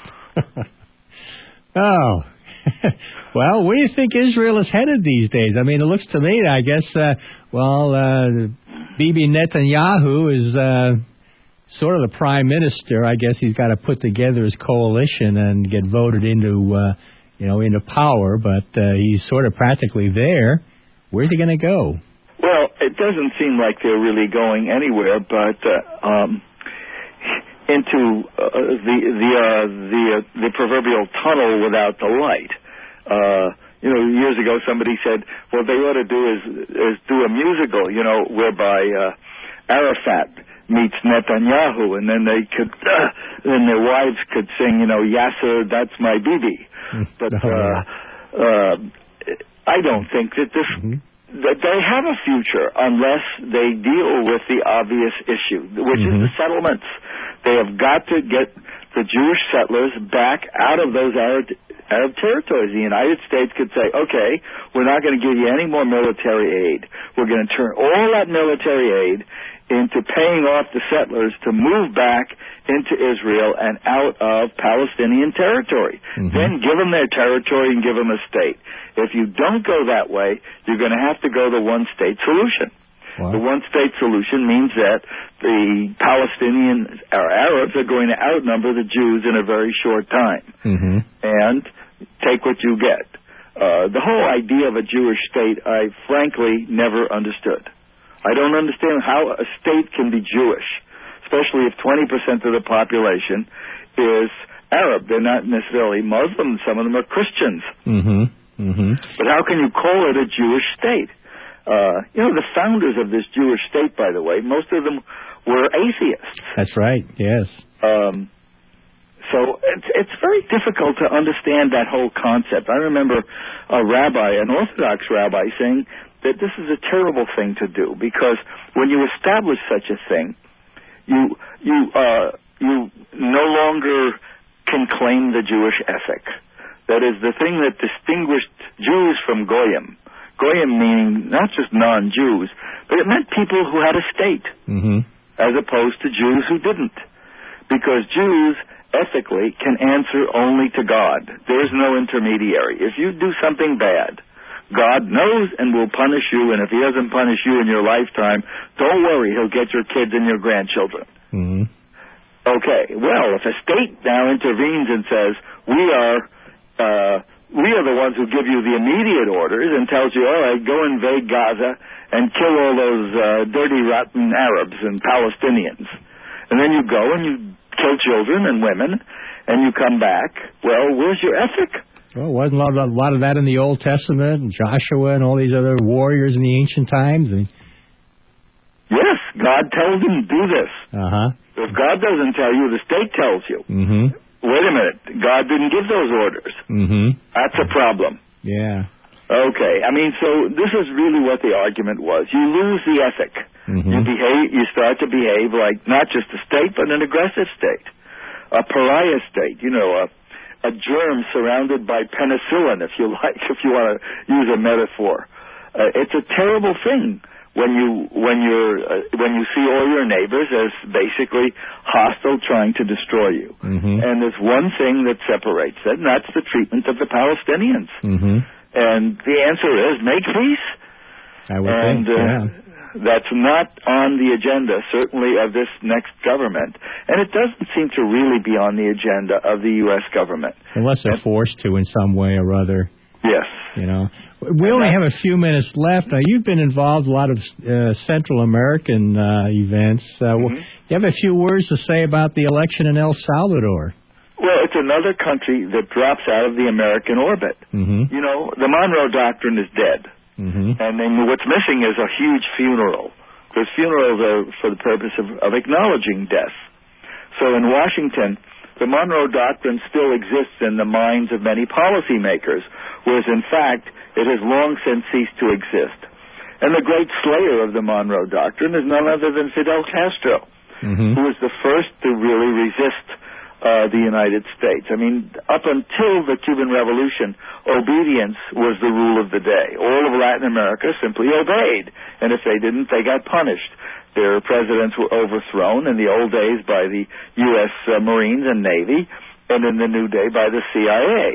Oh. Well, where do you think Israel is headed these days? I mean, it looks to me, I guess, uh, well, uh, Bibi Netanyahu is... Uh, sort of the prime minister. I guess he's got to put together his coalition and get voted into, uh, you know, into power. But uh, he's sort of practically there. Where's he going to go? Well, it doesn't seem like they're really going anywhere, but uh, um, into uh, the the uh, the uh, the proverbial tunnel without the light. Uh, you know, years ago somebody said, what they ought to do is is do a musical, you know, whereby uh, Arafat meets Netanyahu, and then they could, uh, then their wives could sing, you know, Yasser, that's my bibi. But uh, uh, I don't think that this mm-hmm. that they have a future unless they deal with the obvious issue, which mm-hmm. is the settlements. They have got to get the Jewish settlers back out of those Arab, Arab territories. The United States could say, okay, we're not going to give you any more military aid. We're going to turn all that military aid into paying off the settlers to move back into Israel and out of Palestinian territory. Mm-hmm. Then give them their territory and give them a state. If you don't go that way, you're going to have to go the one-state solution. Wow. The one-state solution means that the Palestinian or Arabs are going to outnumber the Jews in a very short time mm-hmm. and take what you get. Uh, the whole idea of a Jewish state, I frankly never understood. I don't understand how a state can be Jewish, especially if twenty percent of the population is Arab. They're not necessarily Muslims. Some of them are Christians. Mm-hmm. Mm-hmm. But how can you call it a Jewish state? Uh, you know, the founders of this Jewish state, by the way, most of them were atheists. That's right, yes. Um, so it's, it's very difficult to understand that whole concept. I remember a rabbi, an Orthodox rabbi, saying that this is a terrible thing to do because when you establish such a thing, you you uh, you no longer can claim the Jewish ethic. That is the thing that distinguished Jews from Goyim. Goyim meaning not just non-Jews, but it meant people who had a state, mm-hmm. as opposed to Jews who didn't. Because Jews, ethically, can answer only to God. There is no intermediary. If you do something bad, God knows and will punish you, and if he doesn't punish you in your lifetime, don't worry, he'll get your kids and your grandchildren. Mm-hmm. Okay, well, if a state now intervenes and says, we are... Uh, we are the ones who give you the immediate orders and tells you, all right, go invade Gaza and kill all those uh, dirty, rotten Arabs and Palestinians. And then you go and you kill children and women and you come back. Well, where's your ethic? Well, wasn't a lot, of, a lot of that in the Old Testament, and Joshua and all these other warriors in the ancient times? And... Yes, God tells them to do this. Uh-huh. If God doesn't tell you, the state tells you. Mm-hmm. Wait a minute. God didn't give those orders. Mm-hmm. That's a problem. Yeah. Okay. I mean, so this is really what the argument was. You lose the ethic. Mm-hmm. You behave. You start to behave like not just a state, but an aggressive state, a pariah state. You know, a, a germ surrounded by penicillin, if you like, if you want to use a metaphor. Uh, it's a terrible thing. When you when you're uh, when you see all your neighbors as basically hostile, trying to destroy you, mm-hmm. and there's one thing that separates it, and that's the treatment of the Palestinians. Mm-hmm. And the answer is make peace. I would and, think, yeah. Uh, that's not on the agenda, certainly of this next government, and it doesn't seem to really be on the agenda of the U S government, unless they're and, forced to in some way or other. Yes. You know, we only have a few minutes left. Now, you've been involved in a lot of uh, Central American uh, events. Uh, mm-hmm. You have a few words to say about the election in El Salvador. Well, it's another country that drops out of the American orbit. Mm-hmm. You know, the Monroe Doctrine is dead. Mm-hmm. And then what's missing is a huge funeral. Because funerals are for the purpose of, of acknowledging death. So in Washington, the Monroe Doctrine still exists in the minds of many policymakers, whereas in fact it has long since ceased to exist. And the great slayer of the Monroe Doctrine is none other than Fidel Castro, mm-hmm. who was the first to really resist uh, the United States. I mean, up until the Cuban Revolution, obedience was the rule of the day. All of Latin America simply obeyed, and if they didn't, they got punished. Their presidents were overthrown in the old days by the U S Uh, Marines and Navy, and in the new day by the C I A.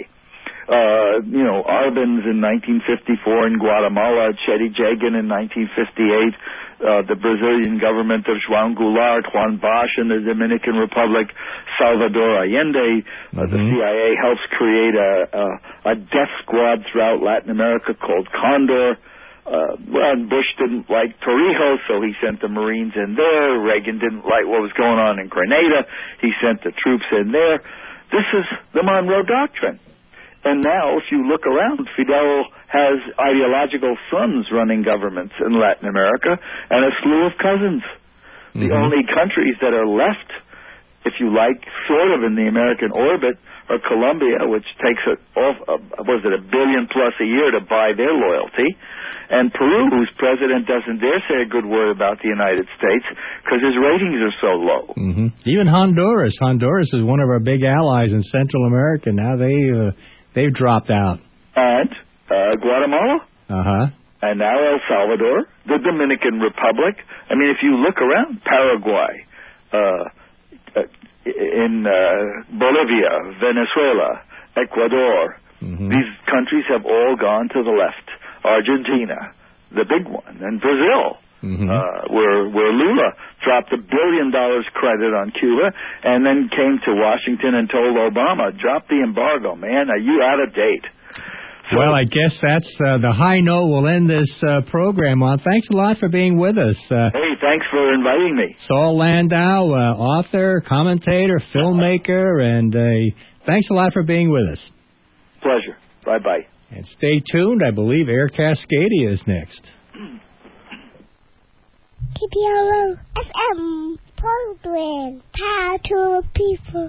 Uh, you know, Arbenz in nineteen fifty-four in Guatemala, Chedi Jagan in nineteen fifty-eight, uh, the Brazilian government of João Goulart, Juan Bosch in the Dominican Republic, Salvador Allende. Uh, mm-hmm. The C I A helps create a, a, a death squad throughout Latin America called Condor. Uh, well, Bush didn't like Torrijos, so he sent the Marines in there. Reagan didn't like what was going on in Grenada. He sent the troops in there. This is the Monroe Doctrine. And now, if you look around, Fidel has ideological sons running governments in Latin America and a slew of cousins. The Mhm. only countries that are left, if you like, sort of in the American orbit, are Colombia, which takes it off, uh, was it a billion plus a year to buy their loyalty, and Peru, whose president doesn't dare say a good word about the United States because his ratings are so low. hmm Even Honduras. Honduras is one of our big allies in Central America. Now they uh, they've dropped out. And uh, Guatemala, Uh huh. and now El Salvador, the Dominican Republic. I mean, if you look around, Paraguay, uh, uh, in uh, Bolivia, Venezuela, Ecuador, Mm-hmm. these countries have all gone to the left. Argentina, the big one, and Brazil, Mm-hmm. uh, where where Lula dropped a billion dollars credit on Cuba, and then came to Washington and told Obama, "Drop the embargo, man. Are you out of date?" So, Well, I guess that's uh, the high note we'll end this uh, program on. Thanks a lot for being with us. Uh, hey, thanks for inviting me. Saul Landau, uh, author, commentator, filmmaker, and uh, thanks a lot for being with us. Pleasure. Bye-bye. And stay tuned. I believe Air Cascadia is next. K P L O F M program. Power to the people.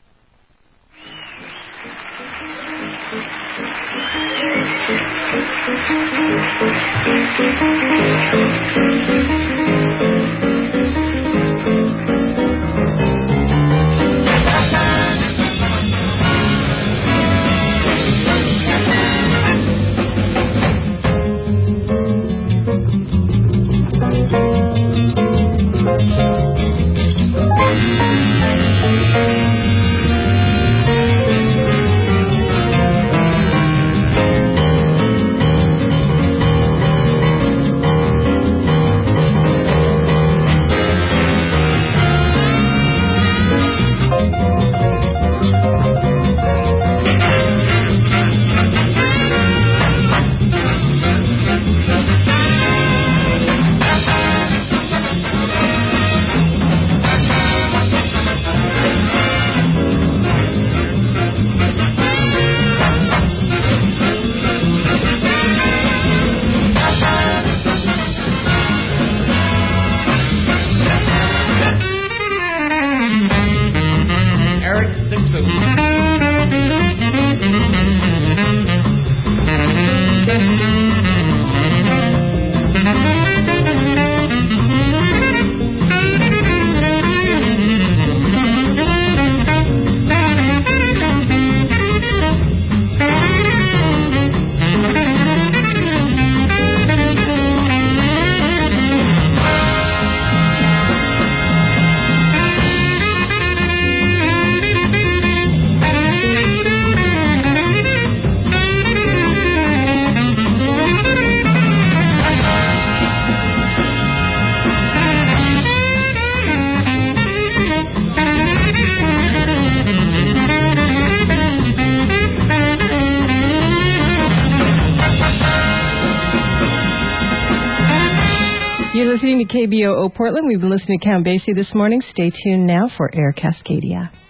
You're listening to K B O O Portland. We've been listening to Count Basie this morning. Stay tuned now for Air Cascadia.